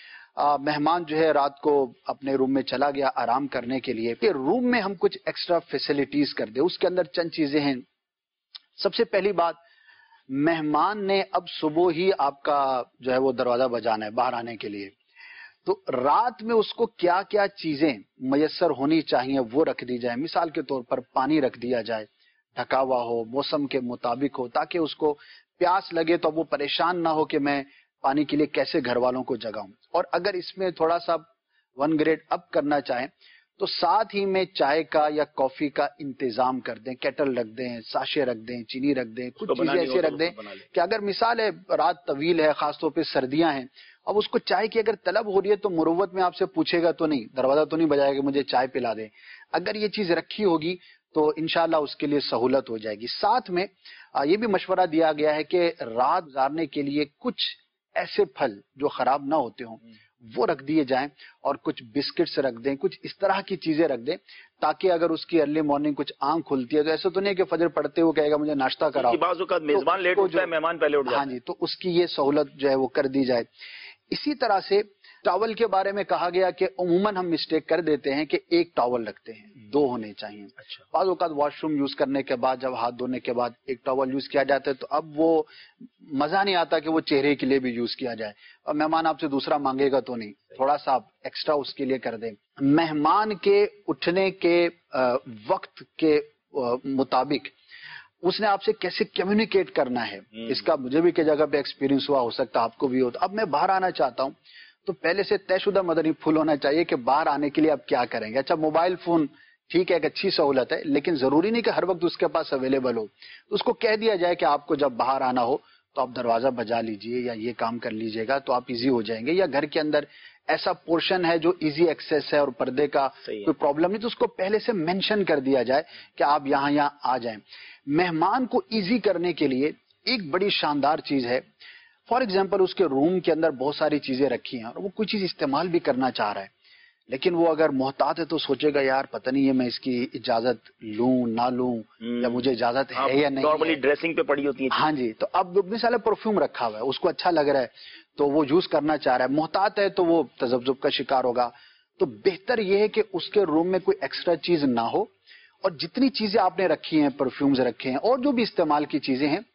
[SPEAKER 3] مہمان جو ہے رات کو اپنے روم میں چلا گیا آرام کرنے کے لیے، کہ روم میں ہم کچھ ایکسٹرا فیسلٹیز کر دیں۔ اس کے اندر چند چیزیں ہیں۔ سب سے پہلی بات، مہمان نے اب صبح ہی آپ کا جو ہے وہ دروازہ بجانا ہے باہر آنے کے لیے، تو رات میں اس کو کیا کیا چیزیں میسر ہونی چاہیے وہ رکھ دی جائے۔ مثال کے طور پر پانی رکھ دیا جائے، ڈھکا ہوا ہو، موسم کے مطابق ہو، تاکہ اس کو پیاس لگے تو اب وہ پریشان نہ ہو کہ میں پانی کے لیے کیسے گھر والوں کو جگاؤں۔ اور اگر اس میں تھوڑا سا ون گریڈ اپ کرنا چاہیں تو ساتھ ہی میں چائے کا یا کافی کا انتظام کر دیں، کیٹل رکھ دیں، ساشے رکھ دیں، چینی رکھ دیں، کچھ چیزیں ایسے رکھ دیں کہ اگر مثال ہے رات طویل ہے، خاص طور پہ سردیاں ہیں، اب اس کو چائے کی اگر طلب ہو رہی ہے تو مروت میں آپ سے پوچھے گا تو نہیں، دروازہ تو نہیں بجائے گا مجھے چائے پلا دیں۔ اگر یہ چیز رکھی ہوگی تو انشاءاللہ اس کے لیے سہولت ہو جائے گی۔ ساتھ میں یہ بھی مشورہ دیا گیا ہے کہ رات گزارنے کے لیے کچھ ایسے پھل جو خراب نہ ہوتے ہوں وہ رکھ دیے جائیں، اور کچھ بسکٹس رکھ دیں، کچھ اس طرح کی چیزیں رکھ دیں تاکہ اگر اس کی ارلی مارننگ کچھ آنکھ کھلتی ہے تو ایسا تو نہیں کہ فجر پڑھتے ہوئے کہے گا مجھے ناشتہ کراؤ،
[SPEAKER 2] بعض اوقات میزبان لیٹ اٹھتا ہے، مہمان پہلے اٹھ جاتا ہے۔
[SPEAKER 3] ہاں جی، تو اس کی یہ سہولت جو ہے وہ کر دی جائے۔ اسی طرح سے ٹاول کے بارے میں کہا گیا کہ عموماً ہم مسٹیک کر دیتے ہیں کہ ایک ٹاول رکھتے ہیں، دو ہونے چاہیے. بعض اوقات واش روم یوز کرنے کے بعد جب ہاتھ دھونے کے بعد ایک ٹاول یوز کیا جاتا ہے تو اب وہ مزہ نہیں آتا کہ وہ چہرے کے لیے بھی یوز کیا جائے، اور مہمان آپ سے دوسرا مانگے گا تو نہیں، تھوڑا سا آپ ایکسٹرا اس کے لیے کر دیں. مہمان کے اٹھنے کے وقت کے مطابق اس نے آپ سے کیسے کمیونیکیٹ کرنا ہے، اس کا مجھے بھی کئی جگہ پہ ایکسپیرینس ہوا، ہو سکتا آپ کو بھی ہو. تو اب میں باہر آنا چاہتا ہوں تو پہلے سے طے شدہ مدنی پھول ہونا چاہیے کہ باہر آنے کے لیے آپ کیا کریں گے. اچھا موبائل فون ٹھیک ہے ایک اچھی سہولت ہے، لیکن ضروری نہیں کہ ہر وقت اس کے پاس اویلیبل ہو. اس کو کہہ دیا جائے کہ آپ کو جب باہر آنا ہو تو آپ دروازہ بجا لیجئے یا یہ کام کر لیجئے گا تو آپ ایزی ہو جائیں گے، یا گھر کے اندر ایسا پورشن ہے جو ایزی ایکسیس ہے اور پردے کا کوئی پرابلم نہیں تو اس کو پہلے سے مینشن کر دیا جائے کہ آپ یہاں یہاں آ جائیں. مہمان کو ایزی کرنے کے لیے ایک بڑی شاندار چیز ہے، فار ایگزامپل اس کے روم کے اندر بہت ساری چیزیں رکھی ہیں اور وہ کوئی چیز استعمال بھی کرنا چاہ رہا ہے، لیکن وہ اگر محتاط ہے تو سوچے گا یار پتہ نہیں ہے میں اس کی اجازت لوں نہ لوں یا مجھے اجازت ہے یا نہیں.
[SPEAKER 2] نارملی ڈریسنگ پہ پڑی ہوتی ہے.
[SPEAKER 3] ہاں جی، تو اب مثال پرفیوم رکھا ہوا ہے، اس کو اچھا لگ رہا ہے تو وہ یوز کرنا چاہ رہا ہے، محتاط ہے تو وہ تذبذب کا شکار ہوگا. تو بہتر یہ ہے کہ اس کے روم میں کوئی ایکسٹرا چیز نہ ہو، اور جتنی چیزیں آپ نے رکھی ہیں، پرفیومز رکھے ہیں اور جو بھی استعمال کی چیزیں ہیں،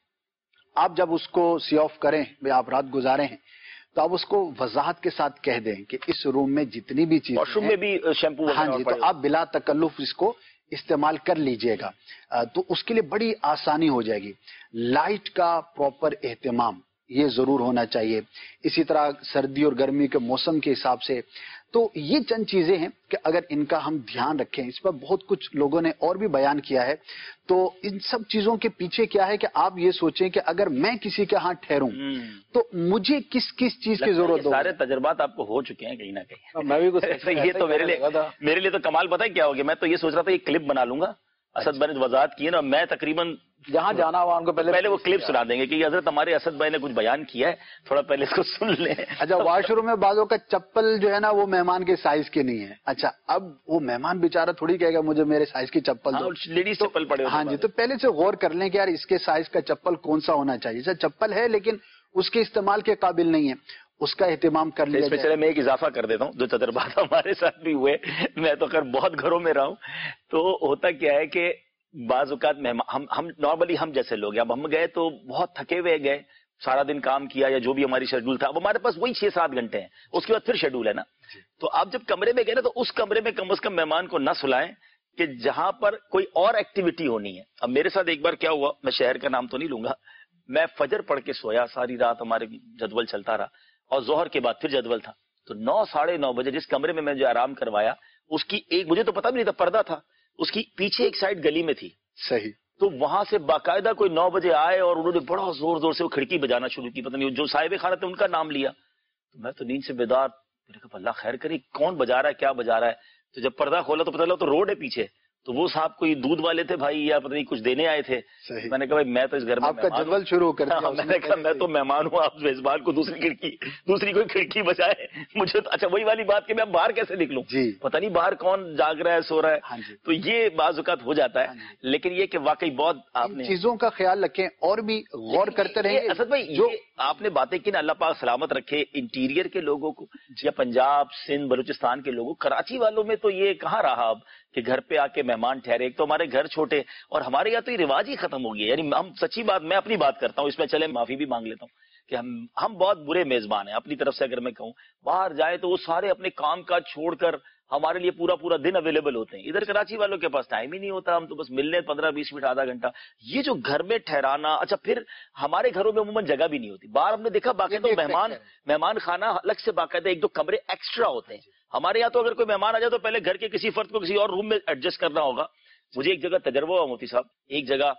[SPEAKER 3] آپ جب اس کو سی آف کریں یا آپ رات گزارے ہیں تو آپ اس کو وضاحت کے ساتھ کہہ دیں کہ اس روم میں جتنی بھی چیزیں
[SPEAKER 2] واش روم میں بھی شیمپو،
[SPEAKER 3] ہاں جی، تو آپ بلا تکلف اس کو استعمال کر لیجئے گا، تو اس کے لیے بڑی آسانی ہو جائے گی. لائٹ کا پراپر اہتمام یہ ضرور ہونا چاہیے. اسی طرح سردی اور گرمی کے موسم کے حساب سے تو یہ چند چیزیں ہیں کہ اگر ان کا ہم دھیان رکھیں، اس پر بہت کچھ لوگوں نے اور بھی بیان کیا ہے. تو ان سب چیزوں کے پیچھے کیا ہے کہ آپ یہ سوچیں کہ اگر میں کسی کے ہاں ٹھہروں تو مجھے کس کس چیز کی ضرورت ہو.
[SPEAKER 2] سارے تجربات آپ کو ہو چکے ہیں کہیں نہ کہیں.
[SPEAKER 3] میں بھی کچھ
[SPEAKER 2] یہ تو میرے لیے میرے لیے تو کمال پتہ ہے کیا ہوگا، میں تو یہ سوچ رہا تھا یہ کلپ بنا لوں گا. اسد بھائی نے وضاحت کی ہے نا، میں تقریباً
[SPEAKER 3] جہاں جانا ہوا ان کو پہلے
[SPEAKER 2] پہلے وہ کلپ سنا دیں گے کہ حضرت ہمارے اسد بھائی نے کچھ بیان کیا ہے، تھوڑا پہلے اس کو سن لیں.
[SPEAKER 3] اچھا واش روم میں بعضوں کا چپل جو ہے نا وہ مہمان کے سائز کے نہیں ہے. اچھا اب وہ مہمان بیچارہ تھوڑی کہے گا مجھے میرے سائز کی چپل دو،
[SPEAKER 2] لیڈیز چپل پڑے.
[SPEAKER 3] ہاں جی، تو پہلے سے غور کر لیں کہ یار اس کے سائز کا چپل کون سا ہونا چاہیے. اچھا چپل ہے لیکن اس کے استعمال کے قابل نہیں ہے، اس کا اہتمام کر لیا.
[SPEAKER 2] اس میں چلے میں ایک اضافہ کر دیتا ہوں، جو تجربات ہمارے ساتھ بھی ہوئے، میں تو خیر بہت گھروں میں رہا ہوں. تو ہوتا کیا ہے کہ بعض اوقات ہم ہم نارملی ہم جیسے لوگ ہیں، اب ہم گئے تو بہت تھکے ہوئے گئے، سارا دن کام کیا یا جو بھی ہماری شیڈول تھا، اب ہمارے پاس وہی چھ سات گھنٹے ہیں، اس کے بعد پھر شیڈول ہے نا. تو آپ جب کمرے میں گئے نا تو اس کمرے میں کم از کم مہمان کو نہ سلائیں کہ جہاں پر کوئی اور ایکٹیویٹی ہونی ہے. اب میرے ساتھ ایک بار کیا ہوا، میں شہر کا نام تو نہیں لوں گا، میں فجر پڑھ کے سویا، ساری رات ہمارے جدول چلتا رہا اور ظہر کے بعد پھر جدول تھا. تو نو ساڑھے نو بجے جس کمرے میں میں جو آرام کروایا اس کی ایک، مجھے تو پتا بھی نہیں تھا پردہ تھا، اس کی پیچھے ایک سائڈ گلی میں تھی.
[SPEAKER 3] صحیح. تو
[SPEAKER 2] وہاں سے باقاعدہ کوئی نو بجے آئے اور انہوں نے بڑا زور زور سے وہ کھڑکی بجانا شروع کی، پتہ نہیں جو صاحب خانہ تھے ان کا نام لیا. تو میں تو نیند سے بیدار، میں نے کہا اللہ خیر کرے کون بجا رہا ہے کیا بجا رہا ہے. تو جب پردہ کھولا تو پتہ چلا تو روڈ ہے پیچھے، تو وہ صاحب کوئی دودھ والے تھے بھائی یا پتہ نہیں کچھ دینے آئے تھے. میں نے کہا بھائی میں تو اس گھر میں
[SPEAKER 3] آپ کا جدول شروع کر دیا.
[SPEAKER 2] میں نے کہا میں تو مہمان ہوں، آپ میزبان کو دوسری کھڑکی دوسری کوئی کھڑکی بجائے مجھے تو. اچھا وہی والی بات کہ میں باہر کیسے نکلوں، پتہ نہیں باہر کون جاگ رہا ہے سو رہا ہے. تو یہ بعض اوقات ہو جاتا ہے، لیکن یہ کہ واقعی بہت آپ نے
[SPEAKER 3] چیزوں کا خیال رکھیں اور بھی غور کرتے رہیں.
[SPEAKER 2] اسد بھائی جو آپ نے باتیں کی نا، اللہ پاک سلامت رکھے انٹیریئر کے لوگوں کو، یا پنجاب سندھ بلوچستان کے لوگوں. کراچی والوں میں تو یہ کہاں رہا اب کہ گھر پہ آ کے مہمان ٹھہرے. ایک تو ہمارے گھر چھوٹے اور ہمارے یہاں تو یہ رواج ہی ختم ہو گیا. یعنی ہم سچی بات، میں اپنی بات کرتا ہوں اس میں، چلے معافی بھی مانگ لیتا ہوں کہ ہم ہم بہت برے میزبان ہیں اپنی طرف سے. اگر میں کہوں باہر جائیں تو وہ سارے اپنے کام کاج چھوڑ کر ہمارے لیے پورا پورا دن اویلیبل ہوتے ہیں. ادھر کراچی والوں کے پاس ٹائم ہی نہیں ہوتا، ہم تو بس ملنے پندرہ بیس منٹ آدھا گھنٹہ. یہ جو گھر میں ٹھہرانا، اچھا پھر ہمارے گھروں میں عموماً جگہ بھی نہیں ہوتی. باہر ہم نے دیکھا باقاعدہ مہمان مہمان خانہ الگ سے باقاعدہ ایک دو کمرے ایکسٹرا ہوتے ہیں. ہمارے یہاں تو اگر کوئی مہمان آ جائے تو پہلے گھر کے کسی فرد کو کسی اور روم میں ایڈجسٹ کرنا ہوگا. مجھے ایک جگہ تجربہ ہوا مفتی صاحب، ایک جگہ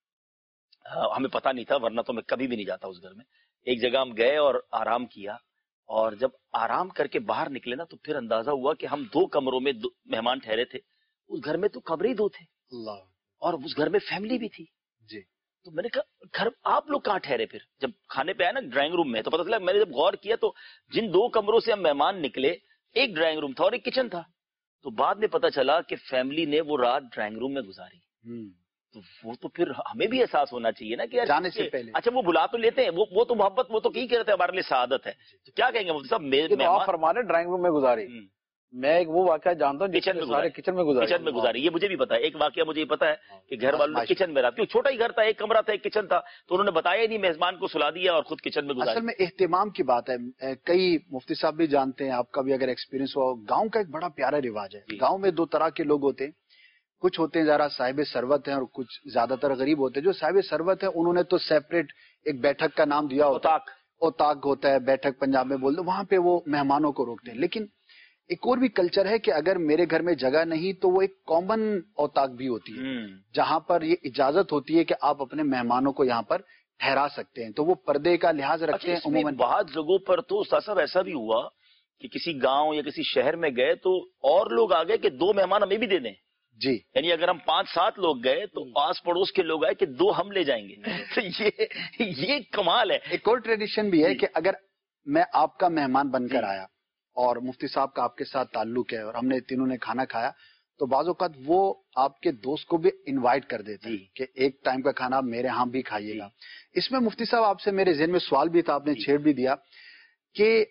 [SPEAKER 2] ہمیں پتہ نہیں تھا ورنہ تو میں کبھی بھی نہیں جاتا اس گھر میں. ایک جگہ ہم گئے اور آرام کیا، اور جب آرام کر کے باہر نکلے نا تو پھر اندازہ ہوا کہ ہم دو کمروں میں دو مہمان ٹھہرے تھے. اس گھر میں تو کمرے ہی دو تھے اور اس گھر میں فیملی بھی تھی. جی تو میں نے کہا گھر آپ لوگ کہاں ٹھہرے؟ پھر جب کھانے پہ آئے نا ڈرائنگ روم میں تو پتہ چلا، میں نے جب غور کیا تو جن دو کمروں سے ہم مہمان نکلے ایک ڈرائنگ روم تھا اور ایک کچن تھا. تو بعد میں پتا چلا کہ فیملی نے وہ رات ڈرائنگ روم میں گزاری. تو وہ تو پھر ہمیں بھی احساس ہونا چاہیے نا کہ یار
[SPEAKER 3] جانے سے پہلے
[SPEAKER 2] اچھا وہ بلا تو لیتے ہیں، وہ وہ تو محبت، وہ تو کی کہتے ہیں ہمارے لیے سعادت ہے، تو کیا کہیں گے مفتی صاحب؟
[SPEAKER 3] لیکن آپ فرمانے ڈرائنگ روم میں گزاری، میں ایک وہ واقعہ جانتا ہوں
[SPEAKER 2] کچن میں
[SPEAKER 3] سارے کچن میں گزاری،
[SPEAKER 2] کچن میں گزاری، یہ مجھے بھی پتا ہے، ایک واقعہ مجھے پتا ہے کہ گھر والوں نے کچن میں رہا، کیوں چھوٹا ہی گھر تھا، ایک کمرہ تھا، ایک کچن تھا، تو انہوں نے بتایا نہیں، میزبان کو سلا دیا اور خود کچن میں گزاری۔
[SPEAKER 8] اصل میں اہتمام کی بات ہے، کئی مفتی صاحب بھی جانتے ہیں، آپ کا بھی اگر ایکسپیرینس ہو، گاؤں کا ایک بڑا پیارا رواج ہے، گاؤں میں دو طرح کے لوگ ہوتے ہیں، کچھ ہوتے ہیں ذرا صاحب ثروت ہیں اور کچھ زیادہ تر غریب ہوتے ہیں۔ جو صاحب ثروت ہے انہوں نے تو سیپریٹ ایک بیٹھک کا نام دیا ہوتا ہے، اوتاق ہوتا ہے، بیٹھک پنجاب میں بولتے، وہاں پہ وہ مہمانوں کو روکتے ہیں۔ لیکن ایک اور بھی کلچر ہے کہ اگر میرے گھر میں جگہ نہیں تو وہ ایک کامن اوتاق بھی ہوتی ہے جہاں پر یہ اجازت ہوتی ہے کہ آپ اپنے مہمانوں کو یہاں پر ٹھہرا سکتے ہیں، تو وہ پردے کا لحاظ رکھتے ہیں عموماً۔
[SPEAKER 2] بعض جگہوں پر تو استاد صاحب ایسا بھی ہوا کہ کسی گاؤں یا کسی شہر میں گئے تو اور لوگ آ گئے کہ دو مہمان ہمیں بھی دے دیں،
[SPEAKER 8] جی،
[SPEAKER 2] یعنی اگر ہم پانچ سات لوگ گئے تو آس پڑوس کے لوگ آئے کہ دو ہم لے جائیں گے، تو یہ یہ کمال ہے۔
[SPEAKER 8] ایک اور ٹریڈیشن بھی ہے کہ اگر میں آپ کا مہمان بن کر آیا اور مفتی صاحب کا آپ کے ساتھ تعلق ہے اور ہم نے تینوں نے کھانا کھایا، تو بعض اوقات وہ آپ کے دوست کو بھی انوائٹ کر دیتے ہیں کہ ایک ٹائم کا کھانا میرے ہاں بھی کھائیے گا۔ اس میں مفتی صاحب آپ سے میرے ذہن میں سوال بھی تھا، آپ نے چھیڑ بھی دیا کہ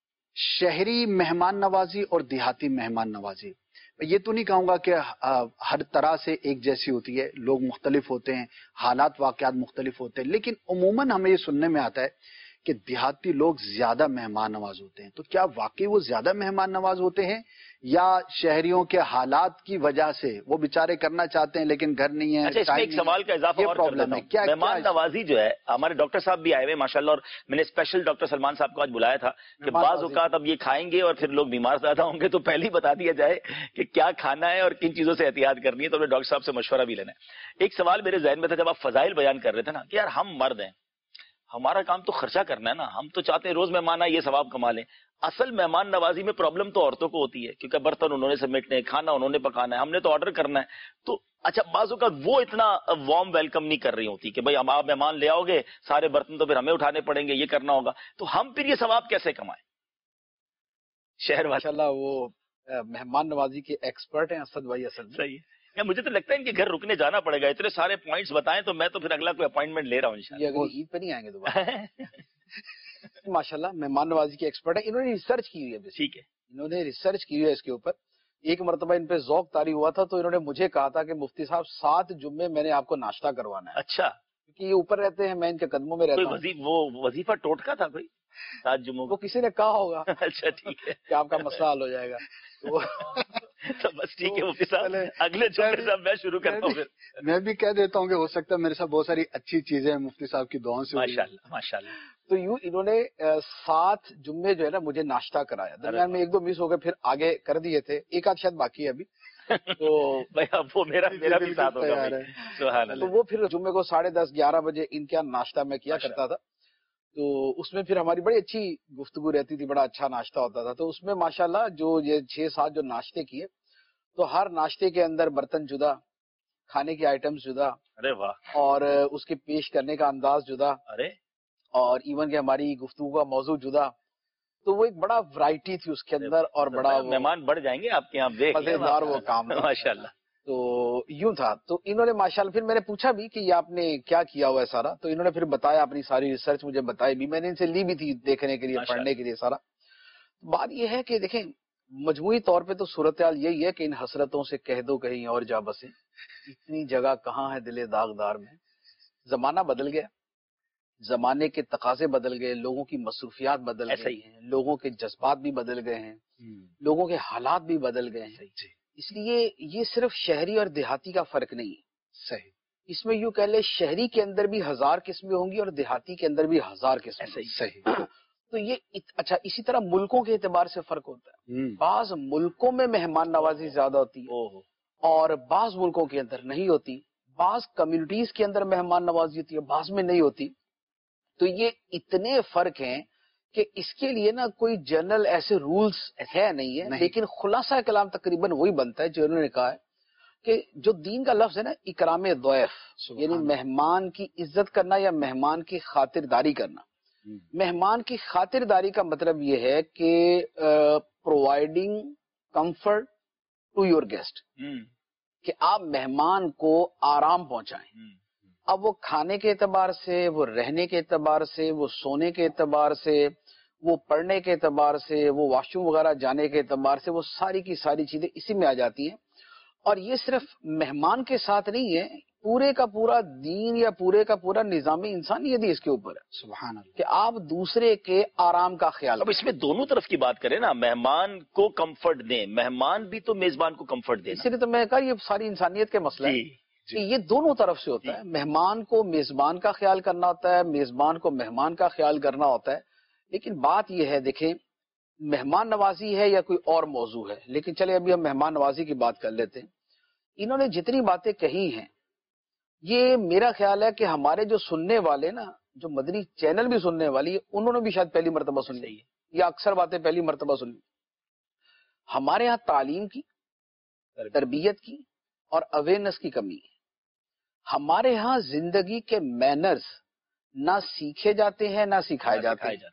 [SPEAKER 8] شہری مہمان نوازی اور دیہاتی مہمان نوازی، یہ تو نہیں کہوں گا کہ ہر طرح سے ایک جیسی ہوتی ہے، لوگ مختلف ہوتے ہیں، حالات واقعات مختلف ہوتے ہیں، لیکن عموماً ہمیں یہ سننے میں آتا ہے کہ دیہاتی لوگ زیادہ مہمان نواز ہوتے ہیں۔ تو کیا واقعی وہ زیادہ مہمان نواز ہوتے ہیں یا شہریوں کے حالات کی وجہ سے وہ بیچارے کرنا چاہتے ہیں لیکن گھر نہیں ہے؟
[SPEAKER 2] اچھا اس میں ایک سوال کا اضافہ اور کر دیتا ہوں، مہمان نوازی جو ہے، ہمارے ڈاکٹر صاحب بھی آئے ہوئے ماشاءاللہ، اور میں نے اسپیشل ڈاکٹر سلمان صاحب کو آج بلایا تھا کہ بعض اوقات اب یہ کھائیں گے اور پھر لوگ بیمار زیادہ ہوں گے، تو پہلے ہی بتا دیا جائے کہ کیا کھانا ہے اور کن چیزوں سے احتیاط کرنی ہے، تو ہمیں ڈاکٹر صاحب سے مشورہ بھی لینا ہے۔ ایک سوال میرے ذہن میں تھا جب آپ فضائل بیان کر رہے تھے نا کہ یار ہم مرد ہیں، ہمارا کام تو خرچہ کرنا ہے نا، ہم تو چاہتے ہیں روز مہمان آئے یہ ثواب کما لیں۔ اصل مہمان نوازی میں پرابلم تو عورتوں کو ہوتی ہے کیونکہ برتن انہوں نے سمیٹنے، کھانا انہوں نے پکانا ہے، ہم نے تو آرڈر کرنا ہے۔ تو اچھا بعض اوقات وہ اتنا وارم ویلکم نہیں کر رہی ہوتی کہ بھائی ہم آپ مہمان لے آؤ گے، سارے برتن تو پھر ہمیں اٹھانے پڑیں گے، یہ کرنا ہوگا، تو ہم پھر یہ ثواب کیسے کمائیں؟ شہر
[SPEAKER 3] ماشاءاللہ وہ مہمان نوازی کے ایکسپرٹ ہیں اسد بھائی، اصل میں
[SPEAKER 2] صحیح ہے۔ یا مجھے تو لگتا ہے ان کے گھر رکنے جانا پڑے گا، اتنے سارے پوائنٹس بتائیں تو میں تو پھر اگلا کوئی اپوائنٹمنٹ لے رہا ہوں انشاءاللہ۔
[SPEAKER 3] یہ اگلی عید پہ نہیں آئیں گے دوبارہ۔ ماشاءاللہ مہمان نوازی کے ایکسپرٹ ہیں، انہوں نے ریسرچ کی ہوئی ہے،
[SPEAKER 2] ٹھیک ہے،
[SPEAKER 3] انہوں نے ریسرچ کی ہوئی ہے اس کے اوپر۔ ایک مرتبہ ان پہ ذوق طاری ہوا تھا تو انہوں نے مجھے کہا تھا کہ مفتی صاحب سات جمعے میں نے آپ کو ناشتہ کروانا ہے۔
[SPEAKER 2] اچھا،
[SPEAKER 3] کیونکہ یہ اوپر رہتے ہیں، میں ان کے قدموں میں رہتا ہوں۔
[SPEAKER 2] وہ وظیفہ ٹوٹکا تھا کوئی سات جمعوں
[SPEAKER 3] وہ کسی نے کہا ہوگا
[SPEAKER 2] اچھا ٹھیک ہے
[SPEAKER 3] کہ آپ کا مسئلہ حل ہو جائے گا،
[SPEAKER 2] تو بس ٹھیک ہے مفتی صاحب، اگلے جمعے سے میں شروع کرتا ہوں۔ پھر
[SPEAKER 8] میں بھی کہہ دیتا ہوں کہ ہو سکتا ہے میرے ساتھ بہت ساری اچھی چیزیں مفتی صاحب کی دعاؤں سے۔
[SPEAKER 2] ماشاءاللہ ماشاءاللہ۔
[SPEAKER 3] تو یوں انہوں نے سات جمعے جو ہے نا مجھے ناشتہ کرایا، درمیان میں ایک دو مس ہو گئے، پھر آگے کر دیے تھے، ایک آدھ شاید باقی ہے ابھی۔ تو
[SPEAKER 2] وہ میرا میرا بھی ساتھ ہوگا، سبحان اللہ۔
[SPEAKER 3] تو وہ پھر جمعے کو ساڑھے دس گیارہ بجے ان کا ناشتہ میں کیا کرتا تھا، تو اس میں پھر ہماری بڑی اچھی گفتگو رہتی تھی، بڑا اچھا ناشتہ ہوتا تھا۔ تو اس میں ماشاءاللہ جو یہ چھ سات جو ناشتے کیے، تو ہر ناشتے کے اندر برتن جدا، کھانے کے آئٹمز جدا،
[SPEAKER 2] ارے واہ،
[SPEAKER 3] اور اس کے پیش کرنے کا انداز جدا،
[SPEAKER 2] ارے
[SPEAKER 3] اور ایون کہ ہماری گفتگو کا موضوع جدا، تو وہ ایک بڑا ورائٹی تھی اس کے اندر، اور بڑا
[SPEAKER 2] مہمان بڑھ جائیں گے آپ کے یہاں،
[SPEAKER 3] مزیدار وہ کام تھا
[SPEAKER 2] ماشاءاللہ۔
[SPEAKER 3] تو یوں تھا، تو انہوں نے ماشاءاللہ پھر میں نے پوچھا بھی کہ یہ آپ نے کیا کیا ہوا ہے سارا، تو انہوں نے پھر بتایا، اپنی ساری ریسرچ مجھے بتائی بھی، میں نے ان سے لی بھی تھی دیکھنے کے لیے، پڑھنے کے لیے سارا۔ بات یہ ہے کہ دیکھیں مجموعی طور پہ تو صورتحال یہی ہے کہ ان حسرتوں سے کہہ دو کہیں اور جا بسیں، اتنی جگہ کہاں ہے دل داغدار میں۔ زمانہ بدل گیا، زمانے کے تقاضے بدل گئے، لوگوں کی مصروفیات بدل گئی ہیں، لوگوں کے جذبات بھی بدل گئے ہیں، لوگوں کے حالات بھی بدل گئے ہیں، اس لیے یہ صرف شہری اور دیہاتی کا فرق نہیں ہے۔
[SPEAKER 8] صحیح،
[SPEAKER 3] اس میں یوں کہہ لے شہری کے اندر بھی ہزار قسمیں ہوں گی اور دیہاتی کے اندر بھی ہزار قسمیں۔
[SPEAKER 8] صحیح۔
[SPEAKER 3] تو یہ اچھا، اسی طرح ملکوں کے اعتبار سے فرق ہوتا ہے، بعض ملکوں میں مہمان نوازی زیادہ ہوتی ہے اور بعض ملکوں کے اندر نہیں ہوتی، بعض کمیونٹیز کے اندر مہمان نوازی ہوتی ہے، بعض میں نہیں ہوتی۔ تو یہ اتنے فرق ہیں کہ اس کے لیے نا کوئی جنرل ایسے رولز ہے نہیں ہے، لیکن خلاصہ کلام تقریباً وہی بنتا ہے جو انہوں نے کہا ہے کہ جو دین کا لفظ ہے نا اکرام ضیف، یعنی مہمان کی عزت کرنا یا مہمان کی خاطرداری کرنا۔ مہمان کی خاطرداری کا مطلب یہ ہے کہ providing comfort to your guest, کہ آپ مہمان کو آرام پہنچائیں. اب وہ کھانے کے اعتبار سے، وہ رہنے کے اعتبار سے، وہ سونے کے اعتبار سے، وہ پڑھنے کے اعتبار سے، وہ واش روم وغیرہ جانے کے اعتبار سے، وہ ساری کی ساری چیزیں اسی میں آ جاتی ہیں. اور یہ صرف مہمان کے ساتھ نہیں ہے، پورے کا پورا دین یا پورے کا پورا نظام انسانیت ہی اس کے اوپر ہے.
[SPEAKER 8] سبحان اللہ.
[SPEAKER 3] کہ آپ دوسرے کے آرام کا خیال
[SPEAKER 2] اب اس میں دونوں طرف کی بات کریں نا، مہمان کو کمفرٹ دیں، مہمان بھی تو میزبان کو کمفرٹ دیں.
[SPEAKER 3] اسی لیے تو میں نے کہا یہ ساری انسانیت کے مسئلہ ہے کہ یہ دونوں طرف سے ہوتا ہے. مہمان کو میزبان کا خیال کرنا ہوتا ہے، میزبان کو مہمان کا خیال کرنا ہوتا ہے. لیکن بات یہ ہے، دیکھیں مہمان نوازی ہے یا کوئی اور موضوع ہے، لیکن چلے ابھی ہم مہمان نوازی کی بات کر لیتے ہیں. انہوں نے جتنی باتیں کہی ہیں، یہ میرا خیال ہے کہ ہمارے جو سننے والے نا، جو مدنی چینل بھی سننے والی ہے، انہوں نے بھی شاید پہلی مرتبہ سن لی ہے یا اکثر باتیں پہلی مرتبہ سن لی. ہمارے ہاں تعلیم کی، تربیت کی اور اویئرنیس کی کمی ہے. ہمارے ہاں زندگی کے مینرز نہ سیکھے جاتے ہیں نہ سکھائے جاتے ہیں.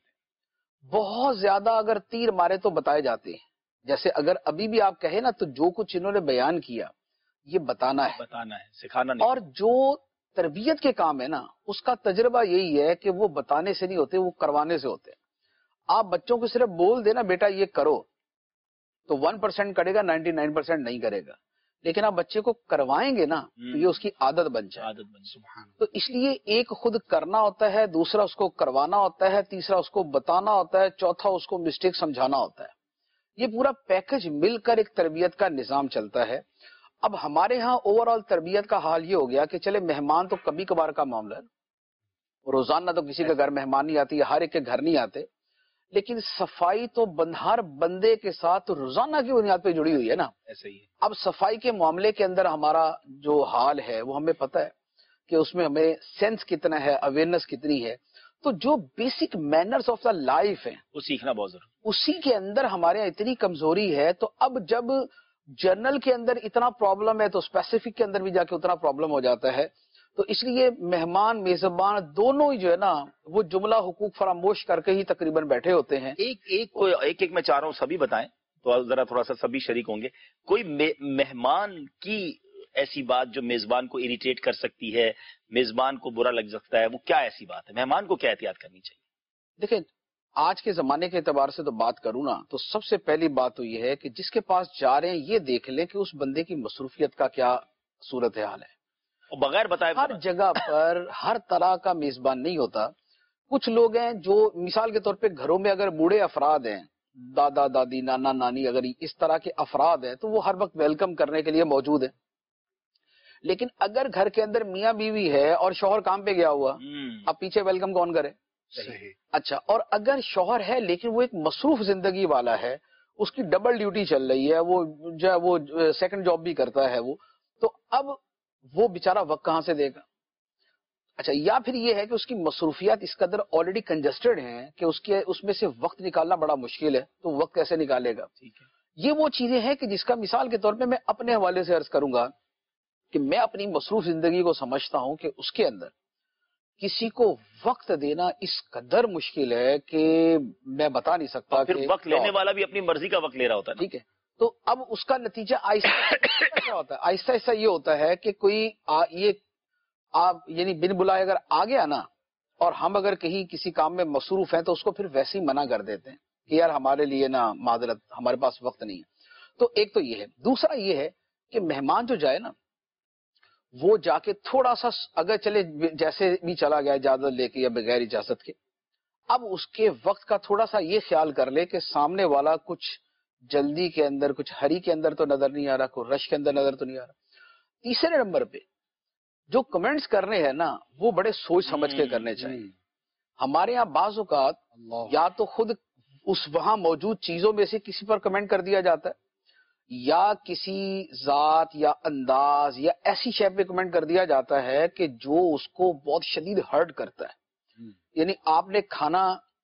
[SPEAKER 3] بہت زیادہ اگر تیر مارے تو بتائے جاتے ہیں. جیسے اگر ابھی بھی آپ کہیں نا، تو جو کچھ انہوں نے بیان کیا یہ بتانا ہے،
[SPEAKER 2] بتانا ہے، سکھانا نہیں.
[SPEAKER 3] اور جو تربیت کے کام ہے نا، اس کا تجربہ یہی ہے کہ وہ بتانے سے نہیں ہوتے، وہ کروانے سے ہوتے ہیں. آپ بچوں کو صرف بول دینا بیٹا یہ کرو، تو ون پرسینٹ کرے گا، نائنٹی نائن پرسینٹ نہیں کرے گا. لیکن آپ بچے کو کروائیں گے نا تو یہ اس کی عادت بن جائے.
[SPEAKER 2] عادت بن سبحان.
[SPEAKER 3] تو اس لیے ایک خود کرنا ہوتا ہے، دوسرا اس کو کروانا ہوتا ہے، تیسرا اس کو بتانا ہوتا ہے، چوتھا اس کو مسٹیک سمجھانا ہوتا ہے. یہ پورا پیکج مل کر ایک تربیت کا نظام چلتا ہے. اب ہمارے ہاں اوور آل تربیت کا حال یہ ہو گیا کہ چلے مہمان تو کبھی کبھار کا معاملہ ہے، روزانہ تو کسی کے گھر مہمان نہیں آتی، ہر ایک کے گھر نہیں آتے. لیکن صفائی تو ہر بندے کے ساتھ روزانہ کی بنیاد پہ جڑی ہوئی ہے نا.
[SPEAKER 2] ایسے ہی ہے.
[SPEAKER 3] اب صفائی کے معاملے کے اندر ہمارا جو حال ہے وہ ہمیں پتہ ہے کہ اس میں ہمیں سینس کتنا ہے، اویئرنیس کتنی ہے. تو جو basic manners of the life ہیں
[SPEAKER 2] وہ سیکھنا بہت ضروری.
[SPEAKER 3] اسی کے اندر ہمارے یہاں اتنی کمزوری ہے. تو اب جب جنرل کے اندر اتنا پرابلم ہے تو اسپیسیفک کے اندر بھی جا کے اتنا پرابلم ہو جاتا ہے. تو اس لیے مہمان میزبان دونوں ہی جو ہے نا، وہ جملہ حقوق فراموش کر کے ہی تقریباً بیٹھے ہوتے ہیں.
[SPEAKER 2] ایک ایک ایک ایک میں چاہ رہا ہوں سبھی بتائیں تو ذرا تھوڑا سا سبھی شریک ہوں گے. کوئی مہمان کی ایسی بات جو میزبان کو اریٹیٹ کر سکتی ہے، میزبان کو برا لگ سکتا ہے، وہ کیا ایسی بات ہے؟ مہمان کو کیا احتیاط کرنی چاہیے؟
[SPEAKER 3] دیکھیں آج کے زمانے کے اعتبار سے تو بات کروں نا، تو سب سے پہلی بات تو یہ ہے کہ جس کے پاس جا رہے ہیں یہ دیکھ لیں کہ اس بندے کی مصروفیت کا کیا صورتحال ہے.
[SPEAKER 2] بغیر بتائے
[SPEAKER 3] ہر جگہ پر ہر طرح کا میزبان نہیں ہوتا. کچھ لوگ ہیں جو مثال کے طور پہ گھروں میں اگر بوڑھے افراد ہیں، دادا دادی نانا نانی، اگر اس طرح کے افراد ہیں تو وہ ہر وقت ویلکم کرنے کے لیے موجود ہیں. لیکن اگر گھر کے اندر میاں بیوی ہے اور شوہر کام پہ گیا ہوا، اب پیچھے ویلکم کون کرے؟
[SPEAKER 8] صحیح.
[SPEAKER 3] اچھا، اور اگر شوہر ہے لیکن وہ ایک مصروف زندگی والا ہے، اس کی ڈبل ڈیوٹی چل رہی ہے، وہ جو وہ سیکنڈ جاب بھی کرتا ہے وہ، تو اب وہ بیچارہ وقت کہاں سے دے گا؟ اچھا، یا پھر یہ ہے کہ اس کی مصروفیات اس قدر آلریڈی کنجسٹڈ ہیں کہ اس کے اس میں سے وقت نکالنا بڑا مشکل ہے، تو وقت کیسے نکالے گا؟ یہ وہ چیزیں ہیں کہ جس کا مثال کے طور پہ میں اپنے حوالے سے عرض کروں گا کہ میں اپنی مصروف زندگی کو سمجھتا ہوں کہ اس کے اندر کسی کو وقت دینا اس قدر مشکل ہے کہ میں بتا نہیں سکتا.
[SPEAKER 2] پھر وقت لینے والا بھی اپنی مرضی کا وقت لے رہا ہوتا ہے.
[SPEAKER 3] ٹھیک ہے، تو اب اس کا نتیجہ آہستہ کیا ہوتا ہے؟ آہستہ آہستہ یہ ہوتا ہے کہ کوئی آ, یہ آپ یعنی بن بلائے اگر آ گیا نا، اور ہم اگر کہیں کسی کام میں مصروف ہیں تو اس کو پھر ویسے ہی منع کر دیتے ہیں کہ یار ہمارے لیے نا معذرت، ہمارے پاس وقت نہیں ہے. تو ایک تو یہ ہے. دوسرا یہ ہے کہ مہمان جو جائے نا، وہ جا کے تھوڑا سا اگر چلے جیسے بھی چلا گیا اجازت لے کے یا بغیر اجازت کے، اب اس کے وقت کا تھوڑا سا یہ خیال کر لے کہ سامنے والا کچھ جلدی کے اندر، کچھ ہری کے اندر تو نظر نہیں آ رہا، کوئی رش کے اندر نظر تو نہیں آ رہا. تیسرے نمبر پہ جو کمنٹس کرنے ہیں نا، وہ بڑے سوچ سمجھ کے کرنے چاہیے. ہمارے یہاں بعض اوقات یا تو خود اس وہاں موجود چیزوں میں سے کسی پر کمنٹ کر دیا جاتا ہے، یا کسی ذات یا انداز یا ایسی شے پہ کمنٹ کر دیا جاتا ہے کہ جو اس کو بہت شدید ہرٹ کرتا ہے. یعنی آپ نے کھانا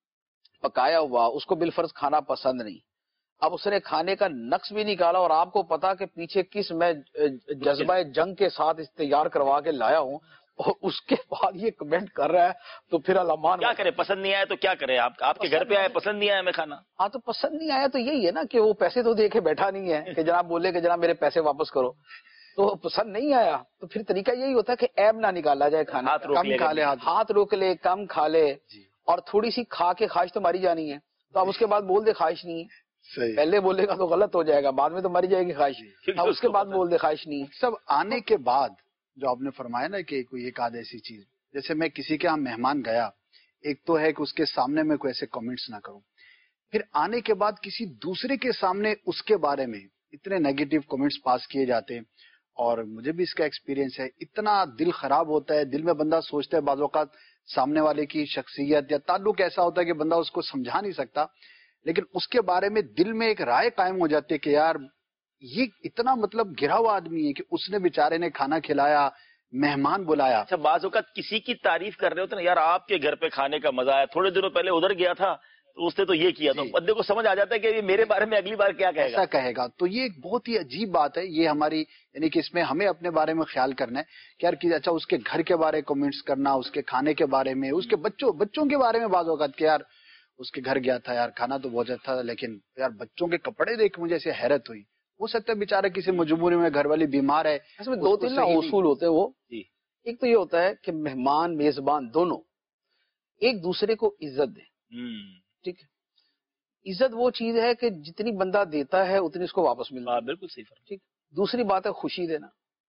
[SPEAKER 3] پکایا ہوا، اس کو بالفرض کھانا پسند نہیں، اب اس نے کھانے کا نقص بھی نکالا اور آپ کو پتا کہ پیچھے کس میں جذبہ جنگ کے ساتھ تیار کروا کے لایا ہوں، اور اس کے بعد یہ کمنٹ کر رہا ہے، تو پھر علمان
[SPEAKER 2] کیا کرے؟ پسند نہیں آیا تو کیا کرے؟ آپ آپ کے گھر پہ آئے، پسند نہیں آیا ہمیں کھانا.
[SPEAKER 3] ہاں تو پسند نہیں آیا تو یہی ہے نا کہ وہ پیسے تو دے کے بیٹھا نہیں ہے کہ جناب بولے کہ جناب میرے پیسے واپس کرو. تو پسند نہیں آیا تو پھر طریقہ یہی ہوتا ہے کہ عیب نہ نکالا جائے کھانا،
[SPEAKER 2] ہاتھ روک
[SPEAKER 3] کم
[SPEAKER 2] لے
[SPEAKER 3] کھا لے، ہاتھ روک لے، کم کھا لے، اور تھوڑی سی کھا کے خواہش تو ماری جانی ہے، تو اب اس کے بعد بول دے خواہش نہیں ہے، پہلے بولے گا تو غلط ہو جائے گا، بعد میں تو مری جائے گی خواہش، اب اس کے بعد بول دے خواہش نہیں.
[SPEAKER 8] سب آنے کے بعد جو آپ نے فرمایا نا کہ کوئی ایک آدھ ایسی چیز، جیسے میں کسی کے ہاں مہمان گیا، ایک تو ہے کہ اس کے سامنے میں کوئی ایسے کامنٹس نہ کروں، پھر آنے کے بعد کسی دوسرے کے سامنے اس کے بارے میں اتنے نیگیٹو کامنٹس پاس کیے جاتے ہیں، اور مجھے بھی اس کا ایکسپیرینس ہے، اتنا دل خراب ہوتا ہے، دل میں بندہ سوچتا ہے بعض اوقات سامنے والے کی شخصیت یا تعلق ایسا ہوتا ہے کہ بندہ اس کو سمجھا نہیں سکتا، لیکن اس کے بارے میں دل میں ایک رائے قائم ہو جاتی ہے کہ یار یہ اتنا مطلب گرا ہوا آدمی ہے کہ اس نے بیچارے نے کھانا کھلایا، مہمان بلایا.
[SPEAKER 2] اچھا بعض اوقات کسی کی تعریف کر رہے ہوتے ہیں نا، یار آپ کے گھر پہ کھانے کا مزہ آیا، تھوڑے دنوں پہلے ادھر گیا تھا تو اس نے تو یہ کیا، تو بندے کو سمجھ آ جاتا ہے کہ یہ میرے بارے میں اگلی بار کیا کہے گا،
[SPEAKER 8] ایسا کہے گا. تو یہ ایک بہت ہی عجیب بات ہے، یہ ہماری یعنی کہ اس میں ہمیں اپنے بارے میں خیال کرنا ہے کہ یار کہ اچھا اس کے گھر کے بارے کمنٹس کرنا، اس کے کھانے کے بارے میں، اس کے بچوں بچوں کے بارے میں بعض اوقات کہ یار اس کے گھر گیا تھا، یار کھانا تو بہت اچھا تھا، لیکن یار بچوں کے کپڑے دیکھ مجھے ایسے حیرت ہوئی. ہو سکتا ہے بیچارہ کسی مجبوری میں گھر والی بیمار ہے.
[SPEAKER 3] اس میں دو تین نا اصول ہوتے ہیں، وہ ایک تو یہ ہوتا ہے کہ مہمان میزبان دونوں ایک دوسرے کو عزت دیں. ٹھیک ہے، عزت وہ چیز ہے کہ جتنی بندہ دیتا ہے اتنی اس کو واپس ملتا ہے.
[SPEAKER 2] بالکل صحیح فرمایا.
[SPEAKER 3] ٹھیک. دوسری بات ہے خوشی دینا،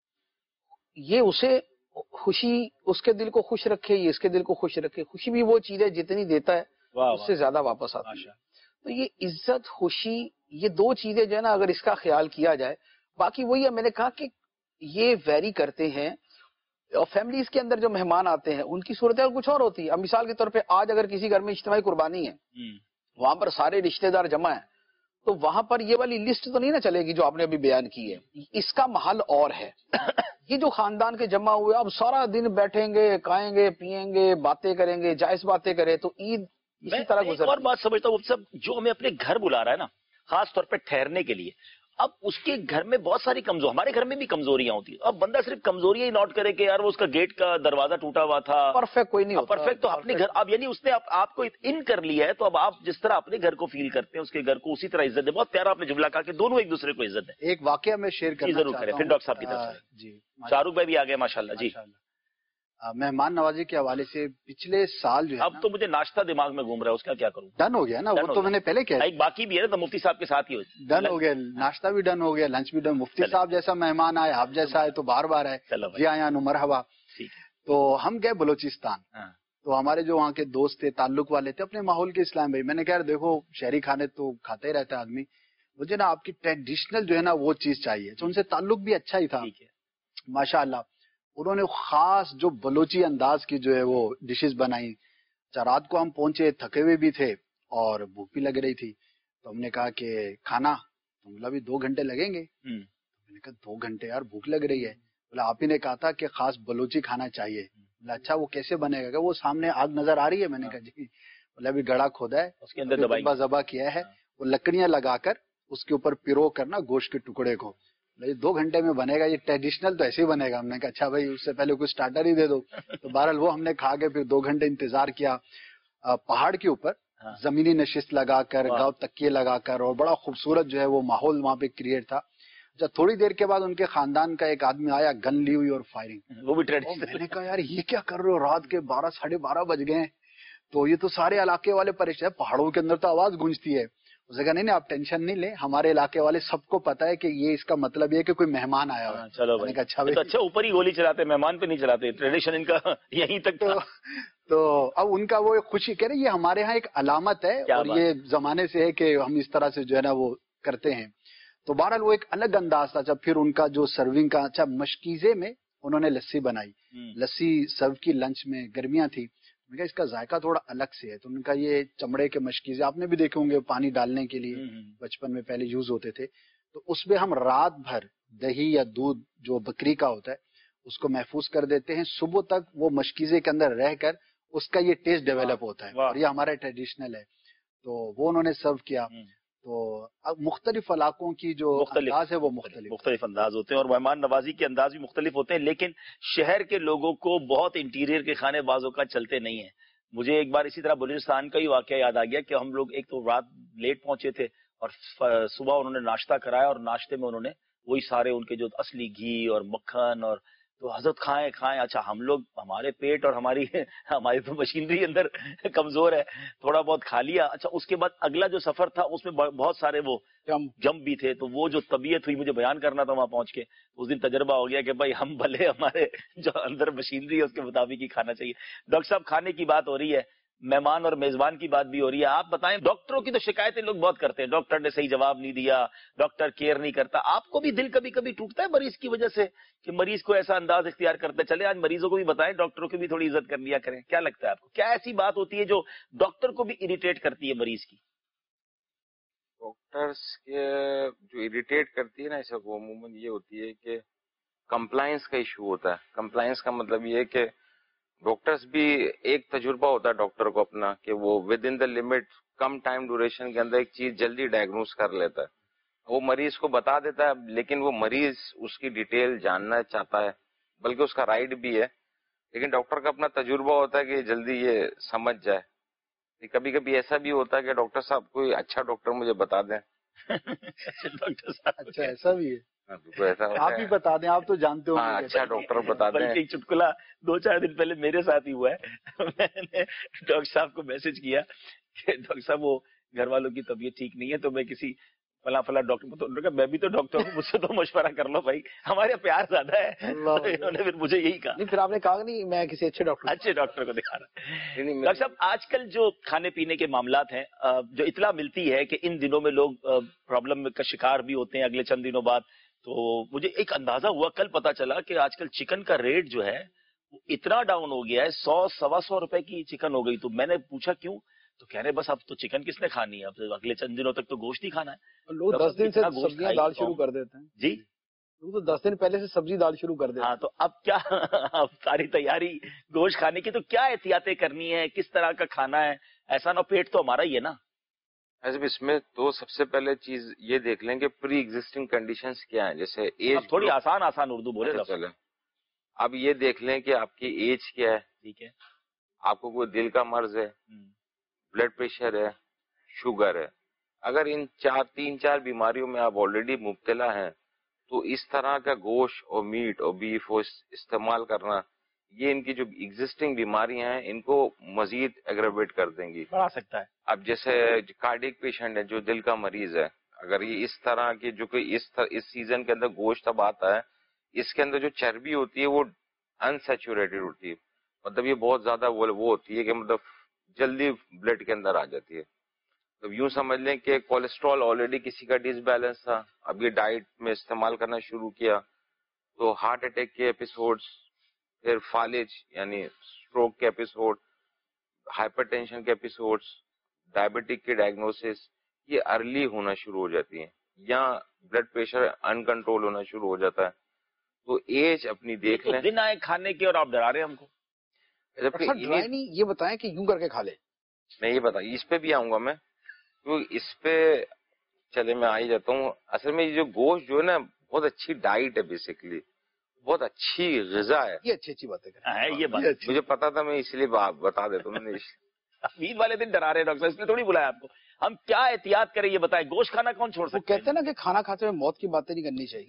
[SPEAKER 3] یہ اسے خوشی اس کے دل کو خوش رکھے، یہ اس کے دل کو خوش رکھے. خوشی بھی وہ چیز ہے جتنی دیتا ہے اس سے زیادہ واپس آتی ہے. تو یہ عزت خوشی یہ دو چیزیں جو ہے نا اگر اس کا خیال کیا جائے، باقی وہی ہے میں نے کہا کہ یہ ویری کرتے ہیں، اور فیملیز کے اندر جو مہمان آتے ہیں ان کی صورتحال کچھ اور ہوتی ہے. اب مثال کے طور پہ آج اگر کسی گھر میں اجتماعی قربانی ہے، وہاں پر سارے رشتہ دار جمع ہیں، تو وہاں پر یہ والی لسٹ تو نہیں نا چلے گی جو آپ نے ابھی بیان کی ہے. اس کا محل اور ہے. یہ جو خاندان کے جمع ہوئے اب سارا دن بیٹھیں گے، کھائیں گے، پیئیں گے، باتیں کریں گے، جائز باتیں کریں، تو عید اسی طرح گزر.
[SPEAKER 2] ایک اور بات سمجھتا ہوں سب، جو ہمیں اپنے گھر بلا رہا ہے نا خاص طور پہ ٹھہرنے کے لیے، اب اس کے گھر میں بہت ساری کمزور، ہمارے گھر میں بھی کمزوریاں ہوتی ہیں. اب بندہ صرف کمزوریاں ہی نوٹ کرے کہ یار وہ اس کا گیٹ کا دروازہ ٹوٹا ہوا تھا،
[SPEAKER 3] پرفیکٹ کوئی نہیں ہوتا.
[SPEAKER 2] پرفیکٹ تو اپنے گھر اب یعنی اس نے آپ کو ان کر لیا ہے، تو اب آپ جس طرح اپنے گھر کو فیل کرتے ہیں اس کے گھر کو اسی طرح عزت دے. بہت پیارا آپ نے جملہ کہا کہ دونوں ایک دوسرے کو عزت دیں.
[SPEAKER 8] ایک واقعہ میں شیئر کرنا
[SPEAKER 2] ضرور کریں، پھر ڈاکٹر صاحب کی طرف سے.
[SPEAKER 8] جی
[SPEAKER 2] شاہ رخ بھائی بھی آ گئے ماشاءاللہ. جی
[SPEAKER 8] مہمان نوازی کے حوالے سے پچھلے سال جو ہے
[SPEAKER 2] اب تو مجھے ناشتہ دماغ میں گھوم رہا ہے، اس کا کیا کروں؟
[SPEAKER 8] ڈن ہو گیا نا، وہ تو میں نے پہلے کہا
[SPEAKER 2] ایک باقی بھی ہے نا، تو مفتی صاحب کے ساتھ ہی
[SPEAKER 8] ڈن ہو گیا، ناشتہ بھی ڈن ہو گیا، لنچ بھی ڈن. مفتی صاحب جیسا مہمان آئے، آپ جیسا آئے تو بار بار آئے. جی آیا نو مرحبا. تو ہم گئے بلوچستان، تو ہمارے جو وہاں کے دوست تھے، تعلق والے تھے اپنے ماحول کے اسلام بھائی. میں نے کہا دیکھو شہری کھانے تو کھاتے ہی رہتا ہے آدمی، مجھے نا آپ کی ٹریڈیشنل جو ہے نا وہ چیز چاہیے. تو ان سے تعلق بھی اچھا ہی تھا ماشاء اللہ. انہوں نے خاص جو بلوچی انداز کی جو ہے وہ ڈشز بنائی. رات کو ہم پہنچے، تھکے ہوئے بھی تھے اور بھوک بھی لگ رہی تھی. تو ہم نے کہا کہ کھانا، تو بولا بھی دو گھنٹے لگیں گے. میں نے کہا دو گھنٹے یار بھوک لگ رہی ہے. بولا آپ ہی نے کہا تھا کہ خاص بلوچی کھانا چاہیے. بولا اچھا وہ کیسے بنے گا؟ وہ سامنے آگ نظر آ رہی ہے. میں نے کہا جی. بولا ابھی گڑا کھودا ہے،
[SPEAKER 2] اس کے اندر
[SPEAKER 8] ذبح کیا ہے، وہ لکڑیاں لگا کر اس کے اوپر پیرو کرنا گوشت کے ٹکڑے کو. دو گھنٹے میں بنے گا، یہ ٹریڈیشنل تو ایسے ہی بنے گا. ہم نے کہا اچھا بھائی اس سے پہلے کوئی سٹارٹر ہی دے دو. تو بہرحال وہ ہم نے کھا کے پھر دو گھنٹے انتظار کیا. پہاڑ کے اوپر زمینی نشست لگا کر، گاؤں تکیے لگا کر، اور بڑا خوبصورت جو ہے وہ ماحول وہاں پہ کریٹ تھا. جب تھوڑی دیر کے بعد ان کے خاندان کا ایک آدمی آیا، گن لی ہوئی اور فائرنگ.
[SPEAKER 2] وہ بھی ٹریڈیشنل.
[SPEAKER 8] میں نے کہا یار یہ کیا کر رہے ہو، رات کے بارہ ساڑھے بارہ بج گئے. تو یہ تو سارے علاقے والے پریشان، پہاڑوں کے اندر تو آواز گونجتی ہے. اس نے کہا نہیں نہیں آپ ٹینشن نہیں لیں، ہمارے علاقے والے سب کو پتا ہے کہ یہ اس کا مطلب یہ کہ کوئی مہمان آیا ہوا ہے.
[SPEAKER 2] چلو بھائی اچھا اچھا اوپر ہی گولی چلاتے، مہمان پہ نہیں چلاتے، ٹریڈیشن ان کا یہیں تک.
[SPEAKER 8] تو تو اب ان کا وہ خوشی کہہ رہے یہ ہمارے ہاں ایک علامت ہے اور یہ زمانے سے ہے کہ ہم اس طرح سے جو ہے نا وہ کرتے ہیں. تو بہرحال وہ ایک الگ انداز تھا. جب پھر ان کا جو سرونگ کا، اچھا مشکیزے میں انہوں نے لسی بنائی، لسی سرو کی لنچ میں، گرمیاں تھی. میں کہا اس کا ذائقہ تھوڑا الگ سے ہے. تو ان کا یہ چمڑے کے مشکیزے آپ نے بھی دیکھے ہوں گے، پانی ڈالنے کے لیے بچپن میں پہلے یوز ہوتے تھے. تو اس میں ہم رات بھر دہی یا دودھ جو بکری کا ہوتا ہے اس کو محفوظ کر دیتے ہیں. صبح تک وہ مشکیزے کے اندر رہ کر اس کا یہ ٹیسٹ ڈیولپ ہوتا ہے اور یہ ہمارا ٹریڈیشنل ہے. تو وہ انہوں نے سرو کیا. تو اب مختلف علاقوں کی جو انداز ہے وہ مختلف
[SPEAKER 2] مختلف انداز ہوتے ہیں اور مہمان نوازی کے انداز بھی مختلف ہوتے ہیں. لیکن شہر کے لوگوں کو بہت انٹیریئر کے کھانے بازوں کا چلتے نہیں ہیں. مجھے ایک بار اسی طرح بلوچستان کا ہی واقعہ یاد آ گیا کہ ہم لوگ ایک تو رات لیٹ پہنچے تھے اور صبح انہوں نے ناشتہ کرایا اور ناشتے میں انہوں نے وہی سارے ان کے جو اصلی گھی اور مکھن، اور تو حضرت کھائیں کھائیں. اچھا ہم لوگ، ہمارے پیٹ اور ہماری ہماری تو مشینری اندر کمزور ہے، تھوڑا بہت کھا لیا. اچھا اس کے بعد اگلا جو سفر تھا اس میں بہت سارے وہ جمپ بھی تھے، تو وہ جو طبیعت ہوئی مجھے بیان کرنا تھا وہاں پہنچ کے. اس دن تجربہ ہو گیا کہ بھائی ہم بھلے ہمارے جو اندر مشینری ہے اس کے مطابق ہی کھانا چاہیے. ڈاکٹر صاحب کھانے کی بات ہو رہی ہے، مہمان اور میزبان کی بات بھی ہو رہی ہے. آپ بتائیں، ڈاکٹروں کی تو شکایتیں لوگ بہت کرتے ہیں، ڈاکٹر نے صحیح جواب نہیں دیا، ڈاکٹر کیئر نہیں کرتا. آپ کو بھی دل کبھی کبھی ٹوٹتا ہے مریض کی وجہ سے کہ مریض کو ایسا انداز اختیار کرتے؟ چلے آج مریضوں کو بھی بتائیں، ڈاکٹروں کی بھی تھوڑی عزت کر لیا کریں. کیا لگتا ہے آپ کو، کیا ایسی بات ہوتی ہے جو ڈاکٹر کو بھی اریٹیٹ کرتی ہے مریض کی؟
[SPEAKER 9] ڈاکٹرس کے جو اریٹیٹ کرتی ہے نا ایسا، وہ عموماً یہ ہوتی ہے کہ کمپلائنس کا ایشو ہوتا ہے. کمپلائنس کا مطلب یہ ہے کہ ڈاکٹرس بھی ایک تجربہ ہوتا ہے ڈاکٹر کو اپنا کہ وہ ود ان دا لمٹ کم ٹائم ڈیوریشن کے اندر ایک چیز جلدی ڈائگنوز کر لیتا ہے. وہ مریض کو بتا دیتا ہے، لیکن وہ مریض اس کی ڈیٹیل جاننا چاہتا ہے، بلکہ اس کا رائٹ بھی ہے، لیکن ڈاکٹر کا اپنا تجربہ ہوتا ہے کہ جلدی یہ سمجھ جائے. کبھی کبھی ایسا بھی ہوتا ہے کہ ڈاکٹر صاحب کوئی اچھا ڈاکٹر مجھے بتا دیں.
[SPEAKER 2] ڈاکٹر صاحب
[SPEAKER 8] اچھا ایسا بھی ہے،
[SPEAKER 9] ایسا
[SPEAKER 8] آپ ہی بتا دیں، آپ تو جانتے ہو.
[SPEAKER 9] ہاں اچھا ڈاکٹر بتا دیں.
[SPEAKER 2] بلکہ چٹکلا دو چار دن پہلے میرے ساتھ ہی ہوا ہے. میں نے ڈاکٹر صاحب کو میسج کیا کہ ڈاکٹر صاحب وہ گھر والوں کی طبیعت ٹھیک نہیں ہے، تو میں کسی فلاں فلاں ڈاکٹر کو، تو میں بھی تو ڈاکٹر ہوں، مجھ سے تو مشورہ کر لو بھائی، ہمارے پیار زیادہ ہے. انہوں نے پھر مجھے یہی کہا.
[SPEAKER 3] نہیں پھر آپ نے کہا نہیں میں کسی اچھے ڈاکٹر
[SPEAKER 2] اچھے ڈاکٹر کو دکھا رہا ہے. ڈاکٹر صاحب آج کل جو کھانے پینے کے معاملات ہیں، جو اطلاع ملتی ہے کہ ان دنوں میں لوگ پرابلم کا شکار بھی ہوتے ہیں اگلے چند دنوں بعد، تو مجھے ایک اندازہ ہوا، کل پتا چلا کہ آج کل چکن کا ریٹ جو ہے وہ اتنا ڈاؤن ہو گیا ہے، سو سوا سو روپے کی چکن ہو گئی. تو میں نے پوچھا کیوں، تو کہہ رہے بس اب تو چکن کس نے کھانی ہے، اب اگلے چند دنوں تک تو گوشت ہی کھانا ہے.
[SPEAKER 3] لوگ دس دن سے سبزیاں دال شروع کر دیتے ہیں.
[SPEAKER 2] جی
[SPEAKER 3] لوگ تو دس دن پہلے سے سبزی دال شروع کر دیتے ہیں.
[SPEAKER 2] ہاں تو اب کیا اب ساری تیاری گوشت کھانے کی، تو کیا احتیاطیں کرنی ہے، کس طرح کا کھانا ہے، ایسا نہ پیٹ تو ہمارا ہی ہے نا.
[SPEAKER 9] ایسے اس میں تو سب سے پہلے چیز یہ دیکھ لیں کہ پری ایگزسٹنگ کنڈیشنز کیا ہیں، جیسے ایج.
[SPEAKER 2] تھوڑی آسان آسان اردو بولے.
[SPEAKER 9] چلے اب یہ دیکھ لیں کہ آپ کی ایج کیا ہے.
[SPEAKER 2] ٹھیک ہے.
[SPEAKER 9] آپ کو کوئی دل کا مرض ہے، بلڈ پریشر ہے، شوگر ہے. اگر ان چار تین چار بیماریوں میں آپ آلریڈی مبتلا ہیں تو اس طرح کا گوشت اور میٹ اور بیف استعمال کرنا، یہ ان کی جو ایگزسٹنگ بیماریاں ہیں ان کو مزید ایگریویٹ کر دیں گی،
[SPEAKER 2] بڑھا سکتا ہے.
[SPEAKER 9] اب جیسے کارڈیک پیشنٹ ہے، جو دل کا مریض ہے، اگر یہ اس طرح کی جو کہ اس اس سیزن کے اندر گوشت اب آتا ہے، اس کے اندر جو چربی ہوتی ہے وہ انسیچوریٹڈ ہوتی ہے، مطلب یہ بہت زیادہ وہ ہوتی ہے کہ مطلب جلدی بلڈ کے اندر آ جاتی ہے. تو یوں سمجھ لیں کہ کولیسٹرول آلریڈی کسی کا ڈس بیلنس تھا، اب یہ ڈائٹ میں استعمال کرنا شروع کیا تو ہارٹ اٹیک کے ایپیسوڈز، پھر فالج یعنی اسٹروک کے ایپیسوڈ، ہائپر ٹینشن کے ایپیسوڈز، ڈائبٹک کے ڈائگنوسس یہ ارلی ہونا شروع ہو جاتی ہیں، یا بلڈ پریشر ان کنٹرول ہونا شروع ہو جاتا ہے. تو ایج اپنی دیکھ لیں.
[SPEAKER 2] دن آئے کھانے کے اور آپ ڈرا رہے ہیں ہم کو.
[SPEAKER 3] نہیں یہ بتائیں کہ یوں کر کے کھا لے.
[SPEAKER 9] میں یہ بتا اس پہ بھی آؤں گا میں، تو اس پہ چلے میں آ ہی جاتا ہوں. اصل میں یہ جو گوشت جو ہے نا بہت اچھی ڈائٹ ہے، بیسیکلی بہت اچھی غذا ہے.
[SPEAKER 3] یہ اچھی اچھی باتیں
[SPEAKER 2] ہے یہ بات
[SPEAKER 9] مجھے پتا تھا، میں اس لیے بتا دیتا ہوں.
[SPEAKER 2] عید والے دن ڈرا رہے ہیں ڈاکٹر، اس نے تھوڑی بلایا آپ کو. ہم کیا احتیاط کریں یہ بتائیں، گوشت کھانا کون چھوڑ سکتا ہے؟
[SPEAKER 3] کہتے ہیں نا کہ کھانا کھاتے ہوئے موت کی باتیں نہیں کرنی چاہیے.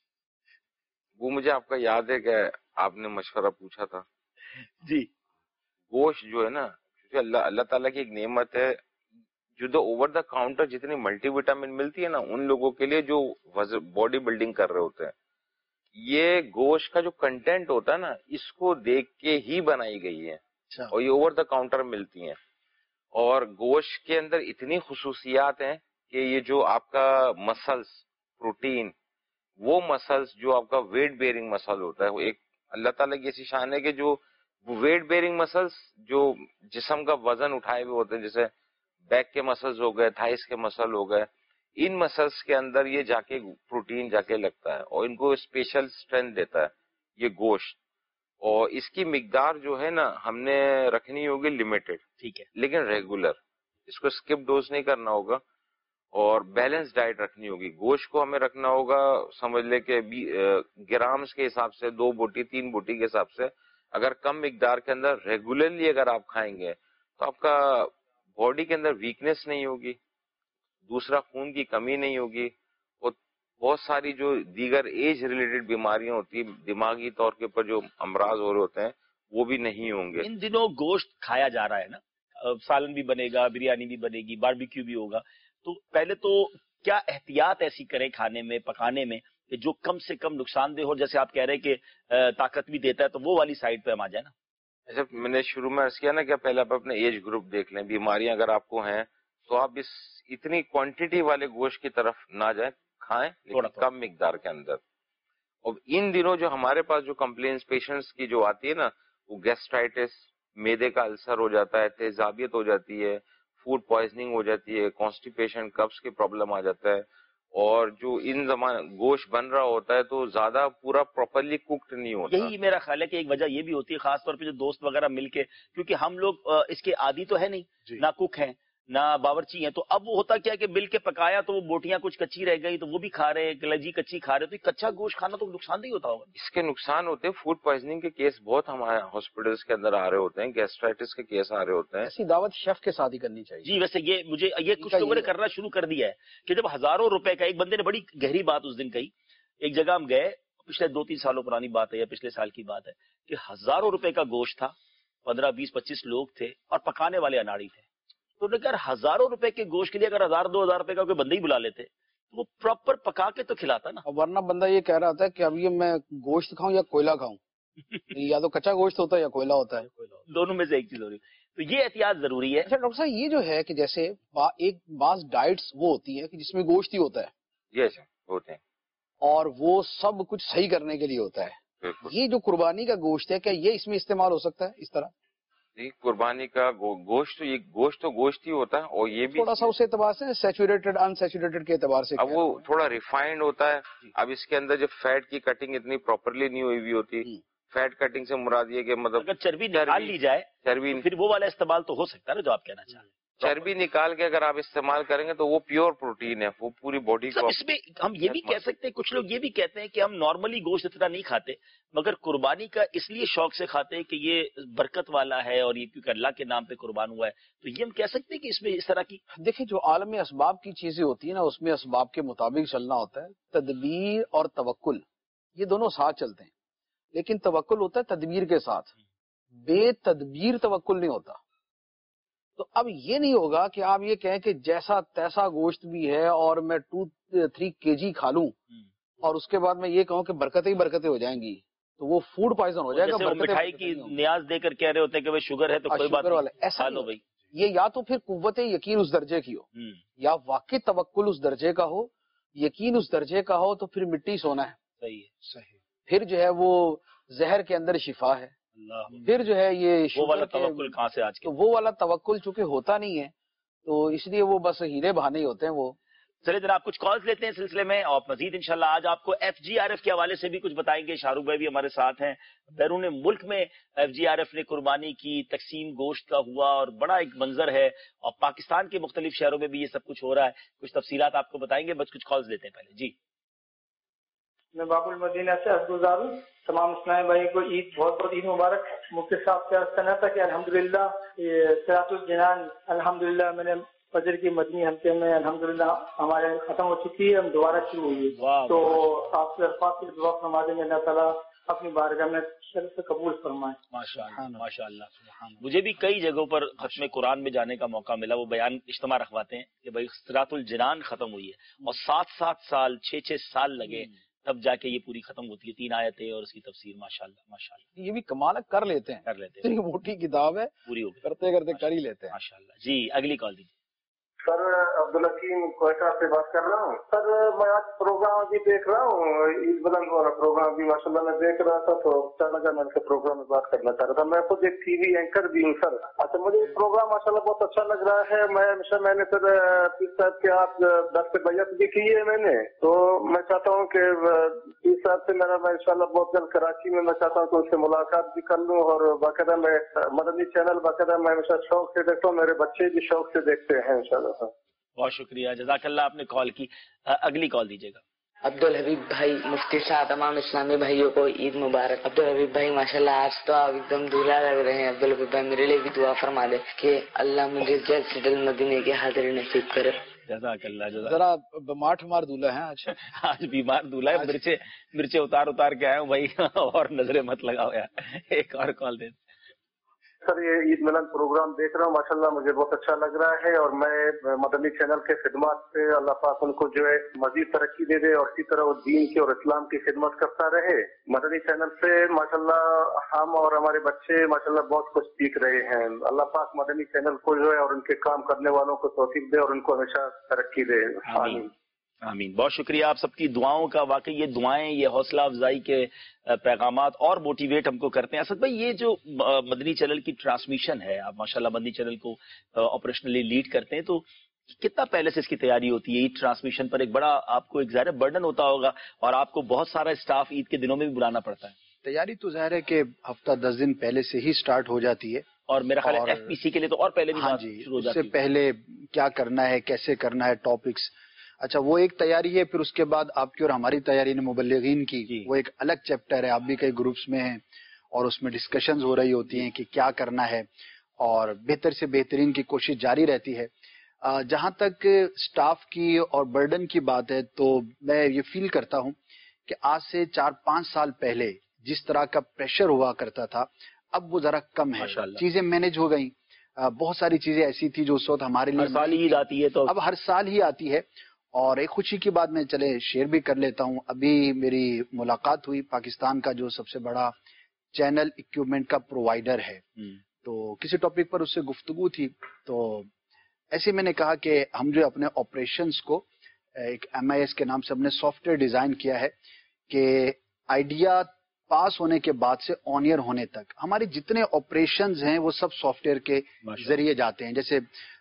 [SPEAKER 9] وہ مجھے آپ کا یاد ہے کہ آپ نے مشورہ پوچھا تھا.
[SPEAKER 2] جی
[SPEAKER 9] گوشت جو ہے نا، کیونکہ اللہ اللہ تعالیٰ کی ایک نعمت ہے، جو دو اوور دا کاؤنٹر جتنی ملٹی وٹامن ملتی ہے نا ان لوگوں کے لیے جو باڈی بلڈنگ کر رہے ہوتے ہیں، یہ گوشت کا جو کنٹینٹ ہوتا ہے نا اس کو دیکھ کے ہی بنائی گئی ہے، اور یہ اوور دا کاؤنٹر ملتی ہیں. اور گوشت کے اندر اتنی خصوصیات ہیں کہ یہ جو آپ کا مسلس پروٹین، وہ مسلس جو آپ کا ویٹ بیئرنگ مسل ہوتا ہے، وہ ایک اللہ تعالیٰ کی ایسی شان ہے کہ جو ویٹ بیئرنگ مسلس جو جسم کا وزن اٹھائے ہوئے ہوتے ہیں، جیسے بیک کے مسلس ہو گئے، تھائس کے مسل ہو گئے، ان مسلس کے اندر یہ جا کے پروٹین جا کے لگتا ہے اور ان کو اسپیشل اسٹرینتھ دیتا ہے یہ گوشت. اور اس کی مقدار جو ہے نا ہم نے رکھنی ہوگی لمیٹڈ،
[SPEAKER 2] ٹھیک ہے،
[SPEAKER 9] لیکن ریگولر. اس کو اسکپ ڈوز نہیں کرنا ہوگا اور بیلنس ڈائٹ رکھنی ہوگی. گوشت کو ہمیں رکھنا ہوگا سمجھ لے کہ گرامز کے حساب سے، دو بوٹی تین بوٹی کے حساب سے. اگر کم مقدار کے اندر ریگولرلی اگر آپ کھائیں گے تو آپ کا باڈی کے اندر ویکنس نہیں ہوگی، دوسرا خون کی کمی نہیں ہوگی، اور بہت ساری جو دیگر ایج ریلیٹڈ بیماریاں ہوتی ہیں، دماغی طور کے اوپر جو امراض ہو رہے ہوتے ہیں وہ بھی نہیں ہوں گے.
[SPEAKER 2] ان دنوں گوشت کھایا جا رہا ہے نا، سالن بھی بنے گا، بریانی بھی بنے گی، باربیکیو بھی ہوگا، تو پہلے تو کیا احتیاط ایسی کریں کھانے میں، پکانے میں، کہ جو کم سے کم نقصان دہ ہو؟ جیسے آپ کہہ رہے ہیں کہ طاقت بھی دیتا ہے، تو وہ والی سائڈ پہ ہم آ جائیں نا.
[SPEAKER 9] ایسا میں نے شروع میں عرض کیا نا کہ پہلے آپ اپنے ایج گروپ دیکھ لیں. بیماریاں اگر آپ کو ہیں تو آپ اس اتنی کوانٹٹی والے گوشت کی طرف نہ جائیں، کھائیں لیکن کم مقدار کے اندر. اور ان دنوں جو ہمارے پاس جو کمپلینس پیشنٹس کی جو آتی ہے نا، وہ گیسٹرائٹس، معدے کا السر ہو جاتا ہے، تیزابیت ہو جاتی ہے، فوڈ پوائزننگ ہو جاتی ہے، کانسٹیپیشن، قبض کی پرابلم آ جاتا ہے. اور جو ان زمان گوشت بن رہا ہوتا ہے تو زیادہ پورا پراپرلی کوکڈ نہیں ہوتا.
[SPEAKER 2] یہی میرا خیال ہے کہ ایک وجہ یہ بھی ہوتی ہے، خاص طور پہ جو دوست وغیرہ مل کے، کیونکہ ہم لوگ اس کے عادی تو ہے نہیں، نہ کوک ہیں نہ باورچی ہیں، تو اب وہ ہوتا کیا کہ مل کے پکایا تو وہ بوٹیاں کچھ کچی رہ گئی تو وہ بھی کھا رہے ہیں، کلیجی کچی کھا رہے، تو کچا گوشت کھانا تو نقصان دہ ہوتا ہوگا.
[SPEAKER 9] اس کے نقصان ہوتے ہیں. فوڈ پوائزننگ کے کیس بہت ہمارے ہاسپٹلس کے اندر آ رہے ہوتے ہیں، گیسٹرائٹس کے کیس آ رہے ہوتے ہیں.
[SPEAKER 3] ایسی دعوت شیف کے ساتھ ہی کرنی چاہیے.
[SPEAKER 2] جی ویسے یہ مجھے یہ کچھ لوگوں نے کرنا شروع کر دیا ہے کہ جب ہزاروں روپے کا، ایک بندے نے بڑی گہری بات اس دن کہی، ایک جگہ ہم گئے، پچھلے دو تین سالوں پرانی بات ہے یا پچھلے سال کی بات ہے، کہ ہزاروں روپے کا گوشت تھا، پندرہ بیس پچیس لوگ تھے اور پکانے والے اناڑی تھے. تو نے کہا ہزاروں روپے کے گوشت کے لیے اگر ہزار دو ہزار روپے کا کوئی بندے ہی بلا لیتے تو وہ پراپر پکا کے تو کھلاتا نا.
[SPEAKER 3] ورنہ بندہ یہ کہہ رہا تھا کہ اب یہ میں گوشت کھاؤں یا کوئلہ کھاؤں، یا تو کچا گوشت ہوتا ہے یا کوئلہ ہوتا ہے،
[SPEAKER 2] دونوں میں سے ایک چیز ہو رہی ہے. تو یہ احتیاط ضروری ہے.
[SPEAKER 3] اچھا ڈاکٹر صاحب، یہ جو ہے کہ جیسے ایک بعض ڈائٹس وہ ہوتی ہیں کہ جس میں گوشت ہی ہوتا ہے،
[SPEAKER 9] یس ہوتے ہیں،
[SPEAKER 3] اور وہ سب کچھ صحیح کرنے کے لیے ہوتا ہے. یہ جو قربانی کا گوشت ہے، کیا یہ اس میں استعمال ہو سکتا ہے اس طرح؟
[SPEAKER 9] جی قربانی کا گوشت، یہ گوشت تو گوشت ہی ہوتا ہے، اور یہ بھی
[SPEAKER 3] تھوڑا سا اس اعتبار سے سیچوریٹڈ ان سیچوریٹڈ کے اعتبار سے
[SPEAKER 9] اب وہ تھوڑا ریفائنڈ ہوتا ہے. اب اس کے اندر جو فیٹ کی کٹنگ اتنی پراپرلی نہیں ہوئی ہوئی ہوتی. فیٹ کٹنگ سے مراد یہ کہ مطلب
[SPEAKER 2] اگر چربی نکال لی جائے
[SPEAKER 9] چربی،
[SPEAKER 2] پھر وہ والا استعمال تو ہو سکتا ہے نا جو آپ کہنا چاہ رہے ہیں.
[SPEAKER 9] چربی نکال کے اگر آپ استعمال کریں گے تو وہ پیور پروٹین ہے، وہ پوری باڈی کو.
[SPEAKER 2] اس میں ہم یہ بھی کہہ سکتے ہیں، کچھ لوگ یہ بھی کہتے ہیں کہ ہم نارملی گوشت اتنا نہیں کھاتے مگر قربانی کا اس لیے شوق سے کھاتے ہیں کہ یہ برکت والا ہے اور یہ کیونکہ اللہ کے نام پہ قربان ہوا ہے، تو یہ ہم کہہ سکتے ہیں کہ اس میں اس طرح کی.
[SPEAKER 3] دیکھیں جو عالم اسباب کی چیزیں ہوتی ہیں نا، اس میں اسباب کے مطابق چلنا ہوتا ہے. تدبیر اور توکل یہ دونوں ساتھ چلتے ہیں، لیکن توکل ہوتا ہے تدبیر کے ساتھ، بے تدبیر توکل نہیں ہوتا. تو اب یہ نہیں ہوگا کہ آپ یہ کہیں کہ جیسا تیسا گوشت بھی ہے اور میں ٹو تھری کے جی کھا لوں اور اس کے بعد میں یہ کہوں کہ برکتیں ہی برکتیں ہو جائیں گی، تو وہ فوڈ پوائزن ہو جائے گا.
[SPEAKER 2] مٹھائی کی نیاز دے کر کہہ رہے ہوتے ہیں کہ وہ شوگر ہے تو کوئی بات نہیں،
[SPEAKER 3] ایسا لو بھائی. یہ یا تو پھر قوت یقین اس درجے کی ہو، یا واقعی توکل اس درجے کا ہو، یقین اس درجے کا ہو، تو پھر مٹی سونا ہے.
[SPEAKER 2] صحیح ہے، صحیح.
[SPEAKER 3] پھر جو ہے وہ زہر کے اندر شفا ہے. پھر جو ہے یہ
[SPEAKER 2] وہ والا توکل کہاں سے آج کے
[SPEAKER 3] وہ والا توکل چونکہ ہوتا نہیں ہے تو اس لیے وہ بس ہیرے بہانے ہی ہوتے ہیں. وہ
[SPEAKER 2] چلے جناب کچھ کالز لیتے ہیں سلسلے میں، اور مزید انشاءاللہ آج آپ کو ایف جی آر ایف کے حوالے سے بھی کچھ بتائیں گے. شاہ رخ بھائی بھی ہمارے ساتھ ہیں. بیرون ملک میں ایف جی آر ایف نے قربانی کی، تقسیم گوشت کا ہوا اور بڑا ایک منظر ہے، اور پاکستان کے مختلف شہروں میں بھی یہ سب کچھ ہو رہا ہے. کچھ تفصیلات آپ کو بتائیں گے، بس کچھ کالز لیتے ہیں پہلے. جی
[SPEAKER 5] میں باب المدینہ سے عبدالگزار ہوں. تمام اسلامی بھائی کو عید بہت بہت عید مبارک. مفتی صاحب سے عرض کرنا تھا کہ الحمدللہ یہ صراط الجنان الحمدللہ میں نے فجر کی مدنی حلقے میں الحمدللہ ہمارے ختم ہو چکی ہے، ہم دوبارہ شروع ہوئی. تو آپ سے الفاظ کی دعا فرما دیں گے، اللہ تعالیٰ اپنی بارگاہ میں شرف سے قبول فرمائے.
[SPEAKER 2] ماشاءاللہ ماشاءاللہ. مجھے بھی کئی جگہوں پر ختم قرآن میں جانے کا موقع ملا. وہ بیان اجتماع رکھواتے ہیں کہ بھائی صراط الجنان ختم ہوئی ہے اور سات سات سال چھ چھ سال لگے تب جا کے یہ پوری ختم ہوتی ہے. تین آیتیں اور اس کی تفسیر. ماشاءاللہ ماشاءاللہ.
[SPEAKER 3] یہ بھی کمال کر لیتے ہیں،
[SPEAKER 2] کر لیتے
[SPEAKER 3] اتنی موٹی کتاب ہے،
[SPEAKER 2] پوری ہو
[SPEAKER 3] کرتے کرتے کر ہی لیتے ہیں.
[SPEAKER 2] ماشاءاللہ. جی اگلی کال دیجیے.
[SPEAKER 10] سر عبدالحکیم کوئٹہ سے بات کر رہا ہوں. سر میں آج پروگرام ابھی دیکھ رہا ہوں، عید بلند والا پروگرام بھی ماشاء اللہ میں دیکھ رہا تھا تو اچھا لگا، میں کے پروگرام میں بات کرنا چاہ رہا تھا. میں خود ایک ٹی وی اینکر بھی ہوں سر. اچھا مجھے یہ پروگرام ماشاء اللہ بہت اچھا لگ رہا ہے. میں ہمیشہ میں نے سر پیر صاحب کے آپ دس سے بیعت بھی کی ہے میں نے، تو میں چاہتا ہوں کہ پیر صاحب سے میرا میں ان شاء اللہ بہت جلد کراچی میں میں چاہتا ہوں کہ اس سے ملاقات بھی کر لوں، اور باقاعدہ میں مدنی چینل باقاعدہ میں ہمیشہ شوق سے دیکھتا ہوں، میرے بچے بھی شوق سے دیکھتے ہیں ان شاء اللہ.
[SPEAKER 2] بہت شکریہ، جزاک اللہ. آپ نے کال کی. اگلی کال دیجیے گا.
[SPEAKER 11] عبدالحبیب بھائی مفتی صاحب تمام اسلامی بھائیوں کو عید مبارک. عبدالحبیب بھائی ماشاءاللہ آج تو آپ ایک دم دولہا لگ رہے ہیں. عبدالحبیب بھائی میرے لیے بھی دعا فرما دے کہ اللہ مجھے جلد سے جلد مدینے کی حاضری نصیب کرے.
[SPEAKER 2] جزاک اللہ جزاک
[SPEAKER 3] ذرا بیمار ٹھمار دولہا ہے آج
[SPEAKER 2] آج بیمار دولہا ہے, مرچے مرچے اتار اتار کے آئے ہوں بھائی, اور نظریں مت لگاؤ یار. ایک اور کال دے.
[SPEAKER 10] سر یہ عید ملن پروگرام دیکھ رہا ہوں, ماشاءاللہ مجھے بہت اچھا لگ رہا ہے, اور میں مدنی چینل کے خدمات سے اللہ پاک ان کو جو ہے مزید ترقی دے دے, اور اسی طرح وہ دین کی اور اسلام کی خدمت کرتا رہے. مدنی چینل سے ماشاءاللہ ہم اور ہمارے بچے ماشاءاللہ بہت کچھ سیکھ رہے ہیں. اللہ پاک مدنی چینل کو جو ہے اور ان کے کام کرنے والوں کو توفیق دے, اور ان کو ہمیشہ ترقی دے.
[SPEAKER 2] آمین آمین. بہت شکریہ آپ سب کی دعاؤں کا. واقعی یہ دعائیں, یہ حوصلہ افزائی کے پیغامات اور موٹیویٹ ہم کو کرتے ہیں. اسد بھائی, یہ جو مدنی چینل کی ٹرانسمیشن ہے, آپ ماشاءاللہ مدنی چینل کو آپریشنلی لیڈ کرتے ہیں, تو کتنا پہلے سے اس کی تیاری ہوتی ہے؟ عید ٹرانسمیشن پر ایک بڑا آپ کو ایک ظاہر برڈن ہوتا ہوگا, اور آپ کو بہت سارا اسٹاف عید کے دنوں میں بھی بلانا پڑتا ہے.
[SPEAKER 8] تیاری تو ظاہر ہے کہ ہفتہ دس دن پہلے سے ہی سٹارٹ ہو جاتی ہے,
[SPEAKER 2] اور میرا خیال ہے ایف پی سی کے لیے تو اور پہلے بھی
[SPEAKER 8] ہاں
[SPEAKER 2] بات
[SPEAKER 8] جی,
[SPEAKER 2] شروع ہو
[SPEAKER 8] اس
[SPEAKER 2] جاتی
[SPEAKER 8] سے
[SPEAKER 2] ہے.
[SPEAKER 8] پہلے کیا کرنا ہے, کیسے کرنا ہے, ٹاپکس. اچھا, وہ ایک تیاری ہے. پھر اس کے بعد آپ کی اور ہماری تیاری نے مبلغین کی,
[SPEAKER 2] جی.
[SPEAKER 8] وہ ایک الگ چیپٹر ہے. آپ بھی کئی گروپس میں ہیں اور اس میں ڈسکشنز ہو رہی ہوتی ہیں کہ کیا کرنا ہے, اور بہتر سے بہترین کی کوشش جاری رہتی ہے. جہاں تک سٹاف کی اور برڈن کی بات ہے, تو میں یہ فیل کرتا ہوں کہ آج سے چار پانچ سال پہلے جس طرح کا پریشر ہوا کرتا تھا, اب وہ ذرا کم ہے. چیزیں مینج ہو گئیں. بہت ساری چیزیں ایسی تھی جو اس وقت ہمارے لیے
[SPEAKER 2] ہر سال عید آتی ہے, تو
[SPEAKER 8] اب ہر سال ہی آتی ہے. اور ایک خوشی کی بات میں چلے شیئر بھی کر لیتا ہوں. ابھی میری ملاقات ہوئی پاکستان کا جو سب سے بڑا چینل اکوپمنٹ کا پرووائڈر ہے, تو کسی ٹاپک پر اس سے گفتگو تھی. تو ایسے میں نے کہا کہ ہم جو اپنے آپریشنز کو ایک ایم آئی ایس کے نام سے ہم نے سافٹ ویئر ڈیزائن کیا ہے کہ آئیڈیا پاس ہونے کے بعد سے آن ایئر ہونے تک ہمارے جتنے آپریشنز ہیں وہ سب سافٹ ویئر کے ذریعے جاتے ہیں. جیسے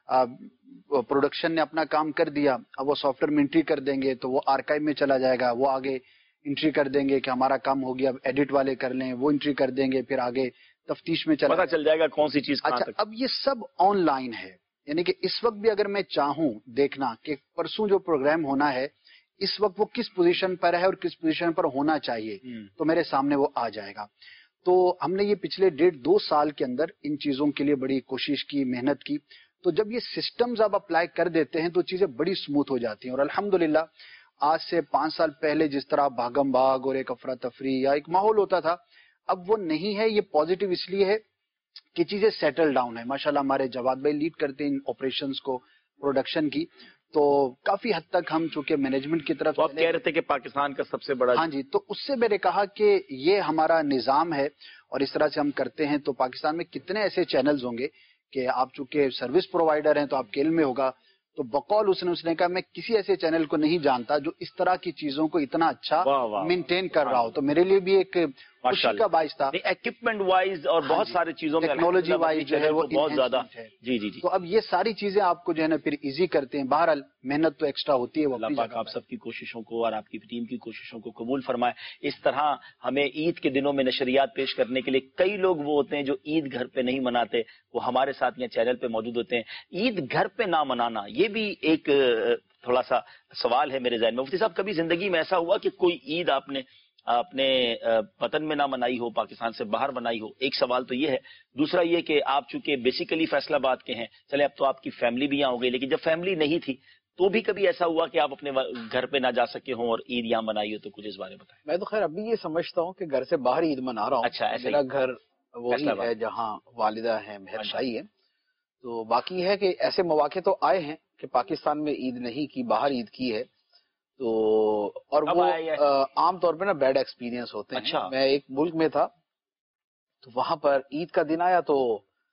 [SPEAKER 8] پروڈکشن نے اپنا کام کر دیا, اب وہ سافٹ ویئر میں انٹری کر دیں گے تو وہ آرکائیو میں چلا جائے گا, وہ آگے انٹری کر دیں گے کہ ہمارا کام ہو گیا, اب ایڈٹ والے کر لیں, وہ انٹری کر دیں گے, پھر آگے تفتیش میں چلا
[SPEAKER 2] پتہ چل جائے گا کون سی چیز.
[SPEAKER 8] اچھا, اب یہ سب آن لائن ہے, یعنی کہ اس وقت بھی اگر میں چاہوں دیکھنا کہ پرسوں جو پروگرام ہونا ہے اس وقت وہ کس پوزیشن پر ہے اور کس پوزیشن پر ہونا چاہیے, تو میرے سامنے وہ آ جائے گا. تو ہم نے یہ پچھلے ڈیڑھ دو سال کے اندر ان چیزوں کے لیے بڑی کوشش کی, محنت کی. تو جب یہ سسٹمز آپ اپلائی کر دیتے ہیں تو چیزیں بڑی سموتھ ہو جاتی ہیں. اور الحمدللہ آج سے پانچ سال پہلے جس طرح بھاگم بھاگ اور ایک افراتفری یا ایک ماحول ہوتا تھا, اب وہ نہیں ہے. یہ پازیٹیو اس لیے ہے کہ چیزیں سیٹل ڈاؤن ہے. ماشاءاللہ ہمارے جواد بھائی لیڈ کرتے ہیں ان آپریشنز کو, پروڈکشن کی, تو کافی حد تک ہم چونکہ مینجمنٹ کی طرف
[SPEAKER 2] آپ کہہ رہے تھے کہ پاکستان کا سب سے بڑا,
[SPEAKER 8] ہاں جی, تو اس سے میں نے کہا کہ یہ ہمارا نظام ہے اور اس طرح سے ہم کرتے ہیں. تو پاکستان میں کتنے ایسے چینلز ہوں گے کہ آپ چونکہ سروس پرووائڈر ہیں تو آپ کے علم میں ہوگا, تو بقول اس نے اس نے کہا میں کسی ایسے چینل کو نہیں جانتا جو اس طرح کی چیزوں کو اتنا اچھا مینٹین کر رہا ہو. تو میرے لیے بھی ایک خوشی کا باعث تھا.
[SPEAKER 2] ایکوپمنٹ وائز اور بہت ساری چیزوں میں
[SPEAKER 8] ٹیکنالوجی وائز جو ہے وہ
[SPEAKER 2] بہت زیادہ. جی جی جی.
[SPEAKER 8] تو اب یہ ساری چیزیں آپ کو جو ہے نا پھر ایزی کرتے ہیں. بہرحال محنت تو ایکسٹرا ہوتی ہے. وہ
[SPEAKER 2] اللہ پاک آپ سب کی کوششوں کو اور آپ کی ٹیم کی کوششوں کو قبول فرمائے. اس طرح ہمیں عید کے دنوں میں نشریات پیش کرنے کے لیے کئی لوگ وہ ہوتے ہیں جو عید گھر پہ نہیں مناتے, وہ ہمارے ساتھ یہاں چینل پہ موجود ہوتے ہیں. عید گھر پہ نہ منانا یہ بھی ایک تھوڑا سا سوال ہے میرے ذہن میں. مفتی صاحب, کبھی زندگی میں ایسا ہوا کہ کوئی عید آپ نے اپنے وطن میں نہ منائی ہو, پاکستان سے باہر منائی ہو؟ ایک سوال تو یہ ہے. دوسرا یہ کہ آپ چونکہ بیسیکلی فیصلہ باد کے ہیں, چلے اب تو آپ کی فیملی بھی یہاں ہو گئی, لیکن جب فیملی نہیں تھی تو بھی کبھی ایسا ہوا کہ آپ اپنے گھر پہ نہ جا سکے ہوں اور عید یہاں منائی ہو؟ تو کچھ اس بارے میں بتائیں.
[SPEAKER 3] میں تو خیر ابھی یہ سمجھتا ہوں کہ گھر سے باہر عید منا رہا ہوں.
[SPEAKER 2] اچھا,
[SPEAKER 3] میرا گھر وہی ہے جہاں والدہ ہیں, بہن بھائی ہیں. تو باقی ہے کہ ایسے مواقع تو آئے ہیں کہ پاکستان میں عید نہیں کی, باہر عید کی ہے. تو اور وہ عام طور پہ نا بیڈ ایکسپیرینس ہوتے ہیں. اچھا. میں ایک ملک میں تھا تو وہاں پر عید کا دن آیا تو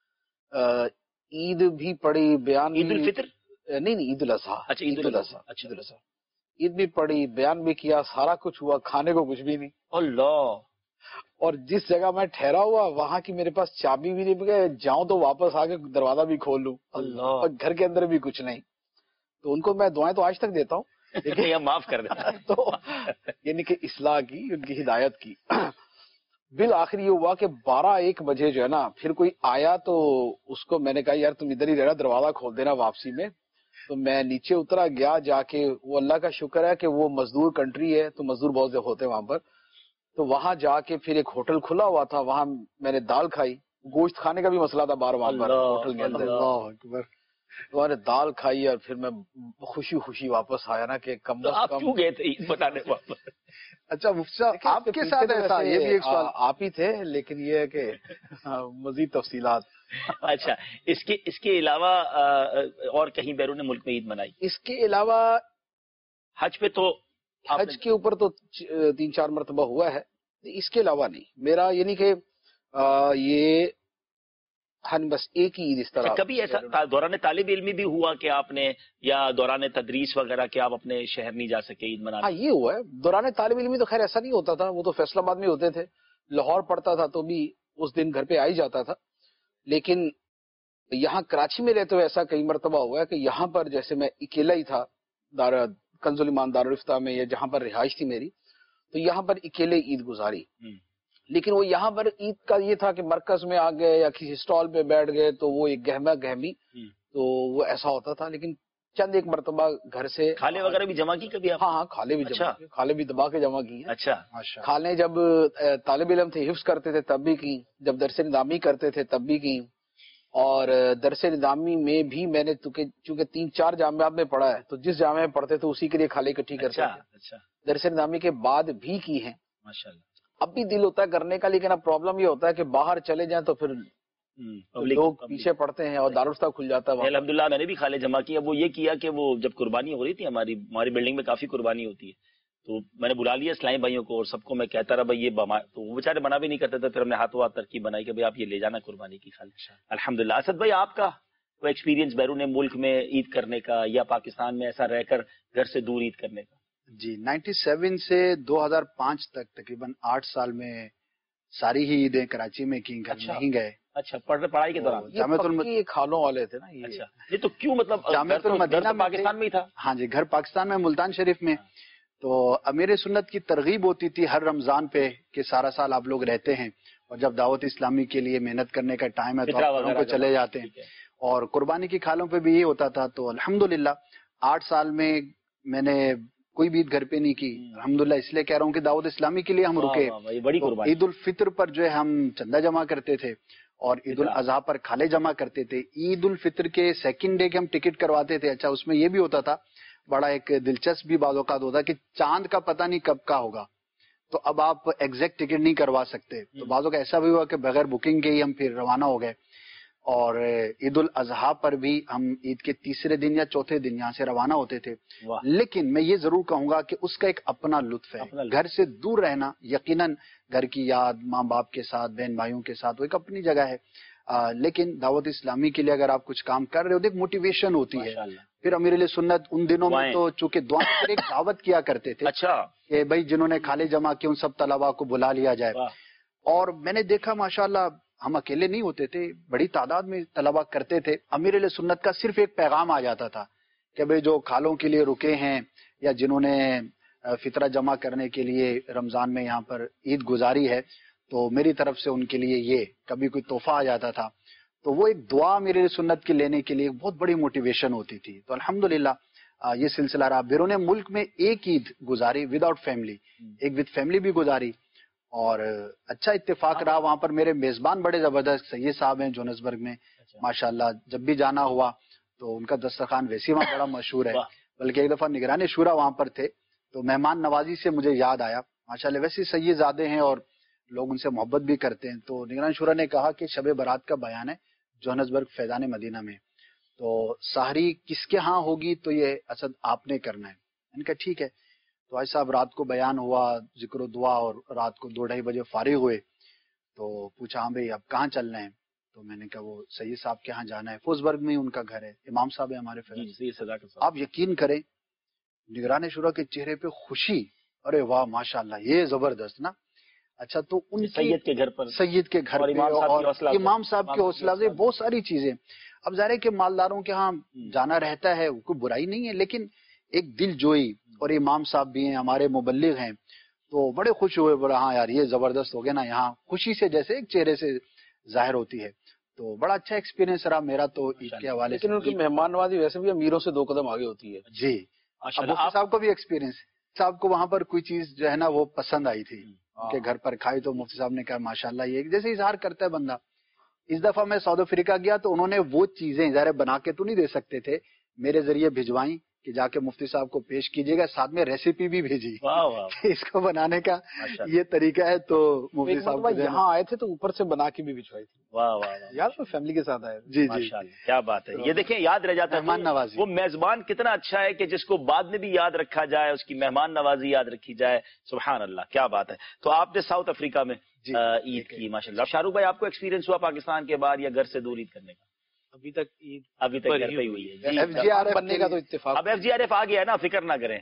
[SPEAKER 3] عید بھی پڑی, بیان
[SPEAKER 2] عید الفطر
[SPEAKER 3] نہیں نہیں عید الاضحیٰ.
[SPEAKER 2] اچھا, عید الاضحیٰ.
[SPEAKER 3] اچھا, عید الاضحیٰ عید بھی پڑی, بیان بھی کیا, سارا کچھ ہوا, کھانے کو کچھ بھی نہیں.
[SPEAKER 2] اللہ.
[SPEAKER 3] اور جس جگہ میں ٹھہرا ہوا وہاں کی میرے پاس چابی بھی نہیں, گئے جاؤں تو واپس آ کے دروازہ بھی کھول لوں.
[SPEAKER 2] اللہ.
[SPEAKER 3] اور گھر کے اندر بھی کچھ نہیں. تو ان کو میں دعائیں تو آج تک دیتا ہوں,
[SPEAKER 2] لیکن یہ معاف کر دیتا
[SPEAKER 3] تو یعنی کہ اصلاح کی, ان کی ہدایت کی. بالآخر یہ ہوا کہ بارہ ایک بجے جو ہے نا پھر کوئی آیا تو اس کو میں نے کہا یار تم ادھر ہی رہنا, دروازہ کھول دینا واپسی میں. تو میں نیچے اترا, گیا جا کے, وہ اللہ کا شکر ہے کہ وہ مزدور کنٹری ہے تو مزدور بہت زیادہ ہوتے ہیں وہاں پر. تو وہاں جا کے پھر ایک ہوٹل کھلا ہوا تھا, وہاں میں نے دال کھائی. گوشت کھانے کا بھی مسئلہ تھا بار بار ہوٹل کے اندر. تو نے دال کھائی اور پھر میں خوشی خوشی واپس آیا نا کہ کم از کم
[SPEAKER 2] کیوں گئے تھے عید منانے واپس؟
[SPEAKER 8] اچھا مفتی صاحب آپ کے ساتھ ایسا یہ بھی ایک سوال
[SPEAKER 3] آپ ہی تھے، لیکن یہ ہے کہ مزید تفصیلات.
[SPEAKER 2] اچھا اس کے اس کے علاوہ اور کہیں بیرون ملک میں عید منائی؟
[SPEAKER 3] اس کے علاوہ
[SPEAKER 2] حج پہ تو
[SPEAKER 3] حج کے اوپر تو تین چار مرتبہ ہوا ہے، اس کے علاوہ نہیں. میرا یعنی کہ یہ ہاں بس ایک ہی عید اس طرح.
[SPEAKER 2] کبھی ایسا دوران طالب علمی بھی ہوا کہ آپ نے یا دوران تدریس وغیرہ کہ آپ اپنے شہر نہیں جا سکے عید منانے؟
[SPEAKER 3] ہاں یہ ہوا ہے. دوران طالب علمی تو خیر ایسا نہیں ہوتا تھا، وہ تو فیصل آباد میں ہوتے تھے. لاہور پڑھتا تھا تو بھی اس دن گھر پہ آ ہی جاتا تھا. لیکن یہاں کراچی میں رہتے ہوئے ایسا کئی مرتبہ ہوا ہے کہ یہاں پر جیسے میں اکیلا ہی تھا دار کنز الایمان دارالفتہ میں یا جہاں پر رہائش تھی میری، تو یہاں پر اکیلے عید گزاری. لیکن وہ یہاں پر عید کا یہ تھا کہ مرکز میں آ گئے یا کسی اسٹال پہ بیٹھ گئے تو وہ ایک گہما گہمی تو وہ ایسا ہوتا تھا. لیکن چند ایک مرتبہ گھر سے
[SPEAKER 2] کھالے وغیرہ بھی جمع کی کبھی آپ؟
[SPEAKER 3] ہاں ہاں کھالے بھی جمع کی، کھالے بھی دبا کے جمع کی ہیں.
[SPEAKER 2] اچھا
[SPEAKER 3] کھالے جب طالب علم تھے حفظ کرتے تھے تب بھی کی، جب درس نظامی کرتے تھے تب بھی کی. اور درس نظامی میں بھی میں نے چونکہ تین چار جامعات میں پڑھا ہے تو جس جامعہ میں پڑھتے تھے اسی کے لیے کھالے اکٹھی کرتے تھے. درس نظامی کے بعد بھی کی ہیں.
[SPEAKER 2] ماشاءاللہ.
[SPEAKER 3] اب بھی دل ہوتا ہے کرنے کا، لیکن اب پرابلم یہ ہوتا ہے کہ باہر چلے جائیں تو پھر لوگ پیچھے پڑتے ہیں اور دارالفتہ کھل جاتا ہے.
[SPEAKER 2] الحمدللہ میں نے بھی کھالے جمع کی. اب وہ یہ کیا کہ وہ جب قربانی ہو رہی تھی ہماری ہماری بلڈنگ میں کافی قربانی ہوتی ہے تو میں نے بلا لیا اسلامی بھائیوں کو اور سب کو میں کہتا رہا بھائی یہ تو وہ بیچارے بنا بھی نہیں کرتے تھے. پھر ہم نے ہاتھوں ہاتھ ترکیب بنائی کہ بھائی آپ یہ لے جانا قربانی کی کھالے. الحمدللہ. اسد بھائی آپ کا وہ ایکسپیرینس بیرون ملک میں عید کرنے کا یا پاکستان میں ایسا رہ کر گھر سے دور عید کرنے کا؟
[SPEAKER 8] جی نائنٹی سیون سے دو ہزار پانچ تک تقریباً آٹھ سال میں ساری ہی عیدیں کراچی میں کی، گھر نہیں گئے.
[SPEAKER 2] اچھا پڑھائی کے دوران
[SPEAKER 3] جامعۃ المدینہ کھالوں والے تھے نا یہ.
[SPEAKER 2] اچھا یہ تو کیوں مطلب
[SPEAKER 8] جامعۃ المدینہ
[SPEAKER 2] پاکستان میں ہی تھا؟
[SPEAKER 8] ہاں جی گھر پاکستان میں ملتان شریف میں. تو امیر سنت کی ترغیب ہوتی تھی ہر رمضان پہ کہ سارا سال آپ لوگ رہتے ہیں اور جب دعوت اسلامی کے لیے محنت کرنے کا ٹائم ہے تو آپ گھروں کو چلے جاتے ہیں. اور قربانی کی کھالوں پہ بھی یہ ہوتا تھا. تو الحمدللہ آٹھ سال میں میں نے کوئی بھی عید گھر پہ نہیں کی الحمدللہ. اس لیے کہہ رہا ہوں کہ دعوت اسلامی کے لیے ہم رکے. عید الفطر پر جو ہے ہم چندہ جمع کرتے تھے اور عید الاضحیٰ پر کھالے جمع کرتے تھے. عید الفطر کے سیکنڈ ڈے کے ہم ٹکٹ کرواتے تھے. اچھا اس میں یہ بھی ہوتا تھا بڑا ایک دلچسپ بھی بعض اوقات ہوتا کہ چاند کا پتہ نہیں کب کا ہوگا تو اب آپ ایگزیکٹ ٹکٹ نہیں کروا سکتے. تو بعض اوقات ایسا بھی ہوا کہ بغیر بکنگ کے ہی ہم پھر روانہ ہو گئے. اور عید الاضحیٰ پر بھی ہم عید کے تیسرے دن یا چوتھے دن یہاں سے روانہ ہوتے تھے. لیکن میں یہ ضرور کہوں گا کہ اس کا ایک اپنا لطف ہے. گھر سے دور رہنا یقیناً گھر کی یاد ماں باپ کے ساتھ بہن بھائیوں کے ساتھ وہ ایک اپنی جگہ ہے. آ, لیکن دعوت اسلامی کے لیے اگر آپ کچھ کام کر رہے ہو تو ایک موٹیویشن ہوتی ہے. پھر امیر علیہ سنت ان دنوں میں تو چونکہ دعا پر ایک دعوت کیا کرتے تھے.
[SPEAKER 2] اچھا
[SPEAKER 8] کہ بھائی جنہوں نے کھالے جمع کیے ان سب طلباء کو بلا لیا جائے. اور میں نے دیکھا ماشاءاللہ ہم اکیلے نہیں ہوتے تھے، بڑی تعداد میں طلباء کرتے تھے. امیر علیہ سنت کا صرف ایک پیغام آ جاتا تھا کہ بھئی جو کھالوں کے لیے رکے ہیں یا جنہوں نے فطرہ جمع کرنے کے لیے رمضان میں یہاں پر عید گزاری ہے تو میری طرف سے ان کے لیے یہ کبھی کوئی تحفہ آ جاتا تھا تو وہ ایک دعا امیر علیہ سنت کی لینے کے لیے بہت بڑی موٹیویشن ہوتی تھی. تو الحمدللہ یہ سلسلہ رہا. بیرون ملک میں ایک عید گزاری وداؤٹ فیملی، ایک ود فیملی بھی گزاری اور اچھا اتفاق رہا. وہاں پر میرے میزبان بڑے زبردست سید صاحب ہیں جونسبرگ میں ماشاءاللہ. جب بھی جانا ہوا تو ان کا دسترخوان ویسے وہاں بڑا مشہور ہے. بلکہ ایک دفعہ نگران شورا وہاں پر تھے تو مہمان نوازی سے مجھے یاد آیا ماشاءاللہ. ویسے سید زادے ہیں اور لوگ ان سے محبت بھی کرتے ہیں. تو نگران شورا نے کہا کہ شب برات کا بیان ہے جونسبرگ فیضان مدینہ میں تو سحری کس کے ہاں ہوگی تو یہ اسد آپ نے کرنا ہے. میں نے کہا ٹھیک ہے. تو آج صاحب رات کو بیان ہوا ذکر و دعا اور رات کو دو ڈھائی بجے فارغ ہوئے تو پوچھا ہاں بھائی اب کہاں چلنا ہے تو میں نے کہا وہ سید صاحب کے ہاں جانا ہے. فوزبرگ میں ان کا گھر ہے. امام صاحب ہے ہمارے فیضان. آپ یقین کریں نگران شورا کے چہرے پہ خوشی، ارے واہ ماشاءاللہ یہ زبردست نا. اچھا تو ان
[SPEAKER 2] سید کے گھر پر
[SPEAKER 8] سید کے گھر پہ اور امام صاحب کی حوصلہ افزائی بہت ساری چیزیں. اب ظاہر ہے کہ مالداروں کے ہاں جانا رہتا ہے کوئی برائی نہیں ہے لیکن ایک دل جوئی اور امام صاحب بھی ہیں ہمارے مبلغ ہیں تو بڑے خوش ہوئے. بڑا ہاں یار یہ زبردست ہو گیا نا. یہاں خوشی سے جیسے ایک چہرے سے ظاہر ہوتی ہے. تو بڑا اچھا ایکسپیرینس رہا میرا تو عید کے حوالے سے.
[SPEAKER 3] لیکن ان کی مہمان نوازی ویسے بھی امیروں سے دو قدم آگے ہوتی ہے.
[SPEAKER 8] جی صاحب کو بھی ایکسپیرینس صاحب کو وہاں پر کوئی چیز جو ہے نا وہ پسند آئی تھی کہ گھر پر کھائی تو مفتی صاحب نے کہا ماشاءاللہ یہ جیسے اظہار کرتا ہے بندہ اس دفعہ میں ساؤتھ افریقہ گیا تو انہوں نے وہ چیزیں ظاہر بنا کے تو نہیں دے سکتے تھے، میرے ذریعے بھجوائیں کہ جا کے مفتی صاحب کو پیش کیجیے گا، ساتھ میں ریسیپی بھی بھیجی اس کو بنانے کا یہ طریقہ ہے. تو مفتی صاحب
[SPEAKER 3] یہاں آئے تھے تو اوپر سے بنا کے بھی بھجوائی تھی.
[SPEAKER 2] واہ واہ
[SPEAKER 3] یار تو فیملی کے ساتھ آئے.
[SPEAKER 8] جی جی
[SPEAKER 2] کیا بات ہے. یہ دیکھیں یاد رہ جاتا ہے
[SPEAKER 8] مہمان نوازی.
[SPEAKER 2] وہ میزبان کتنا اچھا ہے کہ جس کو بعد میں بھی یاد رکھا جائے، اس کی مہمان نوازی یاد رکھی جائے. سبحان اللہ کیا بات ہے. تو آپ نے ساؤتھ افریقہ میں عید کی ماشاء اللہ. شاہ رخ بھائی آپ کو ایکسپیرینس ہوا پاکستان کے باہر یا گھر سے دور عید کرنے کا؟
[SPEAKER 12] ابھی تک عید
[SPEAKER 2] ابھی تک گھر پہ ہی ہوئی ہے.
[SPEAKER 8] ایف جی آر ایف
[SPEAKER 3] بننے کا تو اتفاق.
[SPEAKER 2] اب ایف جی آر ایف آ گیا ہے نا، فکر نہ کریں،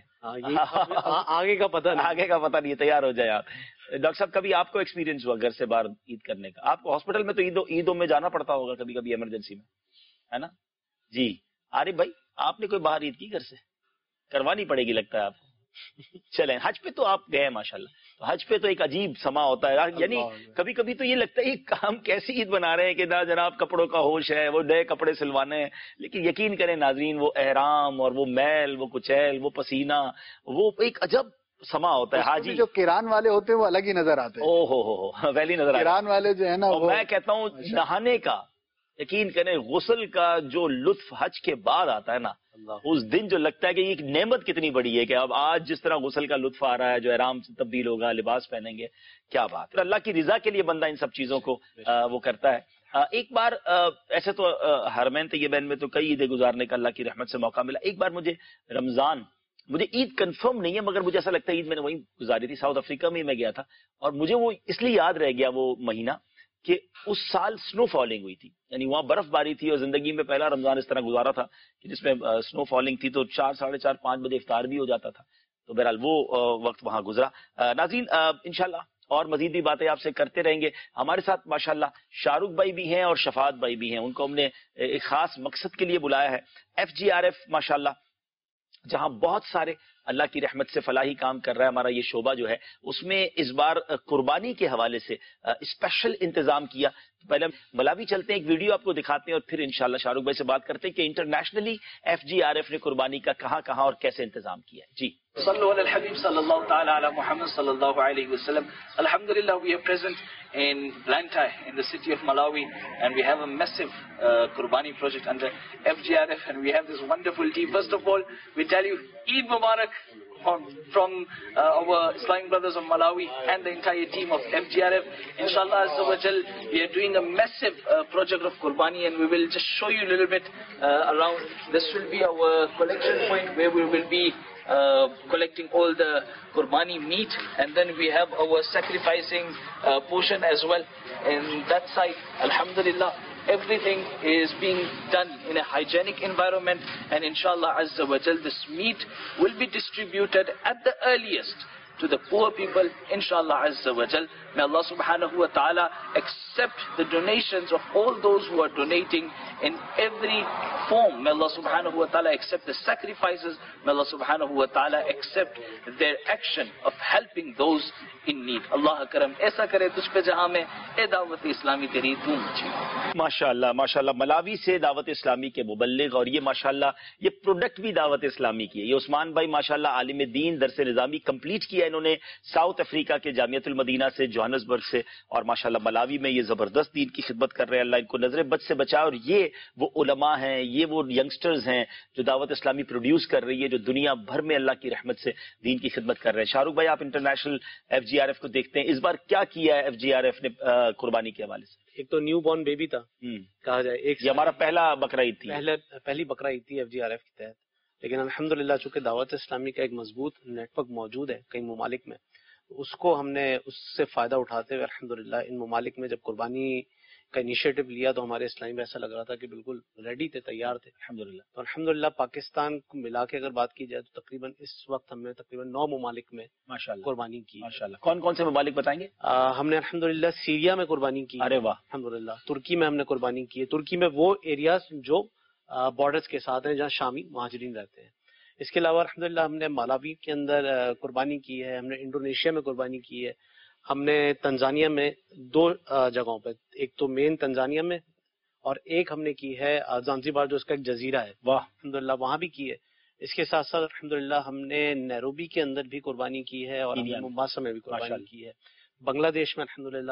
[SPEAKER 12] آگے کا پتہ نہیں
[SPEAKER 2] آگے کا پتہ نہیں ہے، تیار ہو جائے آپ. ڈاکٹر صاحب کبھی آپ کو ایکسپیرینس ہوا گھر سے باہر عید کرنے کا؟ آپ کو ہاسپٹل میں تو عیدوں عیدوں میں جانا پڑتا ہوگا کبھی کبھی ایمرجنسی میں، ہے نا؟ جی عارف بھائی آپ نے کوئی باہر عید کی گھر سے؟ کروانی پڑے گی لگتا ہے آپ کو. چلیں حج پہ تو آپ گئے ماشاءاللہ. تو حج پہ تو ایک عجیب سما ہوتا ہے، یعنی کبھی کبھی تو یہ لگتا ہے کہ ہم کیسی عید بنا رہے ہیں کہ نہ جناب کپڑوں کا ہوش ہے، وہ نئے کپڑے سلوانے ہیں. لیکن یقین کریں ناظرین، وہ احرام اور وہ میل، وہ کچیل، وہ پسینہ، وہ ایک عجب سما ہوتا ہے. حاجی
[SPEAKER 8] جو کران والے ہوتے ہیں وہ الگ ہی نظر آتے ہیں.
[SPEAKER 2] او ہو ہو ویلی نظر آتے ہیں
[SPEAKER 8] کران والے جو ہے نا.
[SPEAKER 2] میں کہتا ہوں نہانے کا، یقین کریں غسل کا جو لطف حج کے بعد آتا ہے نا، اس دن جو لگتا ہے کہ یہ ایک نعمت کتنی بڑی ہے کہ اب آج جس طرح غسل کا لطف آ رہا ہے، جو احرام سے تبدیل ہوگا، لباس پہنیں گے، کیا بات ہے. اللہ کی رضا کے لیے بندہ ان سب چیزوں کو وہ کرتا ہے. ایک بار ایسے تو حرمین طیبین میں تو کئی عیدیں گزارنے کا اللہ کی رحمت سے موقع ملا. ایک بار مجھے رمضان، مجھے عید کنفرم نہیں ہے مگر مجھے ایسا لگتا ہے عید میں نے وہیں گزاری تھی، ساؤتھ افریقہ میں میں گیا تھا. اور مجھے وہ اس لیے یاد رہ گیا وہ مہینہ کہ اس سال سنو فالنگ ہوئی تھی، یعنی وہاں برف باری تھی، اور زندگی میں پہلا رمضان اس طرح گزارا تھا کہ جس میں سنو فالنگ تھی، تو چار ساڑھے چار پانچ بجے افطار بھی ہو جاتا تھا. تو بہرحال وہ وقت وہاں گزرا. ناظرین انشاءاللہ اور مزید بھی باتیں آپ سے کرتے رہیں گے. ہمارے ساتھ ماشاءاللہ شاہ رخ بھائی بھی ہیں اور شفاعت بھائی بھی ہیں، ان کو ہم نے ایک خاص مقصد کے لیے بلایا ہے. ایف جی آر ایف ماشاءاللہ جہاں بہت سارے اللہ کی رحمت سے فلاحی کام کر رہا ہے ہمارا یہ شعبہ جو ہے، اس میں اس بار قربانی کے حوالے سے اسپیشل انتظام کیا. پہلے ملاوی چلتے ہیں، ایک ویڈیو آپ کو دکھاتے ہیں اور پھر انشاءاللہ شاہ رخ بھائی سے بات کرتے ہیں کہ internationally F G R F نے قربانی کا کہاں کہاں اور کیسے انتظام کیا ہے. جی
[SPEAKER 13] صلو علی الحبیب صلی اللہ تعالی علی محمد صلی اللہ علیہ وسلم. Alhamdulillah, we are present in Blantyre in the city of Malawi, and we have a massive uh, Qurbani project under F G R F, and we have this wonderful team. First of all, we tell you Eid Mubarak from, from uh, our Islamic brothers of Malawi and the entire team of F G R F. Inshallah Azza wa Jal, we are doing a massive uh, project of Qurbani, and we will just show you a little bit uh, around. This will be our collection point where we will be Uh, collecting all the Qurbani meat, and then we have our sacrificing uh, portion as well. And that side, Alhamdulillah, everything is being done in a hygienic environment, and inshallah Azza wa Jal, this meat will be distributed at the earliest to the poor people, inshallah Azza wa Jal. May Allah subhanahu wa ta'ala accept the donations of all those who are donating in every form. May Allah subhanahu wa ta'ala accept the sacrifices. May Allah subhanahu wa ta'ala accept their action of helping those in need. Allah karam ایسا کرے تجھ پہ جہاں میں اے دعوت اسلامی تیری دھوم مچی.
[SPEAKER 2] ماشاءاللہ ماشاءاللہ ملاوی سے دعوت اسلامی کے مبلغ، اور یہ ماشاءاللہ یہ پروڈکٹ بھی دعوت اسلامی کی ہے. یہ عثمان بھائی ماشاءاللہ عالم دین درس نظامی کمپلیٹ کیا انہوں نے ساؤتھ افریقہ کے جامعۃ المدینہ سے، جوہانسبرگ سے، اور ماشاءاللہ ملاوی میں یہ زبردست دین کی خدمت کر رہے ہیں. اللہ ان کو نظر بد سے بچائے. اور یہ وہ علماء ہیں، یہ وہ ینگسٹرز ہیں جو دعوت اسلامی پروڈیوس کر رہی ہے، جو دنیا بھر میں اللہ کی رحمت سے دین کی خدمت کر رہے ہیں. شاہ رخ بھائی آپ international F G R F کو دیکھتے ہیں، اس بار کیا کیا ہے ایف جی آر ایف نے قربانی کے حوالے سے؟
[SPEAKER 12] ایک تو نیو بورن بیبی تھا کہا جائے، ایک
[SPEAKER 2] یہ ہمارا پہلا بقرہ عید تھی،
[SPEAKER 12] پہلے پہلی بقرہ عید تھی ایف جی آر ایف کے تحت. لیکن الحمدللہ چونکہ دعوت اسلامی کا ایک مضبوط نیٹ ورک موجود ہے کئی ممالک میں، اس کو ہم نے اس سے فائدہ اٹھاتے ہوئے الحمدللہ ان ممالک میں جب قربانی کا انیشیٹو لیا تو ہمارے اسلامی میں ایسا لگ رہا تھا کہ بالکل ریڈی تھے، تیار تھے الحمدللہ. تو الحمدللہ پاکستان کو ملا کے اگر بات کی جائے تو تقریباً اس وقت ہم نے تقریباً نو ممالک میں ماشاءاللہ قربانی کی.
[SPEAKER 2] ماشاءاللہ کون کون سے ممالک بتائیں گے؟
[SPEAKER 12] ہم نے الحمدللہ سیریا میں قربانی کی.
[SPEAKER 2] ارے واہ.
[SPEAKER 12] الحمدللہ ترکی میں ہم نے قربانی کی ہے. ترکی میں وہ ایریاز جو بارڈرز کے ساتھ ہیں جہاں شامی مہاجرین رہتے ہیں. اس کے علاوہ الحمدللہ ہم نے مالاوی کے اندر قربانی کی ہے، ہم نے انڈونیشیا میں قربانی کی ہے، ہم نے تنزانیہ میں دو جگہوں پہ، ایک تو مین تنزانیہ میں اور ایک ہم نے کی ہے زانزیبار جو اس کا ایک جزیرہ ہے، واہ الحمدللہ وہاں بھی کی ہے. اس کے ساتھ ساتھ الحمدللہ ہم نے نیروبی کے اندر بھی قربانی کی ہے اور ممباسا میں بھی قربانی کی ہے. بنگلہ دیش میں الحمدللہ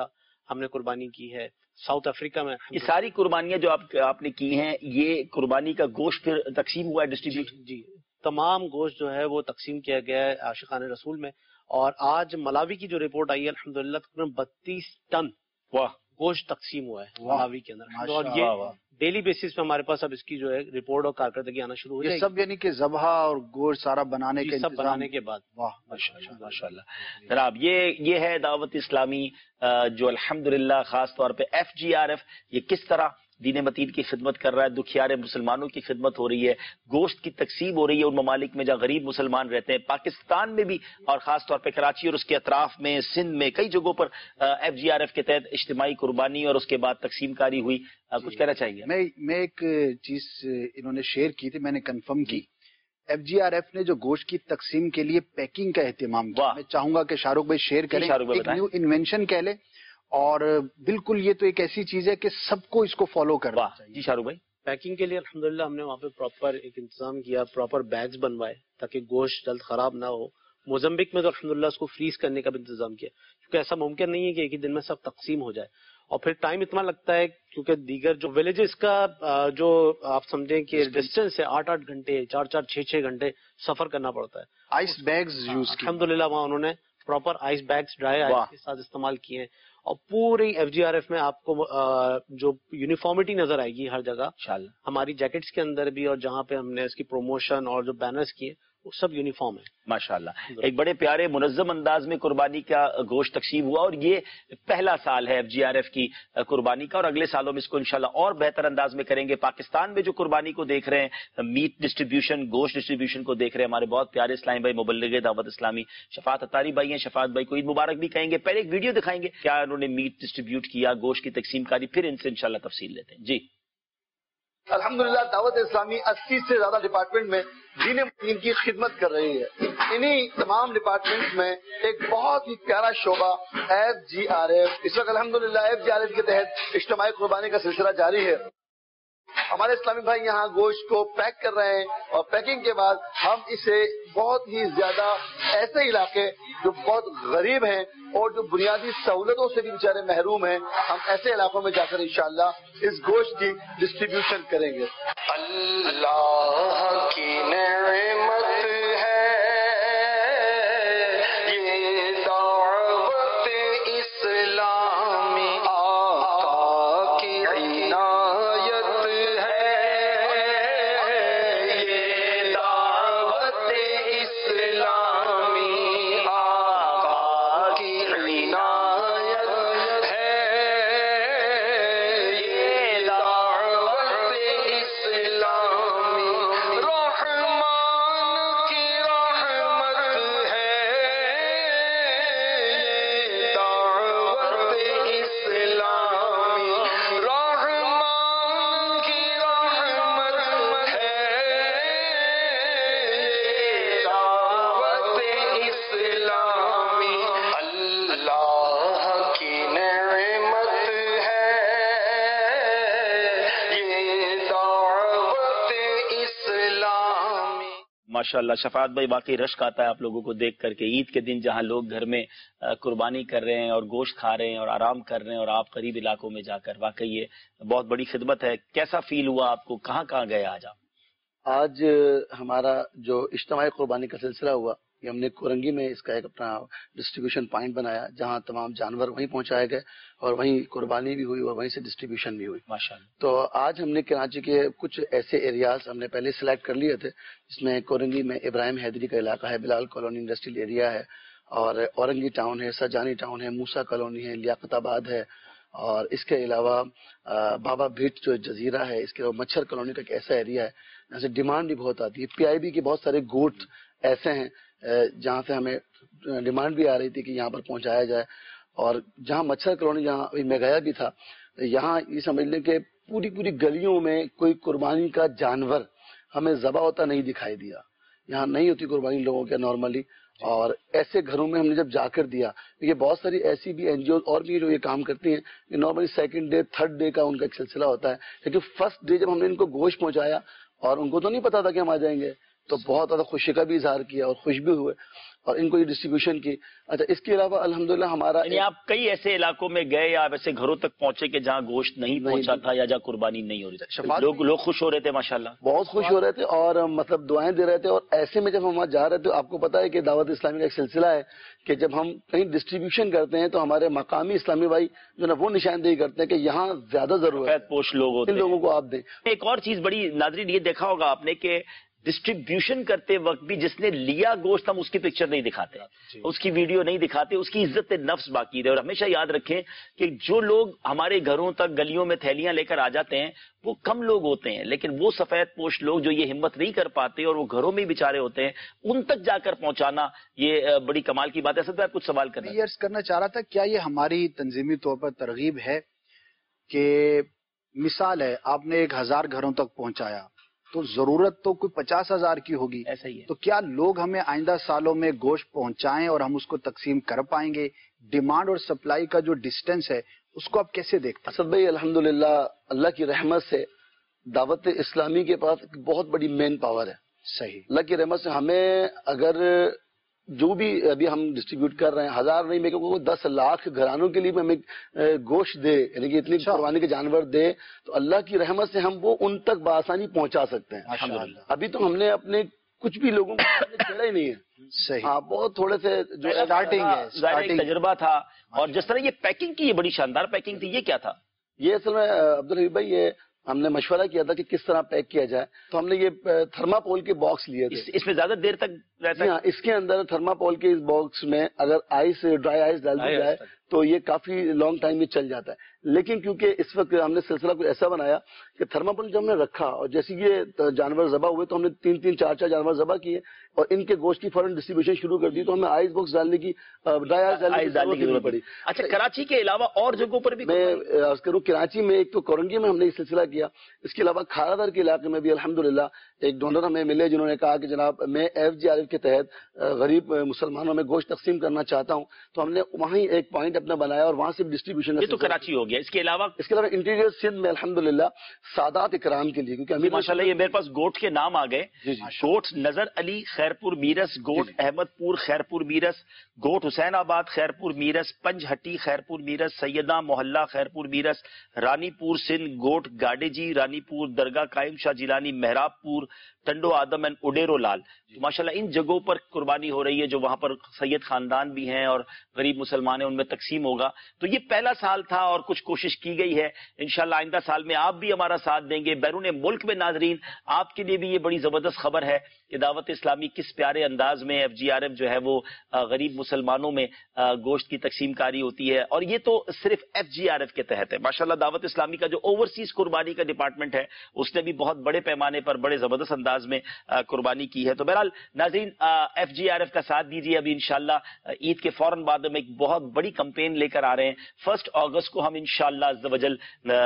[SPEAKER 12] ہم نے قربانی کی ہے، ساؤتھ افریقہ میں
[SPEAKER 2] یہ ساری قربانیاں جو آپ آپ نے کی ہیں یہ قربانی کا گوشت پھر تقسیم ہوا ہے ڈسٹریبیوٹ؟
[SPEAKER 12] جی, جی تمام گوشت جو ہے وہ تقسیم کیا گیا ہے عاشقان رسول میں. اور آج ملاوی کی جو رپورٹ آئی ہے الحمدللہ تقریباً بتیس ٹن
[SPEAKER 2] واہ
[SPEAKER 12] گوشت تقسیم ہوا ہے ملاوی کے اندر. اور
[SPEAKER 8] واہ
[SPEAKER 12] یہ
[SPEAKER 8] واہ.
[SPEAKER 12] ڈیلی بیسس پہ ہمارے پاس اب اس کی جو ہے رپورٹ اور کارکردگی آنا شروع ہو جائے
[SPEAKER 8] یہ
[SPEAKER 12] گی.
[SPEAKER 8] سب یعنی کہ ذبح اور گوشت سارا بنانے
[SPEAKER 12] جی
[SPEAKER 8] کے
[SPEAKER 12] سب
[SPEAKER 8] انتظام.
[SPEAKER 12] بنانے کے بعد.
[SPEAKER 8] واہ
[SPEAKER 2] ماشاء اللہ جناب. یہ یہ ہے دعوت اسلامی جو الحمدللہ خاص طور پہ ایف جی آر ایف یہ کس طرح دین متین کی خدمت کر رہا ہے، دکھیارے مسلمانوں کی خدمت ہو رہی ہے، گوشت کی تقسیم ہو رہی ہے ان ممالک میں جہاں غریب مسلمان رہتے ہیں. پاکستان میں بھی اور خاص طور پہ کراچی اور اس کے اطراف میں، سندھ میں کئی جگہوں پر ایف جی آر ایف کے تحت اجتماعی قربانی اور اس کے بعد تقسیم کاری ہوئی. کچھ کہنا چاہیے؟
[SPEAKER 8] میں میں ایک چیز انہوں نے شیئر کی تھی، میں نے کنفرم کی. ایف جی آر ایف نے جو گوشت کی تقسیم کے لیے پیکنگ کا اہتمام کیا، میں چاہوں گا کہ شاہ رخ بھائی شیئر کریں. ایک نیو انوینشن کہہ لیں، اور بالکل یہ تو ایک ایسی چیز ہے کہ سب کو اس کو فالو کرنا چاہیے.
[SPEAKER 2] جی شاہ رخ بھائی.
[SPEAKER 12] پیکنگ کے لیے الحمدللہ ہم نے وہاں پہ پراپر ایک انتظام کیا، پراپر بیگز بنوائے تاکہ گوشت جلد خراب نہ ہو. موزمبک میں تو الحمدللہ اس کو فریز کرنے کا بھی انتظام کیا، کیونکہ ایسا ممکن نہیں ہے کہ ایک ہی دن میں سب تقسیم ہو جائے. اور پھر ٹائم اتنا لگتا ہے کیونکہ دیگر جو ولیجز کا جو آپ سمجھیں کہ ڈسٹینس ہے آٹھ آٹھ گھنٹے چار چار چھ چھ گھنٹے سفر کرنا پڑتا ہے.
[SPEAKER 8] آئس بیگز یوز کی
[SPEAKER 12] الحمدللہ وہاں انہوں نے proper ice bags dry ice کے ساتھ استعمال کیے ہیں. اور پوری ایف جی آر ایف میں آپ کو جو یونیفارمٹی نظر آئے گی ہر جگہ ہماری جیکٹس کے اندر بھی، اور جہاں پہ ہم نے اس کی پروموشن اور جو بینرز کیے وہ سب یونیفارم ہے.
[SPEAKER 2] ماشاءاللہ ایک بڑے پیارے منظم انداز میں قربانی کا گوشت تقسیم ہوا، اور یہ پہلا سال ہے ایف جی آر ایف کی قربانی کا، اور اگلے سالوں میں اس کو انشاءاللہ اور بہتر انداز میں کریں گے. پاکستان میں جو قربانی کو دیکھ رہے ہیں، میٹ ڈسٹریبیوشن، گوشت ڈسٹریبیوشن کو دیکھ رہے ہیں ہمارے بہت پیارے اسلامی بھائی مبلغ دعوت اسلامی شفاعت اتاری بھائی ہیں. شفاعت بھائی کو عید مبارک بھی کہیں گے. پہلے ایک ویڈیو دکھائیں گے کیا انہوں نے میٹ ڈسٹریبیوٹ کیا، گوشت کی تقسیم کاری، پھر ان سے انشاءاللہ تفصیل لیتے ہیں. جی
[SPEAKER 14] الحمدللہ دعوت اسلامی اسی سے زیادہ ڈپارٹمنٹ میں دین متین کی خدمت کر رہی ہے. انہی تمام ڈپارٹمنٹ میں ایک بہت ہی پیارا شعبہ ایف جی آر ایف. اس وقت الحمدللہ ایف جی آر ایف کے تحت اجتماعی قربانی کا سلسلہ جاری ہے. ہمارے اسلامی بھائی یہاں گوشت کو پیک کر رہے ہیں، اور پیکنگ کے بعد ہم اسے بہت ہی زیادہ ایسے علاقے جو بہت غریب ہیں اور جو بنیادی سہولتوں سے بھی بیچارے محروم ہیں، ہم ایسے علاقوں میں جا کر انشاءاللہ اس گوشت کی ڈسٹریبیوشن کریں گے.
[SPEAKER 15] اللہ کی نعمت ہے یہ دعوت اسلامی، آقا کی عنایت ہے یہ دعوت اسلامی، آقا کی عنایت ہے یہ دعوت اسلامی، رحمان کی رحمت ہے یہ دعوت اسلامی، رحمان کی رحمت ہے یہ دعوت اسلامی، اللہ کی نعمت ہے یہ دعوت اسلامی.
[SPEAKER 2] ماشاءاللہ شفاعت بھائی واقعی رشک آتا ہے آپ لوگوں کو دیکھ کر کے. عید کے دن جہاں لوگ گھر میں قربانی کر رہے ہیں اور گوشت کھا رہے ہیں اور آرام کر رہے ہیں، اور آپ قریب علاقوں میں جا کر، واقعی یہ بہت بڑی خدمت ہے. کیسا فیل ہوا آپ کو؟ کہاں کہاں گئے آج آپ؟
[SPEAKER 14] آج ہمارا جو اجتماعی قربانی کا سلسلہ ہوا، یہ ہم نے کورنگی میں اس کا ایک اپنا ڈسٹریبیوشن پوائنٹ بنایا، جہاں تمام جانور وہیں پہنچائے گئے اور وہیں قربانی بھی ہوئی اور وہیں سے ڈسٹریبیوشن بھی ہوئی.
[SPEAKER 2] ماشاءاللہ.
[SPEAKER 14] تو آج ہم نے کراچی کے کچھ ایسے ایریاز ہم نے پہلے سلیکٹ کر لیے تھے، جس میں کورنگی میں ابراہیم حیدری کا علاقہ ہے، بلال کالونی انڈسٹریل ایریا ہے، اور اورنگی ٹاؤن ہے، سجانی ٹاؤن ہے، موسیٰ کالونی ہے، لیاقت آباد ہے، اور اس کے علاوہ بابا بھیٹ جو جزیرہ ہے، اس کے علاوہ مچھر کالونی کا ایک ایسا ایریا ہے جہاں سے ڈیمانڈ بھی بہت آتی ہے. پی آئی بی کے بہت سارے گوٹ ایسے ہیں جہاں سے ہمیں ڈیمانڈ بھی آ رہی تھی کہ یہاں پر پہنچایا جائے. اور جہاں مچھر کالونی جہاں میں گیا بھی تھا، یہاں یہ سمجھ لیں کہ پوری پوری گلیوں میں کوئی قربانی کا جانور ہمیں ذبح ہوتا نہیں دکھائی دیا. یہاں نہیں ہوتی قربانی لوگوں کے نارملی، اور ایسے گھروں میں ہم نے جب جا کر دیا، یہ بہت ساری ایسی بھی این جی اوز اور بھی جو یہ کام کرتی ہیں، یہ normally second day third day کا ان کا ایک سلسلہ ہوتا ہے، لیکن فرسٹ ڈے جب ہم نے ان کو گوشت پہنچایا، اور ان کو تو نہیں پتا تھا کہ ہم آ جائیں گے، تو بہت زیادہ خوشی کا بھی اظہار کیا اور خوش بھی ہوئے اور ان کو یہ ڈسٹریبیوشن کی. اچھا اس کے علاوہ الحمدللہ ہمارا
[SPEAKER 2] یعنی آپ کئی ایسے علاقوں میں گئے یا ایسے گھروں تک پہنچے کہ جہاں گوشت نہیں پہنچا تھا یا جہاں قربانی نہیں ہو رہی تھی, لوگ لوگ خوش ہو رہے تھے ماشاءاللہ,
[SPEAKER 14] بہت خوش ہو رہے تھے اور مطلب دعائیں دے رہے تھے. اور ایسے میں جب ہم وہاں جا رہے تھے, آپ کو پتا ہے کہ دعوت اسلامی کا ایک سلسلہ ہے کہ جب ہم کہیں ڈسٹریبیوشن کرتے ہیں تو ہمارے مقامی اسلامی بھائی جو نا وہ نشاندہی کرتے ہیں کہ یہاں زیادہ ضرورت ہے,
[SPEAKER 2] پوش لوگ ہوتے
[SPEAKER 14] ان لوگوں کو آپ دیں.
[SPEAKER 2] ایک اور چیز بڑی ناظرین یہ دیکھا ہوگا آپ نے کہ ڈسٹریبیوشن کرتے وقت بھی جس نے لیا گوشت ہم اس کی پکچر نہیں دکھاتے, اس کی ویڈیو نہیں دکھاتے, اس کی عزت نفس باقی رہے. اور ہمیشہ یاد رکھیں کہ جو لوگ ہمارے گھروں تک گلیوں میں تھیلیاں لے کر آ جاتے ہیں وہ کم لوگ ہوتے ہیں, لیکن وہ سفید پوش لوگ جو یہ ہمت نہیں کر پاتے اور وہ گھروں میں بیچارے ہوتے ہیں, ان تک جا کر پہنچانا یہ بڑی کمال کی بات ہے. اصل میں کچھ سوال کرنا
[SPEAKER 8] یہ عرض کرنا چاہ رہا تھا, کیا یہ ہماری تنظیمی طور پر ترغیب ہے کہ مثال ہے آپ نے ایک ہزار گھروں تک پہنچایا تو ضرورت تو کوئی پچاس ہزار کی ہوگی,
[SPEAKER 2] ایسا ہی ہے,
[SPEAKER 8] تو کیا لوگ ہمیں آئندہ سالوں میں گوشت پہنچائیں اور ہم اس کو تقسیم کر پائیں گے؟ ڈیمانڈ اور سپلائی کا جو ڈسٹینس ہے اس کو آپ کیسے دیکھتے ہیں؟
[SPEAKER 14] اسد بھائی الحمدللہ اللہ کی رحمت سے دعوت اسلامی کے پاس ایک بہت بڑی مین پاور ہے.
[SPEAKER 8] صحیح,
[SPEAKER 14] اللہ کی رحمت سے ہمیں اگر جو بھی ابھی ہم ڈسٹریبیوٹ کر رہے ہیں, ہزار نہیں میں کہ دس لاکھ گھرانوں کے لیے ہمیں گوشت دے, یعنی کہ اتنی قربانی کے جانور دے, تو اللہ کی رحمت سے ہم وہ ان تک بآسانی پہنچا سکتے ہیں. ابھی تو ہم نے اپنے کچھ بھی لوگوں کو چھیڑا ہی نہیں ہے.
[SPEAKER 8] صحیح,
[SPEAKER 14] ہاں بہت تھوڑے سے جو
[SPEAKER 8] اسٹارٹنگ ہے,
[SPEAKER 2] تجربہ تھا. اور جس طرح یہ پیکنگ کی, یہ بڑی شاندار پیکنگ تھی, یہ کیا تھا؟
[SPEAKER 14] یہ اصل میں عبدالحبیب بھائی یہ ہم نے مشورہ کیا تھا کہ کس طرح پیک کیا جائے, تو ہم نے یہ تھرماپول کے باکس لیے تھے.
[SPEAKER 2] اس میں زیادہ دیر تک رہتا ہے؟
[SPEAKER 14] ہاں, اس کے اندر تھرماپول کے اس باکس میں اگر آئس ڈرائی آئس ڈال دی جائے تو یہ کافی لانگ ٹائم میں چل جاتا ہے. لیکن کیونکہ اس وقت ہم نے سلسلہ کچھ ایسا بنایا کہ تھرماپول جب ہم نے رکھا اور جیسے یہ جانور ذبح ہوئے تو ہم نے تین تین چار چار جانور ذبح کیے اور ان کے گوشت کی فوراً ڈسٹریبیوشن شروع کر دی, تو ہمیں آئس باکس ڈالنے کی ڈرائی آئس ڈالنے کی ضرورت پڑی.
[SPEAKER 2] اچھا, کراچی کے علاوہ اور جگہوں پر بھی
[SPEAKER 14] میں عرض کروں, کراچی میں ایک تو کورنگی میں ہم نے یہ سلسلہ کیا, اس کے علاوہ کھارا در کے علاقے میں بھی الحمدللہ ایک ڈونر ہمیں ملے جنہوں نے کہا کہ جناب میں ایف جی آر ایف کے تحت غریب مسلمانوں میں گوشت تقسیم کرنا چاہتا ہوں, تو ہم نے وہیں ایک پوائنٹ اپنا بنایا اور وہاں سے ڈسٹریبیوشن.
[SPEAKER 2] یہ تو کراچی ہو گیا. اس کے علاوہ
[SPEAKER 14] اس کے علاوہ انٹیریئر سندھ میں الحمدللہ سادات اکرام کے لیے, کیونکہ
[SPEAKER 2] ماشاءاللہ یہ میرے پاس گوٹ کے نام آ گئے. گوٹ نظر علی خیرپور میرس, گوٹ احمد پور خیرپور میرس, گوٹ حسین آباد خیرپور میرس, پنج ہٹی خیرپور میرس, سیدہ محلہ خیرپور میرس, رانی پور سندھ, گوٹ گاڈے جی رانی پور, درگاہ قائم شاہ جیلانی مہراب پور, ٹنڈو آدم اینڈ اڈیرو لال. تو ماشاءاللہ ان جگہوں پر قربانی ہو رہی ہے جو وہاں پر سید خاندان بھی ہیں اور غریب مسلمان ہیں, ان میں تقسیم ہوگا. تو یہ پہلا سال تھا اور کچھ کوشش کی گئی ہے. انشاءاللہ آئندہ سال میں آپ بھی ہمارا ساتھ دیں گے. بیرون ملک میں ناظرین آپ کے لیے بھی یہ بڑی زبردست خبر ہے کہ دعوت اسلامی کس پیارے انداز میں ایف جی آر ایف جو ہے وہ غریب مسلمانوں میں گوشت کی تقسیم کاری ہوتی ہے. اور یہ تو صرف ایف جی آر ایف کے تحت ہے. ماشاءاللہ دعوت اسلامی کا جو اوورسیز قربانی کا ڈپارٹمنٹ ہے اس نے بھی بہت بڑے پیمانے پر بڑے زبردست انداز میں قربانی کی ہے. تو بہرحال ناظرین ایف جی آر ایف کا ساتھ دیجیے. ابھی انشاءاللہ عید کے فوراً بعد ہم ایک بہت بڑی کمپین لے کر آ رہے ہیں. فرسٹ اگست کو ہم انشاءاللہ عز و جل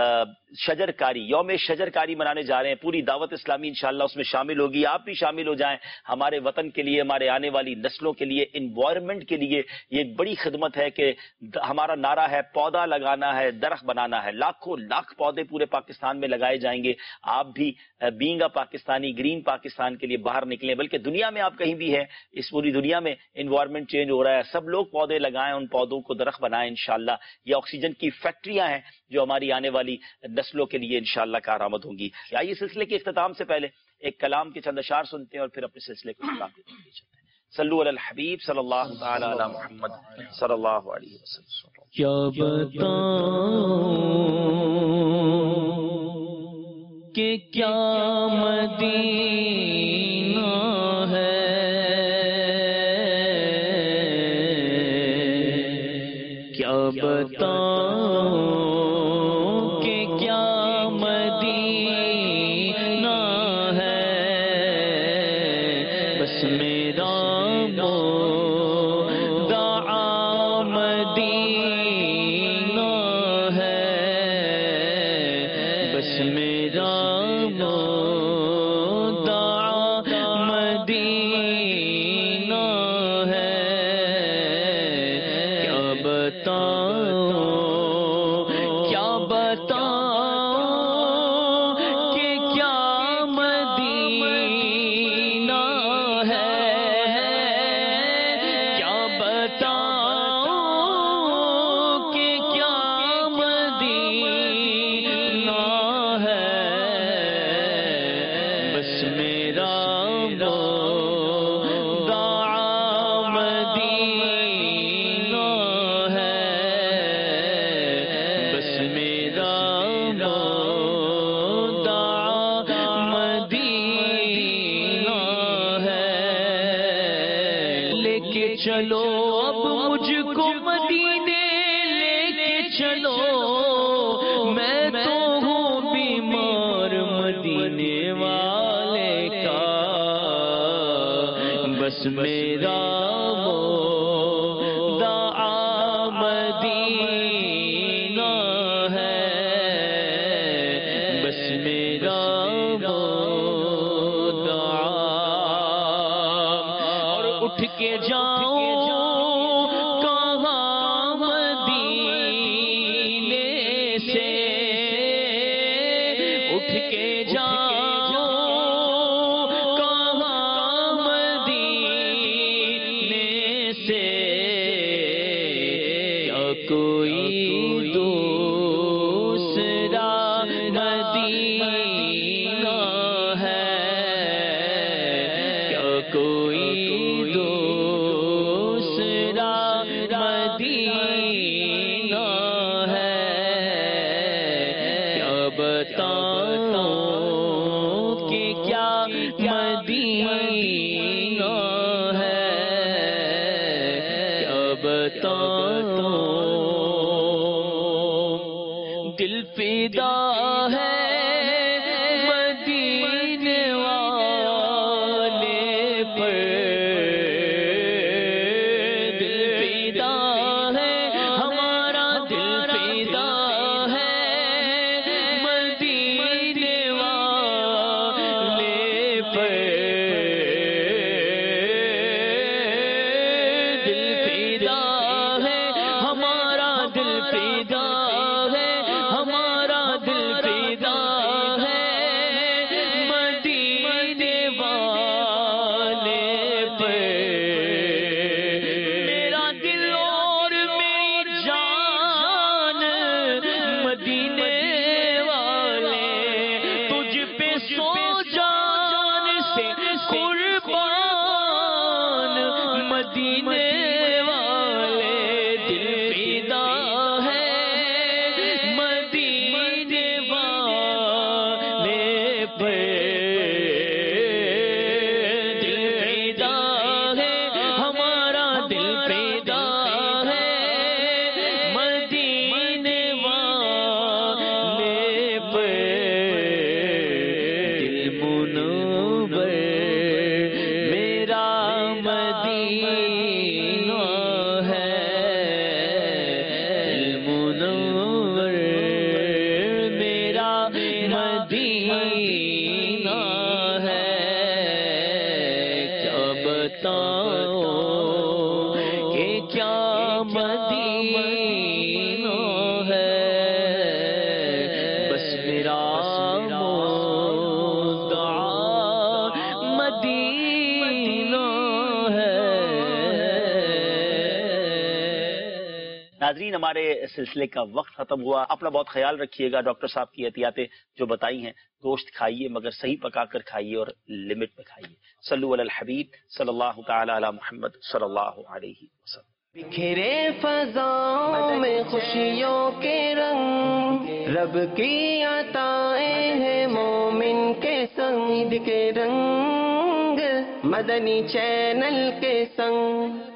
[SPEAKER 2] شجر کاری, یوم شجر کاری منانے جا رہے ہیں. پوری دعوت اسلامی انشاءاللہ اس میں شامل ہوگی. آپ بھی شامل ہو جائیں. ہمارے وطن کے لیے, ہمارے آنے والی نسلوں کے لیے, انوائرمنٹ کے لیے یہ ایک بڑی خدمت ہے کہ ہمارا نعرہ ہے پودا لگانا ہے, درخت بنانا ہے. لاکھوں لاکھ پودے پورے پاکستان میں لگائے جائیں گے. آپ بھی being a Pakistani, green Pakistan کے لیے باہر نکلیں. بلکہ دنیا میں آپ کہیں بھی ہیں, اس پوری دنیا میں انوائرمنٹ چینج ہو رہا ہے. سب لوگ پودے لگائیں, ان پودوں کو درخت بنائیں. انشاءاللہ یہ آکسیجن کی فیکٹریاں ہیں جو ہماری آنے والی نسلوں کے لیے انشاءاللہ کارآمد ہوں گی. آئیے سلسلے کے اختتام سے پہلے ایک کلام کے چند اشعار سنتے ہیں اور پھر اپنے سلسلے کو اختتام دیتے ہیں. صلو علی الحبیب صلی اللہ تعالی علی محمد صلی اللہ علیہ وسلم.
[SPEAKER 1] کیا بتاؤں کہ کیا مدینہ ہے, کیا بتاؤں کہ کیا مدینہ ہے, بس میرا دعا مدینہ ہے, بس میرا کہ کیا مدینہ میرا مدعا مدینہ ہے، بس میرا مدعا مدینہ ہے، لے کے چلو اب مجھ کو مدینے، لے کے چلو میں تو ہوں بیمار مدینے والے کا، بس میرا مدعا مدینہ ہے، بس میرا مدعا، اور اٹھ کے جاؤ کہاں مدینے سے، اٹھ کے جاؤ کہاں مدینے سے، کیا کوئی دوسرا مدینہ ہے، کیا کوئی دوسرا مدینہ ہے، کیا بتاؤں کہ کیا مدینہ ہے، کیا بتاؤں، دل فدا ہے مدینے والے پر، دل فدا ہے ہمارا، دل فدا ہے مدینے والے پر، دل فدا ہے ہمارا، دل فدا ہے ہمارا، دل فدا ہے مدینے والے پر، میرا دل اور میری جان مدینے والے، تجھ پہ سو جان سے قربان مدینے والے، دل فدا ہے مدینے والے پر، دل فدا ہے ہمارا، دل فدا ہے مدینے والے پر، دل منور میرا مدینہ ہے، دل منور میرا مدینہ ہے، کیا بتاؤں کہ کیا مدینہ ہے، بس میرا مدعا مدینہ ہے۔
[SPEAKER 2] ناظرین، ہمارے سلسلے کا وقت ختم ہوا، اپنا بہت خیال رکھیے گا، ڈاکٹر صاحب کی احتیاطیں جو بتائی ہیں، گوشت کھائیے مگر صحیح پکا کر کھائیے اور لمٹ میں کھائیے۔ صلو علی الحبیب صلی اللہ تعالی علی محمد صلی اللہ علیہ وسلم۔
[SPEAKER 16] بکھرے فضاؤں میں خوشیوں کے رنگ، رب کی عطائیں ہیں مومن کے سنگ، عید کے رنگ مدنی چینل کے سنگ۔